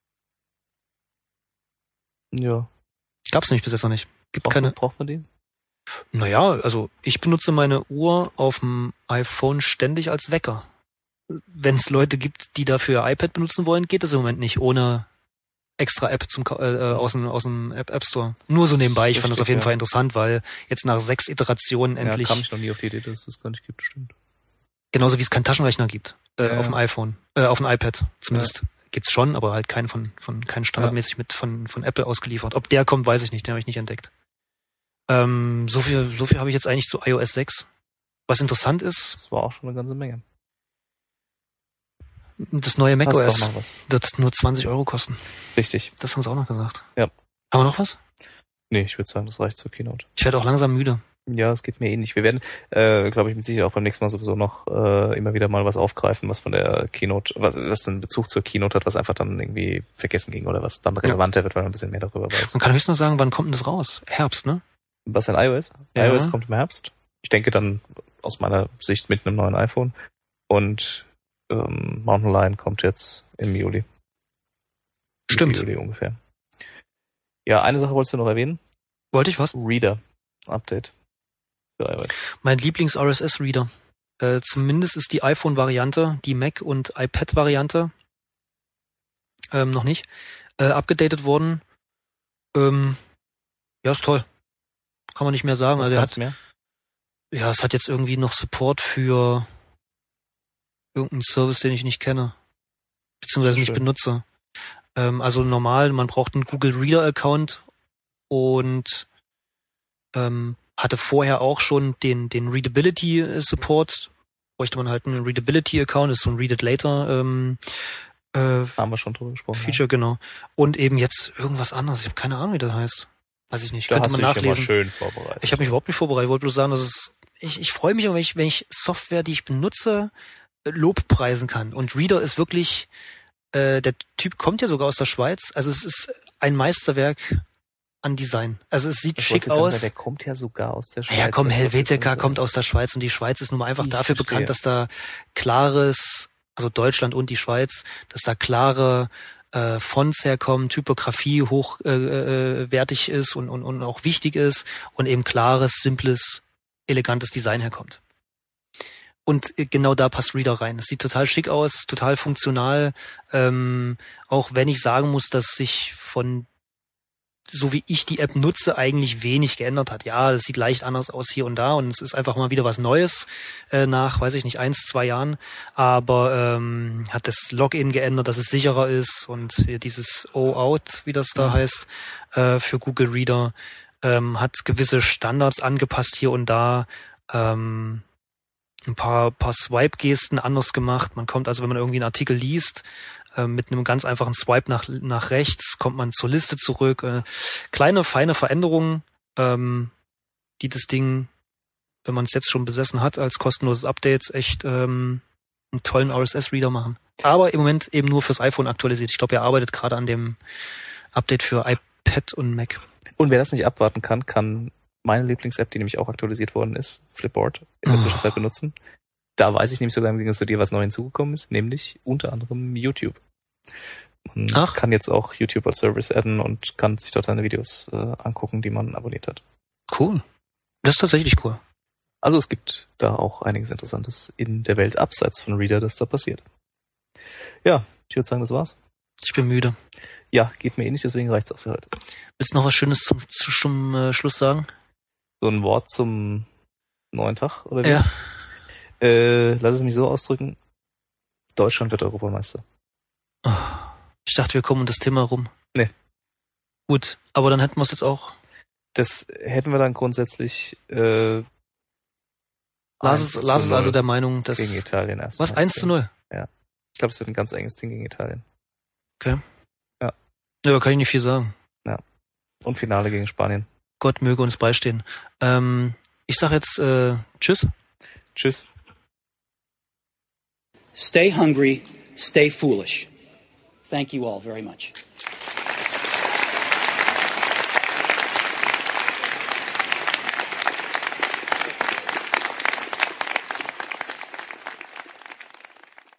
A: Ja.
B: Gab's nämlich bis jetzt noch nicht.
A: Braucht man den?
B: Naja, also ich benutze meine Uhr auf dem iPhone ständig als Wecker. Wenn es Leute gibt, die dafür iPad benutzen wollen, geht das im Moment nicht ohne extra App aus dem App Store. Nur so nebenbei. Ich fand das auf jeden Fall interessant, weil jetzt nach 6 Iterationen endlich...
A: kam ich noch nie auf die Idee, dass es das gar nicht gibt, stimmt.
B: Genauso wie es keinen Taschenrechner gibt auf dem iPhone, auf dem iPad. Zumindest gibt's schon, aber halt keinen keinen standardmäßig mit von Apple ausgeliefert. Ob der kommt, weiß ich nicht, den habe ich nicht entdeckt. So viel habe ich jetzt eigentlich zu iOS 6. Was interessant ist.
A: Das war auch schon eine ganze Menge.
B: Das neue macOS wird nur 20 € kosten.
A: Richtig.
B: Das haben sie auch noch gesagt.
A: Ja.
B: Haben wir noch was?
A: Nee, ich würde sagen, das reicht zur Keynote.
B: Ich werde auch langsam müde.
A: Ja, es geht mir ähnlich. Wir werden, glaube ich, mit Sicherheit auch beim nächsten Mal sowieso noch immer wieder mal was aufgreifen, was von der Keynote, was einen Bezug zur Keynote hat, was einfach dann irgendwie vergessen ging oder was dann relevanter wird, weil man ein bisschen mehr darüber weiß.
B: Man kann höchstens noch sagen, wann kommt denn das raus? Herbst, ne?
A: Was denn iOS? Ja. iOS kommt im Herbst. Ich denke dann aus meiner Sicht mit einem neuen iPhone. Und Mountain Lion kommt jetzt im Juli.
B: Stimmt.
A: Juli ungefähr. Ja, eine Sache wolltest du noch erwähnen?
B: Wollte ich was?
A: Reader Update für iOS.
B: Mein Lieblings-RSS-Reader. Zumindest ist die iPhone-Variante, die Mac- und iPad-Variante noch nicht abgedatet worden. Ja, ist toll. Kann man nicht mehr sagen.
A: Was
B: also
A: mehr?
B: Ja, es hat jetzt irgendwie noch Support für irgendeinen Service, den ich nicht kenne. Beziehungsweise nicht benutze. Also normal, man braucht einen Google Reader-Account und hatte vorher auch schon den Readability-Support. Bräuchte man halt einen Readability-Account, ist so ein Read It Later
A: haben wir schon drüber gesprochen.
B: Feature, genau. Und eben jetzt irgendwas anderes. Ich habe keine Ahnung, wie das heißt. Weiß ich nicht.
A: Da
B: Könnte man nachlesen.
A: Immer schön vorbereitet.
B: Ich habe mich überhaupt nicht vorbereitet. Ich wollte bloß sagen, dass es ich freue mich, wenn ich Software, die ich benutze, Lobpreisen kann. Und Reader ist wirklich, der Typ kommt ja sogar aus der Schweiz. Also es ist ein Meisterwerk an Design. Also es sieht schick aus.
A: Sagen, der kommt ja sogar aus der Schweiz.
B: Ja, komm, Helvetica kommt aus der Schweiz und die Schweiz ist nun mal einfach dafür bekannt, dass da klares, also Deutschland und die Schweiz, dass da klare Fonts herkommen, Typografie hochwertig ist und auch wichtig ist und eben klares, simples, elegantes Design herkommt. Und genau da passt Reader rein. Es sieht total schick aus, total funktional, auch wenn ich sagen muss, dass sich von so wie ich die App nutze, eigentlich wenig geändert hat. Ja, das sieht leicht anders aus hier und da und es ist einfach mal wieder was Neues nach, weiß ich nicht, 1-2 Jahren. Aber hat das Login geändert, dass es sicherer ist und dieses OAuth, wie das da heißt, für Google Reader, hat gewisse Standards angepasst hier und da, ein paar Swipe-Gesten anders gemacht. Man kommt also, wenn man irgendwie einen Artikel liest, mit einem ganz einfachen Swipe nach rechts kommt man zur Liste zurück. Kleine, feine Veränderungen, die das Ding, wenn man es jetzt schon besessen hat, als kostenloses Update echt einen tollen RSS-Reader machen. Aber im Moment eben nur fürs iPhone aktualisiert. Ich glaube, er arbeitet gerade an dem Update für iPad und Mac.
A: Und wer das nicht abwarten kann meine Lieblings-App, die nämlich auch aktualisiert worden ist, Flipboard, in der Zwischenzeit benutzen. Da weiß ich nämlich sogar im Gegensatz zu dir, was neu hinzugekommen ist, nämlich unter anderem YouTube. Man kann jetzt auch YouTube als Service adden und kann sich dort seine Videos angucken, die man abonniert hat.
B: Cool. Das ist tatsächlich cool.
A: Also es gibt da auch einiges Interessantes in der Welt abseits von Reader, das da passiert. Ja, ich würde sagen, das war's.
B: Ich bin müde.
A: Ja, geht mir ähnlich, deswegen reicht's auch für heute.
B: Willst du noch was Schönes zum Schluss sagen?
A: So ein Wort zum neuen Tag, oder wie?
B: Ja.
A: Lass es mich so ausdrücken. Deutschland wird Europameister.
B: Oh, ich dachte, wir kommen um das Thema rum.
A: Nee.
B: Gut, aber dann hätten wir es jetzt auch.
A: Das hätten wir dann grundsätzlich
B: Lars ist also der Meinung, dass...
A: Gegen Italien erstmal.
B: Was? 1-0?
A: Ja. Ich glaube, es wird ein ganz enges Ding gegen Italien.
B: Okay.
A: Ja.
B: Ja, kann ich nicht viel sagen.
A: Ja. Und Finale gegen Spanien.
B: Gott möge uns beistehen. Ich sag jetzt Tschüss.
A: Tschüss.
C: Stay hungry, stay foolish. Thank you all very much.